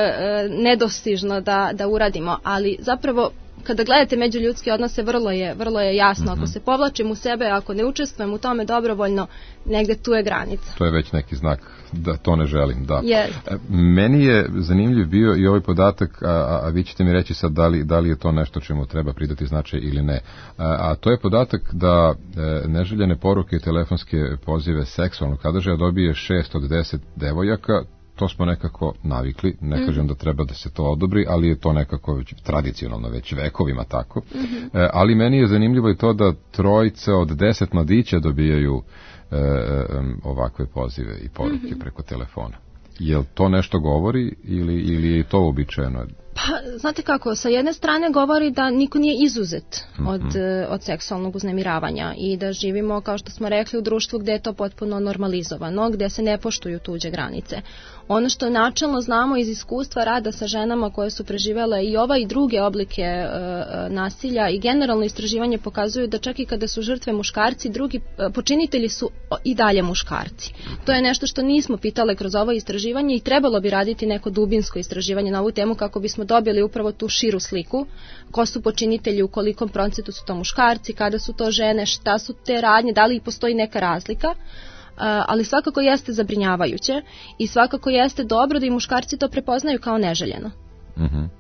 uh, nedostižno da, da uradimo, ali zapravo kada gledate međuljudske odnose vrlo je, vrlo je jasno, mm-hmm. ako se povlačim u sebe, ako ne učestvujem u tome dobrovoljno, negde tu je granica. To je već neki znak da to ne želim, da. Yes. Meni je zanimljiv bio i ovaj podatak, a, a vi ćete mi reći sad da li, da li je to nešto čemu treba pridati značaj ili ne. A, a to je podatak da e, neželjene poruke i telefonske pozive seksualnog sadržaja dobije šest od deset devojaka. To smo nekako navikli, ne kažem da treba da se to odobri, ali je to nekako već tradicionalno, već vekovima tako. Mm-hmm. E, ali meni je zanimljivo i to da trojice od deset mladića dobijaju e, e, ovakve pozive i poruke mm-hmm. preko telefona. Jel to nešto govori ili, ili je to uobičajeno? Pa, znate kako, sa jedne strane govori da niko nije izuzet od, mm-hmm. od seksualnog uznemiravanja i da živimo, kao što smo rekli, u društvu gde je to potpuno normalizovano, gde se ne poštuju tuđe granice. Ono što načelno znamo iz iskustva rada sa ženama koje su preživele i ova i druge oblike e, nasilja i generalno istraživanje pokazuju da čak i kada su žrtve muškarci, drugi e, počinitelji su i dalje muškarci. To je nešto što nismo pitale kroz ovo istraživanje i trebalo bi raditi neko dubinsko istraživanje na ovu temu kako bismo dobili upravo tu širu sliku, ko su počinitelji, u kolikom procentu su to muškarci, kada su to žene, šta su te radnje, da li postoji neka razlika. Uh, ali svakako jeste zabrinjavajuće i svakako jeste dobro da i muškarci to prepoznaju kao neželjeno. Mm-hmm.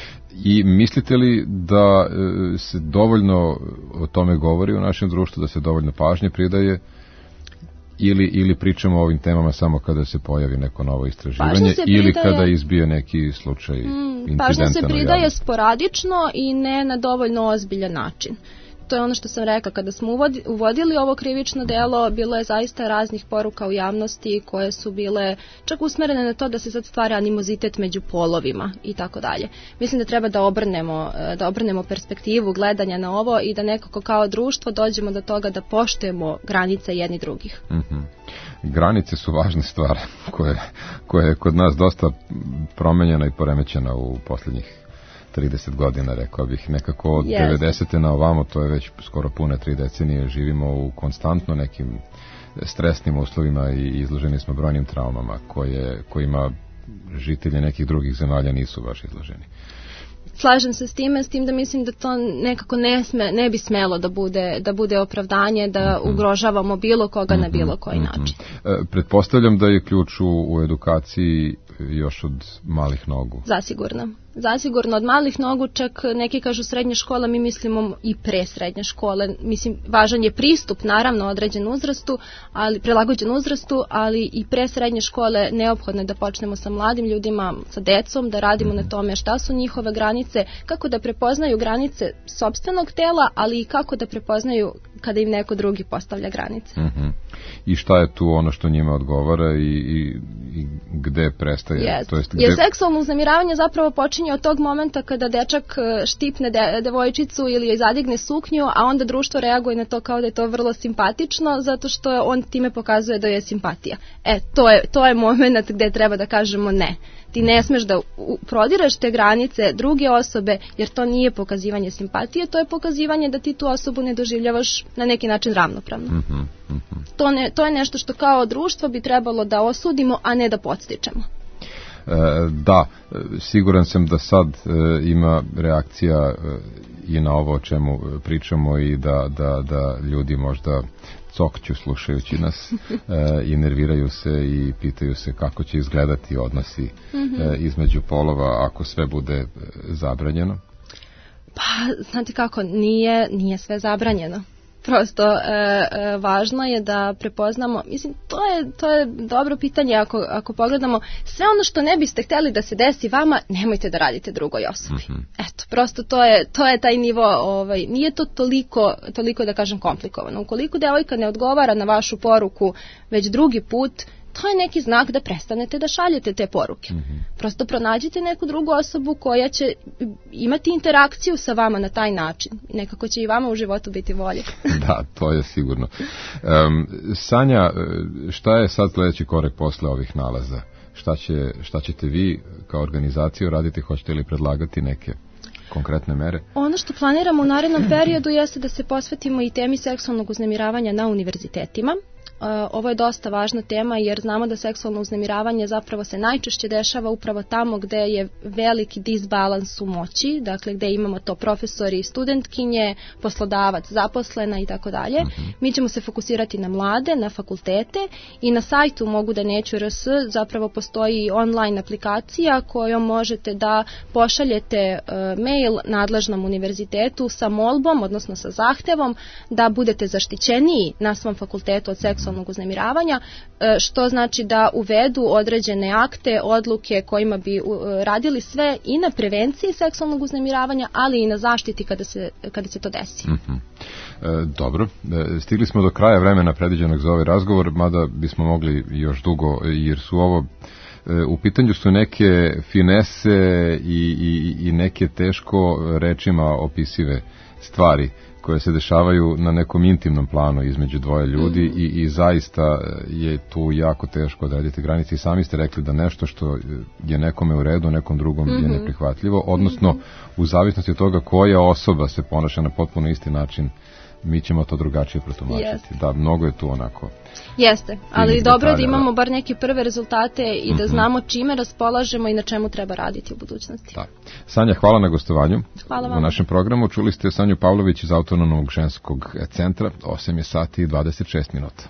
I mislite li da e, se dovoljno o tome govori u našem društvu, da se dovoljno pažnje pridaje ili, ili pričamo o ovim temama samo kada se pojavi neko novo istraživanje ili pridaje, kada izbije neki slučaj mm, incidenta? Pažnja se pridaje sporadično i ne na dovoljno ozbiljan način. To je ono što sam rekla, kada smo uvodili ovo krivično delo, bilo je zaista raznih poruka u javnosti koje su bile čak usmerene na to da se sad stvara animozitet među polovima i tako dalje. Mislim da treba da obrnemo, da obrnemo perspektivu gledanja na ovo i da nekako kao društvo dođemo do toga da poštujemo granice jedni drugih. Mm-hmm. Granice su važne stvari koje, koje je kod nas dosta promenjena i poremećena u posljednjih trideset godina, rekao bih, nekako od yes. devedesete na ovamo, to je već skoro pune tri decenije, živimo u konstantno nekim stresnim uslovima i izloženi smo brojnim traumama koje, kojima žitelji nekih drugih zemalja nisu baš izloženi. Slažem se s time, s tim da mislim da to nekako ne, sme, ne bi smelo da bude, da bude opravdanje, da ugrožavamo bilo koga mm-hmm. na bilo koji način. Mm-hmm. E, pretpostavljam da je ključ u, u edukaciji još od malih nogu. Zasigurno. Zasigurno od malih nogu, čak neki kažu srednja škola, mi mislimo i pre srednje škole. Mislim, važan je pristup, naravno, određen uzrastu, ali prilagođen uzrastu, ali i pre srednje škole neophodno je da počnemo sa mladim ljudima, sa decom, da radimo na tome šta su njihove granice, kako da prepoznaju granice sopstvenog tela, ali i kako da prepoznaju kada im neko drugi postavlja granice. Mm-hmm. I šta je tu ono što njima odgovara i, i, i gde prestaje? Yes. To jest, gde... Jer seksualno uznemiravanje zapravo počinje od tog momenta kada dečak štipne de, devojčicu ili zadigne suknju, a onda društvo reaguje na to kao da je to vrlo simpatično, zato što on time pokazuje da je simpatija. E, to je, to je moment gde treba da kažemo ne. Ti ne smeš da prodiraš te granice druge osobe, jer to nije pokazivanje simpatije, to je pokazivanje da ti tu osobu ne doživljavaš na neki način ravnopravno. Mm-hmm, mm-hmm. To, ne, to je nešto što kao društvo bi trebalo da osudimo, a ne da podstičemo. E, da, siguran sam da sad e, ima reakcija e, i na ovo o čemu pričamo i da, da, da ljudi možda cokću slušajući nas e, i nerviraju se i pitaju se kako će izgledati odnosi mm-hmm. e, između polova ako sve bude zabranjeno. Pa, znate kako, nije, nije sve zabranjeno. Prosto e, e, važno je da prepoznamo, mislim, to je, to je dobro pitanje, ako, ako pogledamo sve ono što ne biste htjeli da se desi vama, nemojte da radite drugoj osobi. Mm-hmm. Eto, prosto to je, to je taj nivo, ovaj, nije to toliko, toliko da kažem komplikovano. Ukoliko devojka ne odgovara na vašu poruku već drugi put, to je neki znak da prestanete da šaljete te poruke. Mm-hmm. Prosto pronađite neku drugu osobu koja će imati interakciju sa vama na taj način. Nekako će i vama u životu biti bolje. Da, to je sigurno. Um, Sanja, šta je sad sledeći korak posle ovih nalaza? Šta, će, šta ćete vi kao organizaciju raditi? Hoćete li predlagati neke konkretne mere? Ono što planiramo u narednom periodu jeste da se posvetimo i temi seksualnog uznemiravanja na univerzitetima. Ovo je dosta važna tema jer znamo da seksualno uznemiravanje zapravo se najčešće dešava upravo tamo gde je veliki disbalans u moći, dakle gde imamo to profesori i studentkinje, poslodavac, zaposlena i tako dalje. Mi ćemo se fokusirati na mlade, na fakultete i na sajtu Mogu da neću R S zapravo postoji online aplikacija kojom možete da pošaljete uh, mail nadležnom univerzitetu sa molbom, odnosno sa zahtevom da budete zaštićeniji na svom fakultetu od seksualnog uznemiravanja, što znači da uvedu određene akte, odluke kojima bi radili sve i na prevenciji seksualnog uznemiravanja, ali i na zaštiti kada se, kada se to desi. Mm-hmm. E, dobro, e, stigli smo do kraja vremena predviđenog za ovaj razgovor, mada bismo mogli još dugo, jer su ovo e, u pitanju su neke finese i, i, i neke teško rečima opisive stvari koje se dešavaju na nekom intimnom planu između dvoje ljudi mm. i, i zaista je tu jako teško odrediti granice i sami ste rekli da nešto što je nekome u redu, nekom drugom mm-hmm. je neprihvatljivo, odnosno mm-hmm. u zavisnosti od toga koja osoba se ponaša na potpuno isti način, mi ćemo to drugačije protumačiti. Yes. Da, mnogo je tu onako. Jeste, ali dobro je da imamo bar neke prve rezultate i da znamo čime raspolažemo i na čemu treba raditi u budućnosti. Da. Sanja, hvala na gostovanju. Hvala vam. Na našem programu čuli ste Sanju Pavlović iz Autonomnog ženskog centra, osam je sati i dvadeset šest minuta.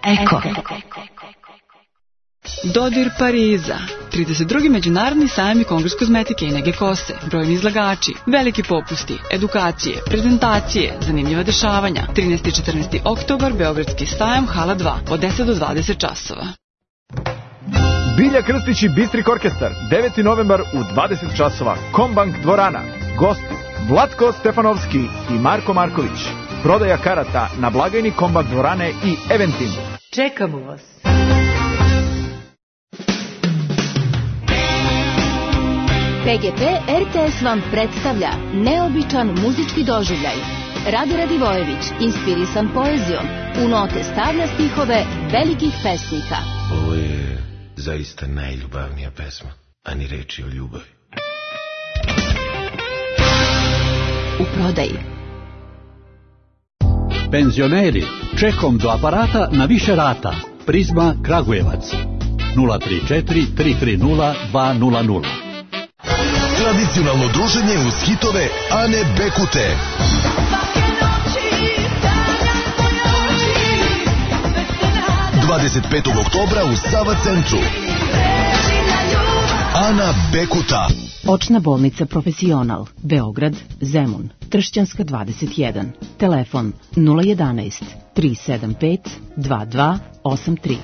Eko. Dodir Pariza. trideset drugi Međunarodni sajam i kongres kozmetike i nege kose, brojni izlagači, veliki popusti, edukacije, prezentacije, zanimljiva dešavanja. trinaesti i četrnaesti oktobar, Beogradski sajam, hala dva, od deset do dvadeset časova. Bilja Krstić i Bistrik orkestar, deveti novembar u dvadeset časova, Kombank dvorana. Gosti Vlatko Stefanovski i Marko Marković. Prodaja karata na blagajni Kombank dvorane i Eventim. Čekamo vas. P G P R T S vam predstavlja neobičan muzički doživljaj. Rade Radivojević, inspirisan poezijom, u note stavlja stihove velikih pesnika. Ovo je zaista najljubavnija pesma, a ni reči o ljubavi. U prodaji. Penzioneri, čekom do aparata na više rata. Prizma Kragujevac. nula tri četiri tri tri nula dva nula nula. Tradicionalno druženje uz hitove Ane Bekute. dvadeset petog oktobra u Sava centru. Ana Bekuta. Očna bolnica Profesional, Beograd, Zemun, Tršćanska dvadeset jedan. Telefon nula jedanaest tri sedam pet dva dva osam tri.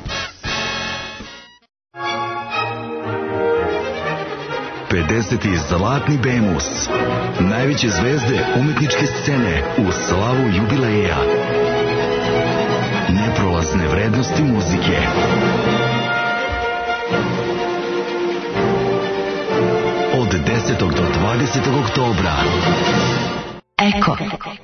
pedeseti Zlatni Bemus. Najveće zvezde umetničke scene u slavu jubileja. Neprolazne vrednosti muzike. Od desetog do dvadesetog oktobra. Eko.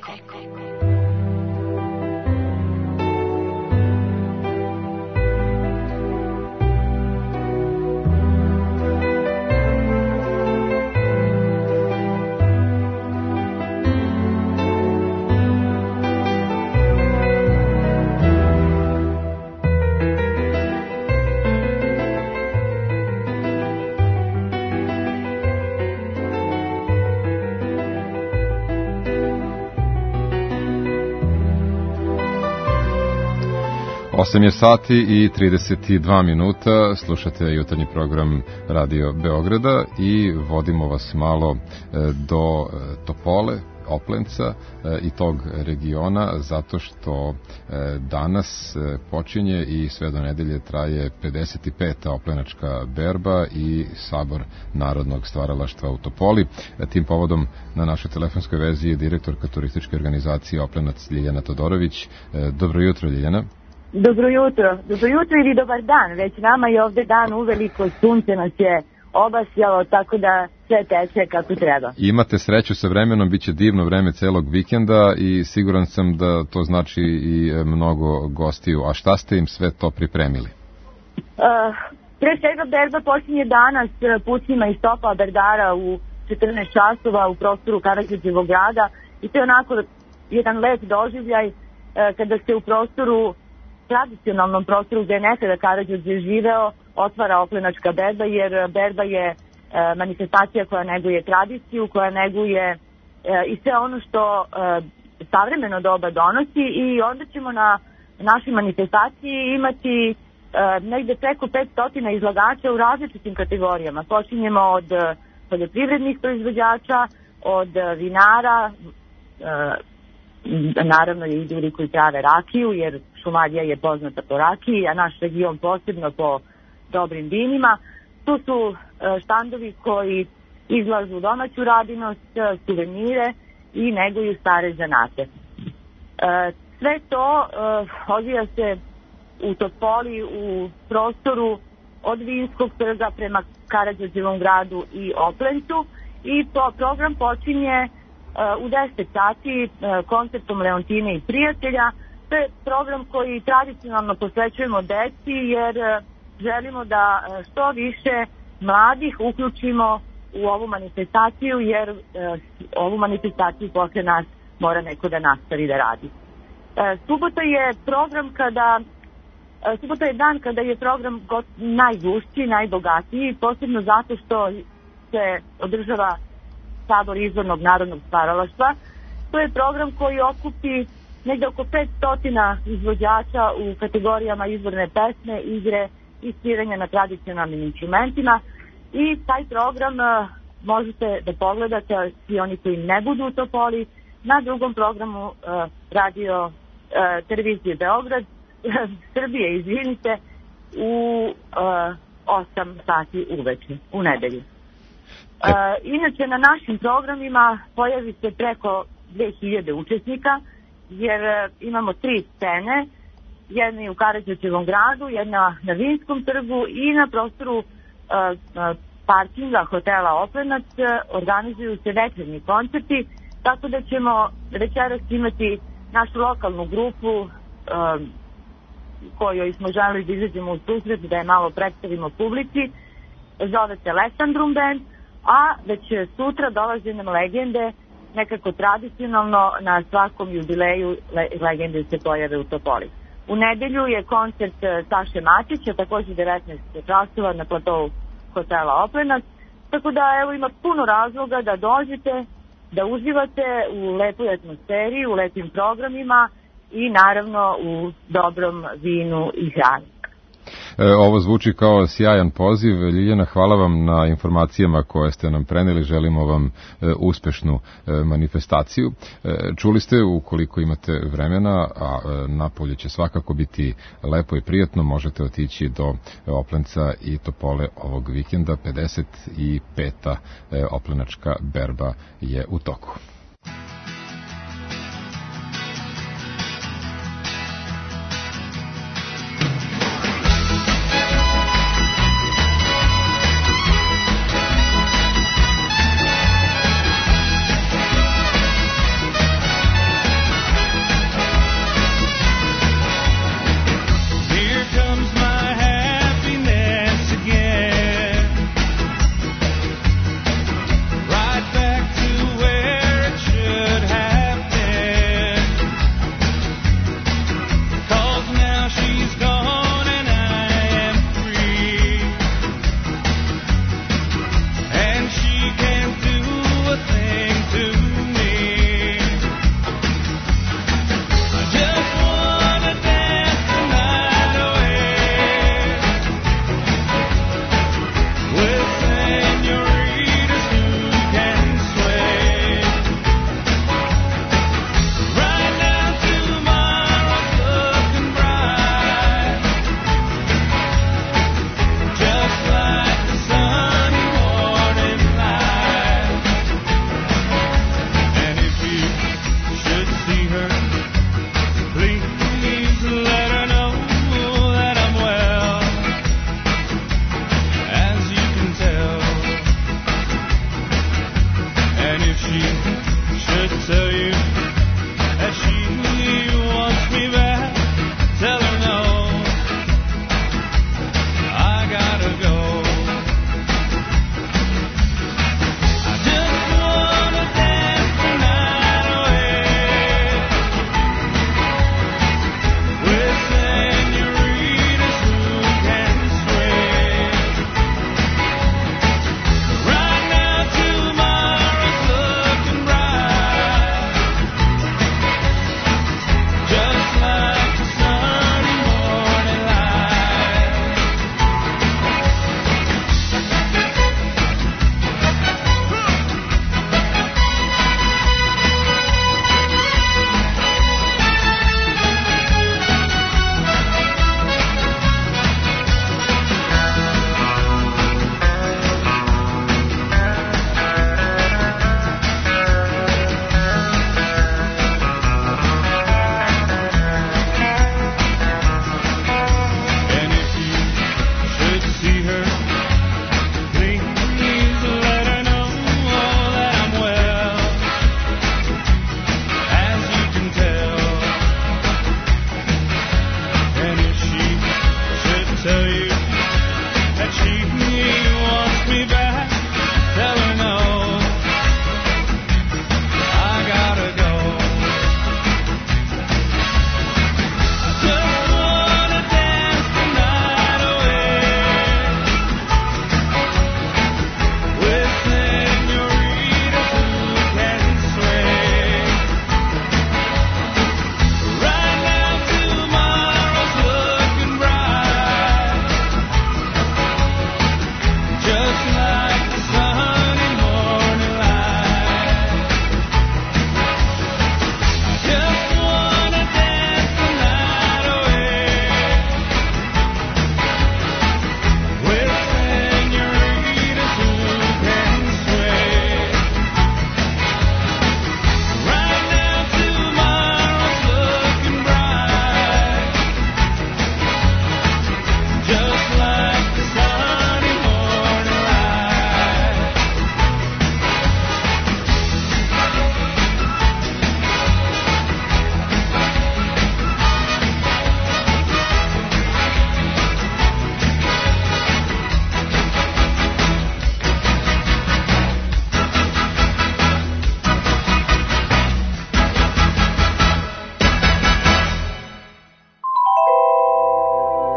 osam je sati i trideset dva minuta, slušate jutarnji program Radio Beograda i vodimo vas malo do Topole, Oplenca i tog regiona, zato što danas počinje i sve do nedelje traje pedeset peta oplenačka berba i sabor Narodnog stvaralaštva u Topoli. Tim povodom na našoj telefonskoj vezi je direktorka turističke organizacije Oplenac Ljiljana Todorović. Dobro jutro, Ljiljana. Dobro jutro, dobro jutro ili dobar dan, već nama je ovde dan uveliko, sunce nas je obasjalo, tako da sve teče kako treba. Imate sreću sa vremenom, bit će divno vreme celog vikenda i siguran sam da to znači i mnogo gostiju. A šta ste im sve to pripremili? Uh, pre svega berba počinje danas pucnjima iz Topa Berdara u četrnaest časova u prostoru Karađorđevog grada i to je onako jedan lep doživljaj uh, kada se u prostoru tradicionalnom prostoru gde je nekada Karađorđe živeo, otvara oplenačka berba, jer berba je e, manifestacija koja neguje tradiciju, koja neguje e, i sve ono što e, savremeno doba donosi i onda ćemo na našoj manifestaciji imati e, negde preko petsto izlagača u različitim kategorijama. Počinjemo od poljoprivrednih proizvođača, od vinara, e, naravno i ljudi koji prave rakiju, jer Šumadija je poznata po rakiji, a naš region posebno po dobrim vinima. Tu su štandovi koji izlažu domaću radinost, suvenire i neguju stare zanate. Sve to odvija se u Topoli, u prostoru od Vinskog trga prema Karađorđevom gradu i Oplencu i to program počinje u deset sati koncertom Leontine i prijatelja. To je program koji tradicionalno posvećujemo deci jer želimo da što više mladih uključimo u ovu manifestaciju jer ovu manifestaciju posle nas mora neko da nastavi da radi. Subota je program kada subota je dan kada je program najgušći, najbogatiji, posebno zato što se održava sabor izvornog narodnog stvaralaštva. To je program koji okupi negde oko petsto izvođača u kategorijama izvorne pesme, igre i sviranja na tradicionalnim instrumentima i taj program uh, možete da pogledate svi oni koji ne budu u Topoli na drugom programu uh, radio uh, televizije Beograd, Srbije, izvinite, u uh, osam sati uveče, u nedelju. Uh, inače, na našim programima pojavi se preko dve hiljade učesnika, jer uh, imamo tri scene, jedna je u Karađorđevom gradu, jedna na Vinskom trgu i na prostoru uh, uh, parkinga hotela Oplenac organizuju se večernji koncerti, tako da ćemo večeras imati našu lokalnu grupu um, kojoj smo želeli da izađemo u susret, da je malo predstavimo publici, zove se Lesandrum Band, a već sutra dolaze nam legende, nekako tradicionalno na svakom jubileju le, legende se pojave u Topoli. U nedelju je koncert Saše Matića, također devetnaest časova na platovu hotela Oplenac, tako da evo ima puno razloga da dođete, da uživate u lepoj atmosferi, u lepim programima i naravno u dobrom vinu i hrani. Ovo zvuči kao sjajan poziv. Ljiljana, hvala vam na informacijama koje ste nam preneli. Želimo vam uspešnu manifestaciju. Čuli ste, ukoliko imate vremena, a napolje će svakako biti lepo i prijatno, možete otići do Oplenca i Topole ovog vikenda. pedeset peta oplenačka berba je u toku. Right back to where it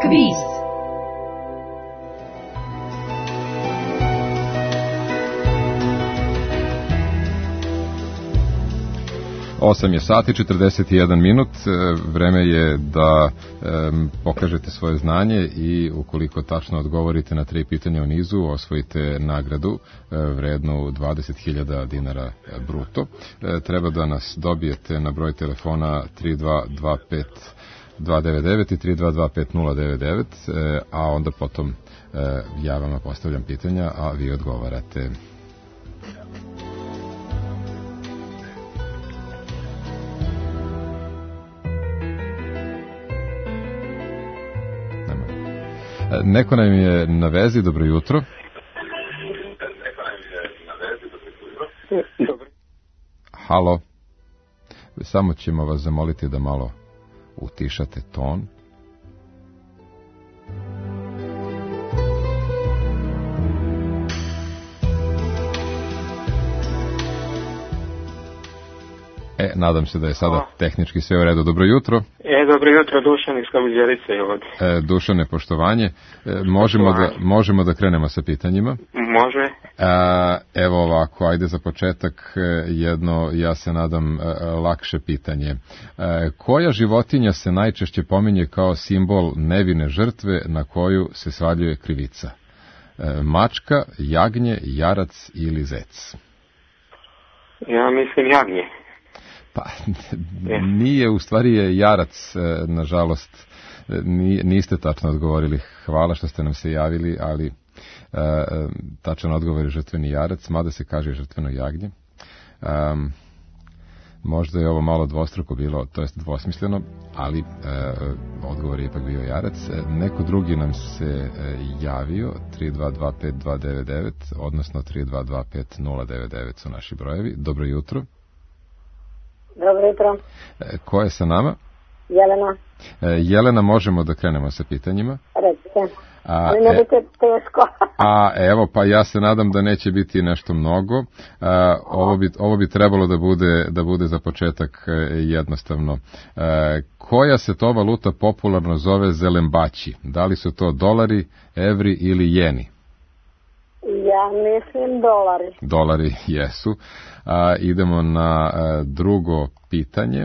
Kviz. osam je sati, četrdeset jedan minut, vreme je da um, pokažete svoje znanje i ukoliko tačno odgovorite na tri pitanja u nizu, osvojite nagradu uh, vrednu dvadeset hiljada dinara bruto. Uh, treba da nas dobijete na broj telefona tri dva dva pet dva devet devet i tri dva dva pet nula devet devet, uh, a onda potom uh, ja vama postavljam pitanja, a vi odgovarate. Neko nam je na vezi, dobro jutro. Halo. Samo ćemo vas zamoliti da malo utišate ton. E, nadam se da je sada tehnički sve u redu. Dobro jutro. E, dobro jutro, Dušan iz Kameđerice je ovdje. E, Dušane, poštovanje. E, možemo, da, možemo da krenemo sa pitanjima? Može. E, evo ovako, ajde za početak jedno, ja se nadam, lakše pitanje. E, koja životinja se najčešće pominje kao simbol nevine žrtve na koju se svaljuje krivica? E, mačka, jagnje, jarac ili zec? Ja mislim jagnje. Pa, nije, u stvari je jarac, nažalost, niste tačno odgovorili. Hvala što ste nam se javili, ali tačan odgovor je žrtveni jarac, mada se kaže žrtveno jagnje. Um, možda je ovo malo dvostruko bilo, to jest dvosmisleno, ali uh, odgovor je ipak bio jarac. Neko drugi nam se javio, tri dva dva pet dva devet devet, odnosno tri dva dva pet nula devet devet su naši brojevi. Dobro jutro. Dobro jutro. E, ko je sa nama? Jelena. E, Jelena, možemo da krenemo sa pitanjima? Recite. A, ali ne biti teško. a evo, pa ja se nadam da neće biti nešto mnogo. A, ovo, bi, ovo bi trebalo da bude, da bude za početak jednostavno. A, koja se to valuta popularno zove zelembaći? Da li su to dolari, evri ili jeni? Ja mislim dolari. Dolari jesu. A, idemo na a, drugo pitanje.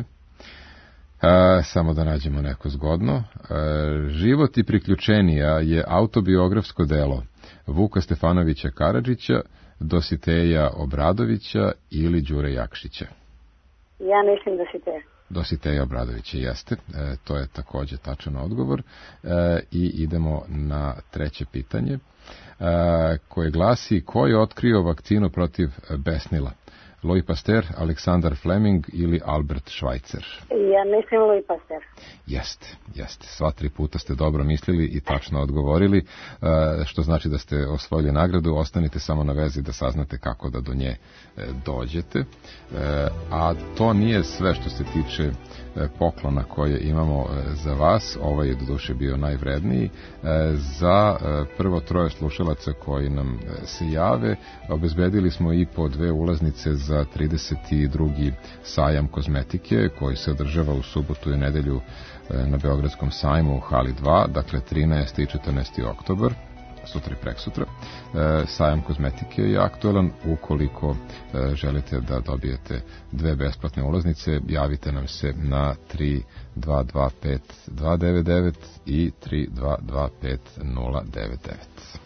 A, samo da nađemo neko zgodno. A, Život i priključenija je autobiografsko delo Vuka Stefanovića Karadžića, Dositeja Obradovića ili Đure Jakšića? Ja mislim Dositeja. Dositeja Obradovića, jeste. E, to je također tačan odgovor. E, I idemo na treće pitanje, e, koje glasi: ko je otkrio vakcinu protiv besnila? Louis Pasteur, Aleksandar Fleming ili Albert Schweitzer? Ja mislim Louis Pasteur. Jeste, jeste. Sva tri puta ste dobro mislili i tačno odgovorili, što znači da ste osvojili nagradu. Ostanite samo na vezi da saznate kako da do nje dođete. A to nije sve što se tiče poklona koje imamo za vas. Ovo je doduše bio najvredniji. Za prvo troje slušalaca koji nam se jave obezbedili smo i po dve ulaznice za trideseti drugi sajam kozmetike koji se održava u subotu i nedelju na Beogradskom sajmu u hali dva, dakle trinaesti i četrnaesti oktobar, sutra i preksutra. Sajam kozmetike je aktualan. Ukoliko želite da dobijete dve besplatne ulaznice, javite nam se na tri dva dva pet dva devet devet i tri dva dva pet nula devet devet.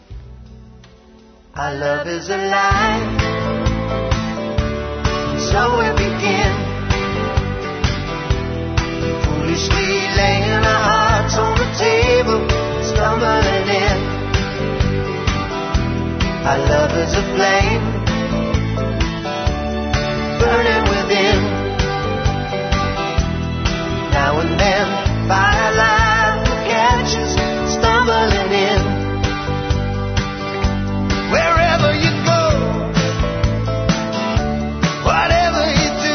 Our love is alive, so we begin, foolishly laying our hearts on the table, stumbling in. Our love is a flame, burning within. Now and then, firelight will catch us, stumbling in. Wherever you go, whatever you do,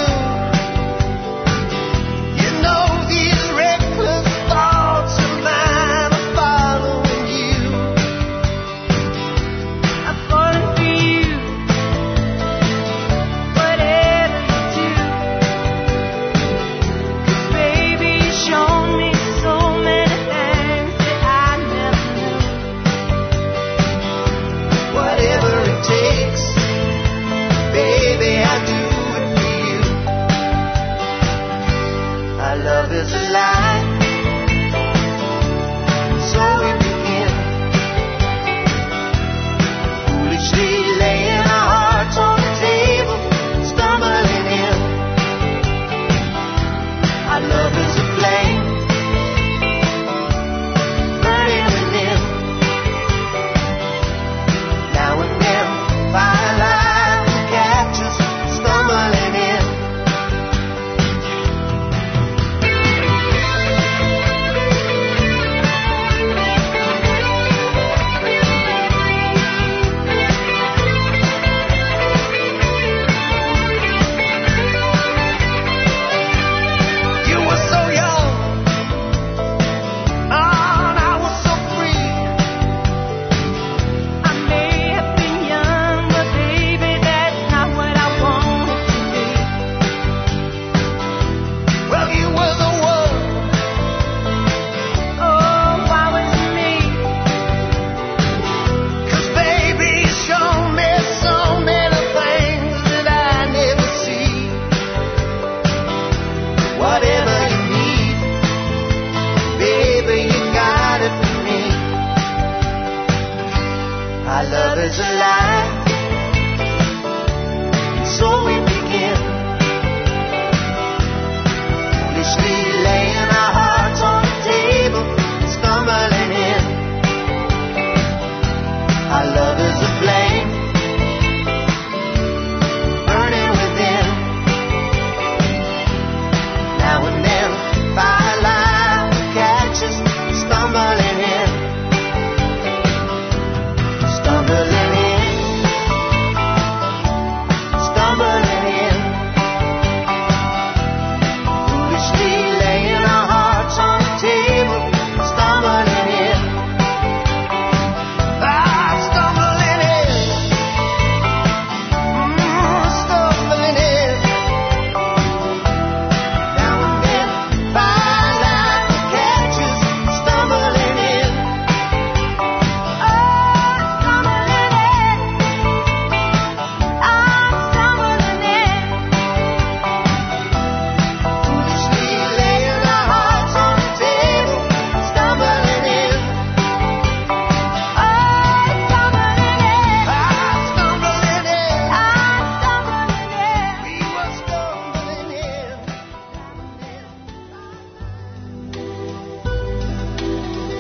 you know these reckless thoughts of mine are following you. I'm falling for you,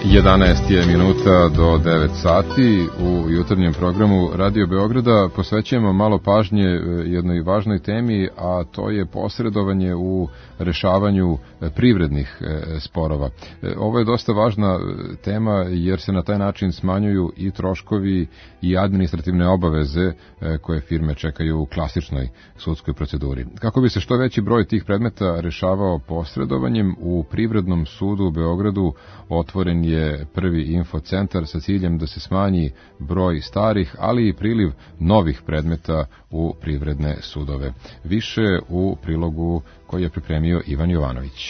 jedanaest je minuta do devet sati u jutarnjem programu Radio Beograda. Posvećujemo malo pažnje jednoj važnoj temi, a to je posredovanje u rešavanju privrednih sporova. Ovo je dosta važna tema jer se na taj način smanjuju i troškovi i administrativne obaveze koje firme čekaju u klasičnoj sudskoj proceduri. Kako bi se što veći broj tih predmeta rešavao posredovanjem, u Privrednom sudu u Beogradu otvoren je prvi infocentar sa ciljem da se smanji broj starih, ali i priliv novih predmeta u privredne sudove. Više u prilogu koji je pripremio Ivan Jovanović.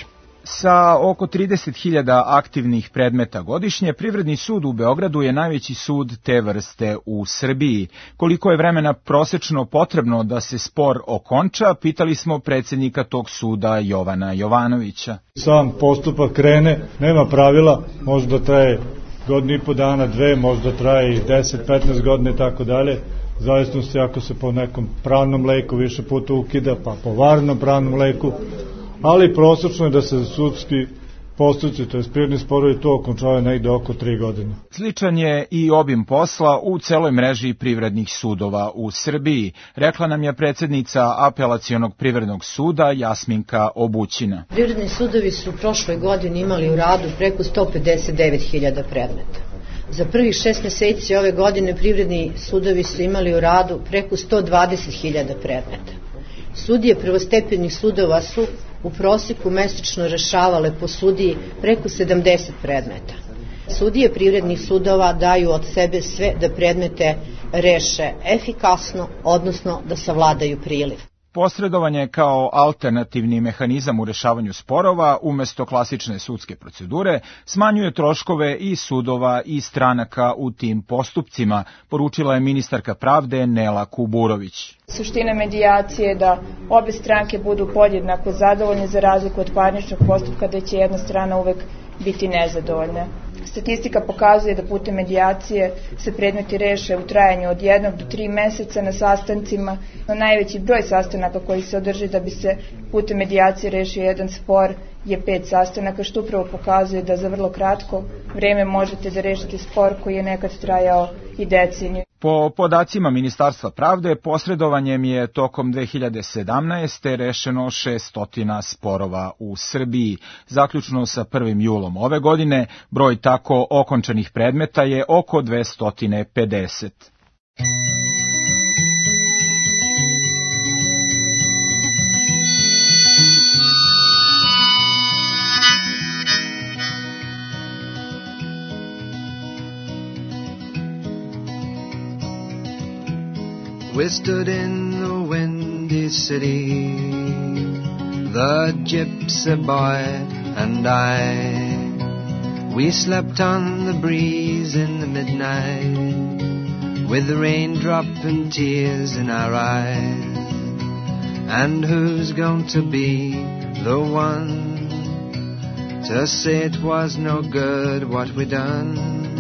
Sa oko trideset hiljada aktivnih predmeta godišnje, Privredni sud u Beogradu je najveći sud te vrste u Srbiji. Koliko je vremena prosečno potrebno da se spor okonča, pitali smo predsjednika tog suda Jovana Jovanovića. Sam postupak krene, nema pravila, možda traje godinu i po dana, dve, možda traje i deset, petnaest godine i tako dalje. Zavisnosti ako se po nekom pravnom leku više puta ukida, pa po varnom pravnom leku, ali prosečno je da se sudski postupci, to je privredni sporovi, to okončavaju negde oko tri godine. Sličan je i obim posla u celoj mreži privrednih sudova u Srbiji, rekla nam je predsjednica Apelacionog privrednog suda Jasminka Obućina. Privredni sudovi su u prošloj godini imali u radu preko sto pedeset devet hiljada predmeta. Za prvih šest meseci ove godine privredni sudovi su imali u radu preko sto dvadeset hiljada predmeta. Sudije prvostepenih sudova su u prosjeku mesečno rešavale po sudiji preko sedamdeset predmeta. Sudije privrednih sudova daju od sebe sve da predmete reše efikasno, odnosno da savladaju priliv. Posredovanje kao alternativni mehanizam u rešavanju sporova umesto klasične sudske procedure smanjuje troškove i sudova i stranaka u tim postupcima, poručila je ministarka pravde Nela Kuburović. Suština medijacije je da obe stranke budu podjednako zadovoljne, za razliku od parničnog postupka da će jedna strana uvek biti nezadovoljna. Statistika pokazuje da putem medijacije se predmeti reše u trajanju od jednog do tri meseca na sastancima. No, najveći broj sastanaka koji se održi da bi se putem medijacije rešio jedan spor je pet sastanaka, što upravo pokazuje da za vrlo kratko vreme možete da rešite spor koji je nekad trajao i deceniju. Po podacima Ministarstva pravde, posredovanjem je tokom dve hiljade sedamnaeste. rešeno šessto sporova u Srbiji. Zaključno sa prvim julom ove godine, broj tako okončanih predmeta je oko dvesta pedeset. We stood in the windy city, the gypsy boy and I. We slept on the breeze in the midnight, with the raindrop and tears in our eyes. And who's going to be the one to say it was no good what we done?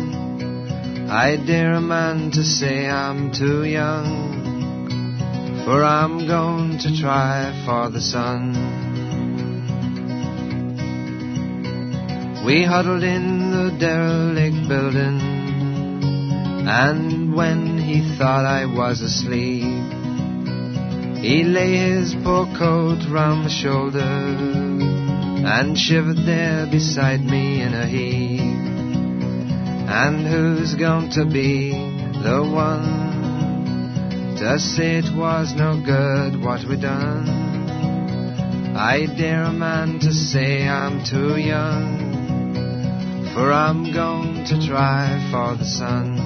I dare a man to say I'm too young, for I'm going to try for the sun. We huddled in the derelict building, and when he thought I was asleep, he lay his poor coat round my shoulder and shivered there beside me in a heap. And who's going to be the one to say it was no good what we done? I dare a man to say I'm too young, for I'm going to try for the sun.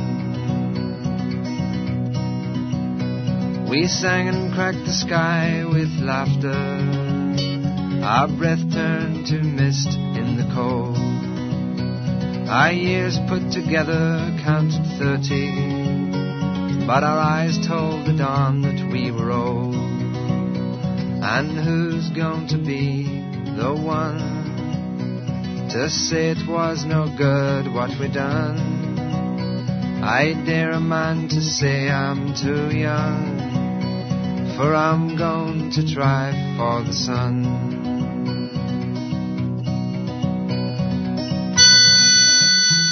We sang and cracked the sky with laughter, our breath turned to mist in the cold. Our years put together counted thirty, but our eyes told the dawn that we were old. And who's going to be the one to say it was no good what we done? I dare a man to say I'm too young, for I'm going to try for the sun.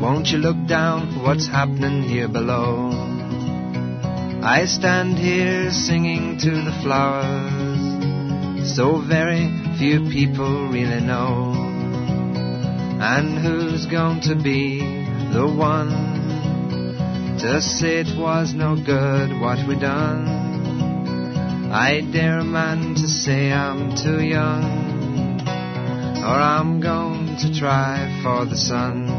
won't you look down what's happening here below? I stand here singing to the flowers, so very few people really know. And who's going to be the one to say it was no good what we done? I dare a man to say I'm too young, or I'm going to try for the sun.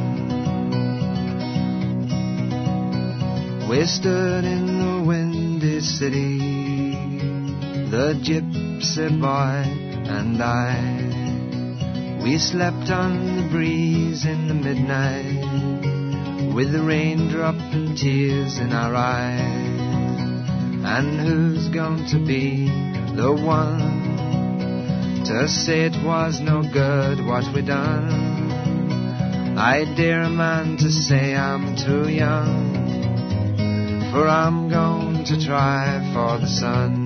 We stood in the windy city, the gypsy boy and I. We slept on the breeze in the midnight, with the raindrop and tears in our eyes. And who's going to be the one to say it was no good what we done? I dare a man to say I'm too young, for I'm going to try for the sun.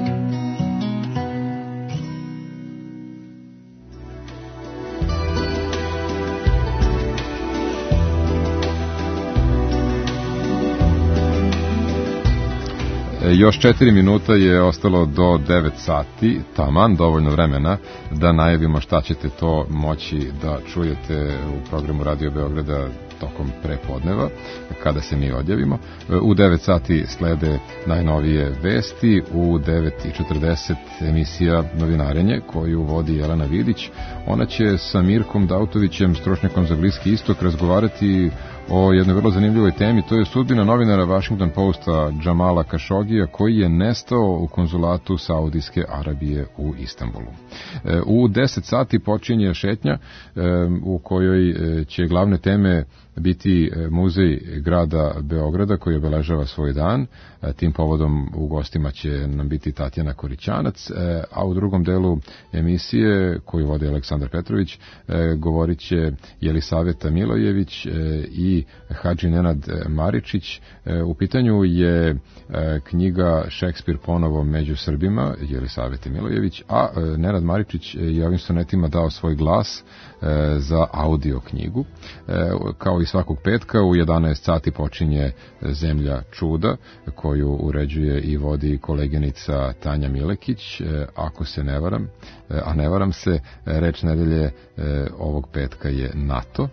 Još četiri minuta je ostalo do devet sati, taman, dovoljno vremena da najavimo šta ćete to moći da čujete u programu Radio Beograda tokom prepodneva, kada se mi odjavimo. U devet sati slede najnovije vesti, u devet i četrdeset emisija Novinarenje, koju vodi Jelena Vidić. Ona će sa Mirkom Dautovićem, stručnjakom za Bliski istok, razgovarati o jednoj vrlo zanimljivoj temi, to je sudbina novinara Washington Posta Džamala Kašogija, koji je nestao u konzulatu Saudijske Arabije u Istanbulu. U deset sati počinje šetnja u kojoj će glavne teme biti muzej grada Beograda koji obeležava svoj dan. Tim povodom u gostima će nam biti Tatjana Korićanac, a u drugom delu emisije koju vodi Aleksandar Petrović govorit će Jelisaveta Milojević i Hadži Nenad Maričić. U pitanju je knjiga Šekspir ponovo među Srbima, Jelisavete Milojević, a Nenad Maričić je ovim sonetima dao svoj glas za audio knjigu. Kao i svakog petka u jedanaest sati počinje Zemlja čuda, koju uređuje i vodi koleginica Tanja Milekić. Ako se ne varam, a ne varam se, reč nedelje ovog petka je NATO.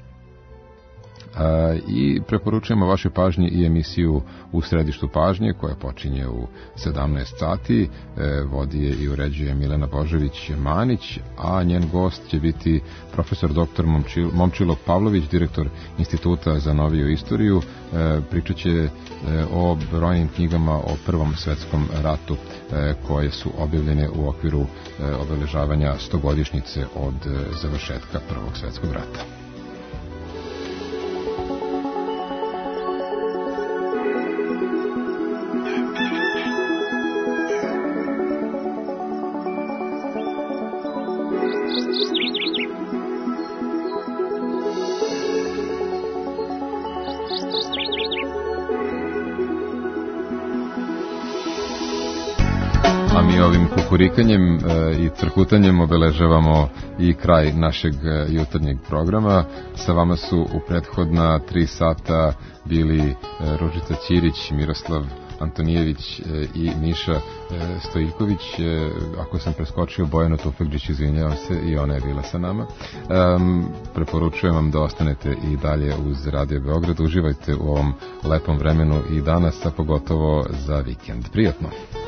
I preporučujemo vaše pažnje i emisiju U središtu pažnje, koja počinje u sedamnaest sati, vodi je i uređuje Milena Božović-Manić, a njen gost će biti profesor doktor Momčilo Pavlović, direktor Instituta za noviju istoriju. Pričat će o brojnim knjigama o Prvom svetskom ratu koje su objavljene u okviru obeležavanja stogodišnjice od završetka Prvog svetskog rata. Kurikanjem i crkutanjem obeležavamo i kraj našeg jutarnjeg programa. Sa vama su u prethodna tri sata bili Ružica Ćirić, Miroslav Antonijević i Miša Stojiković. Ako sam preskočio Bojanu Tufekđić, izvinjavam se, i ona je bila sa nama. Um, preporučujem vam da ostanete i dalje uz Radio Beograd. Uživajte u ovom lepom vremenu i danas, a pogotovo za vikend. Prijatno!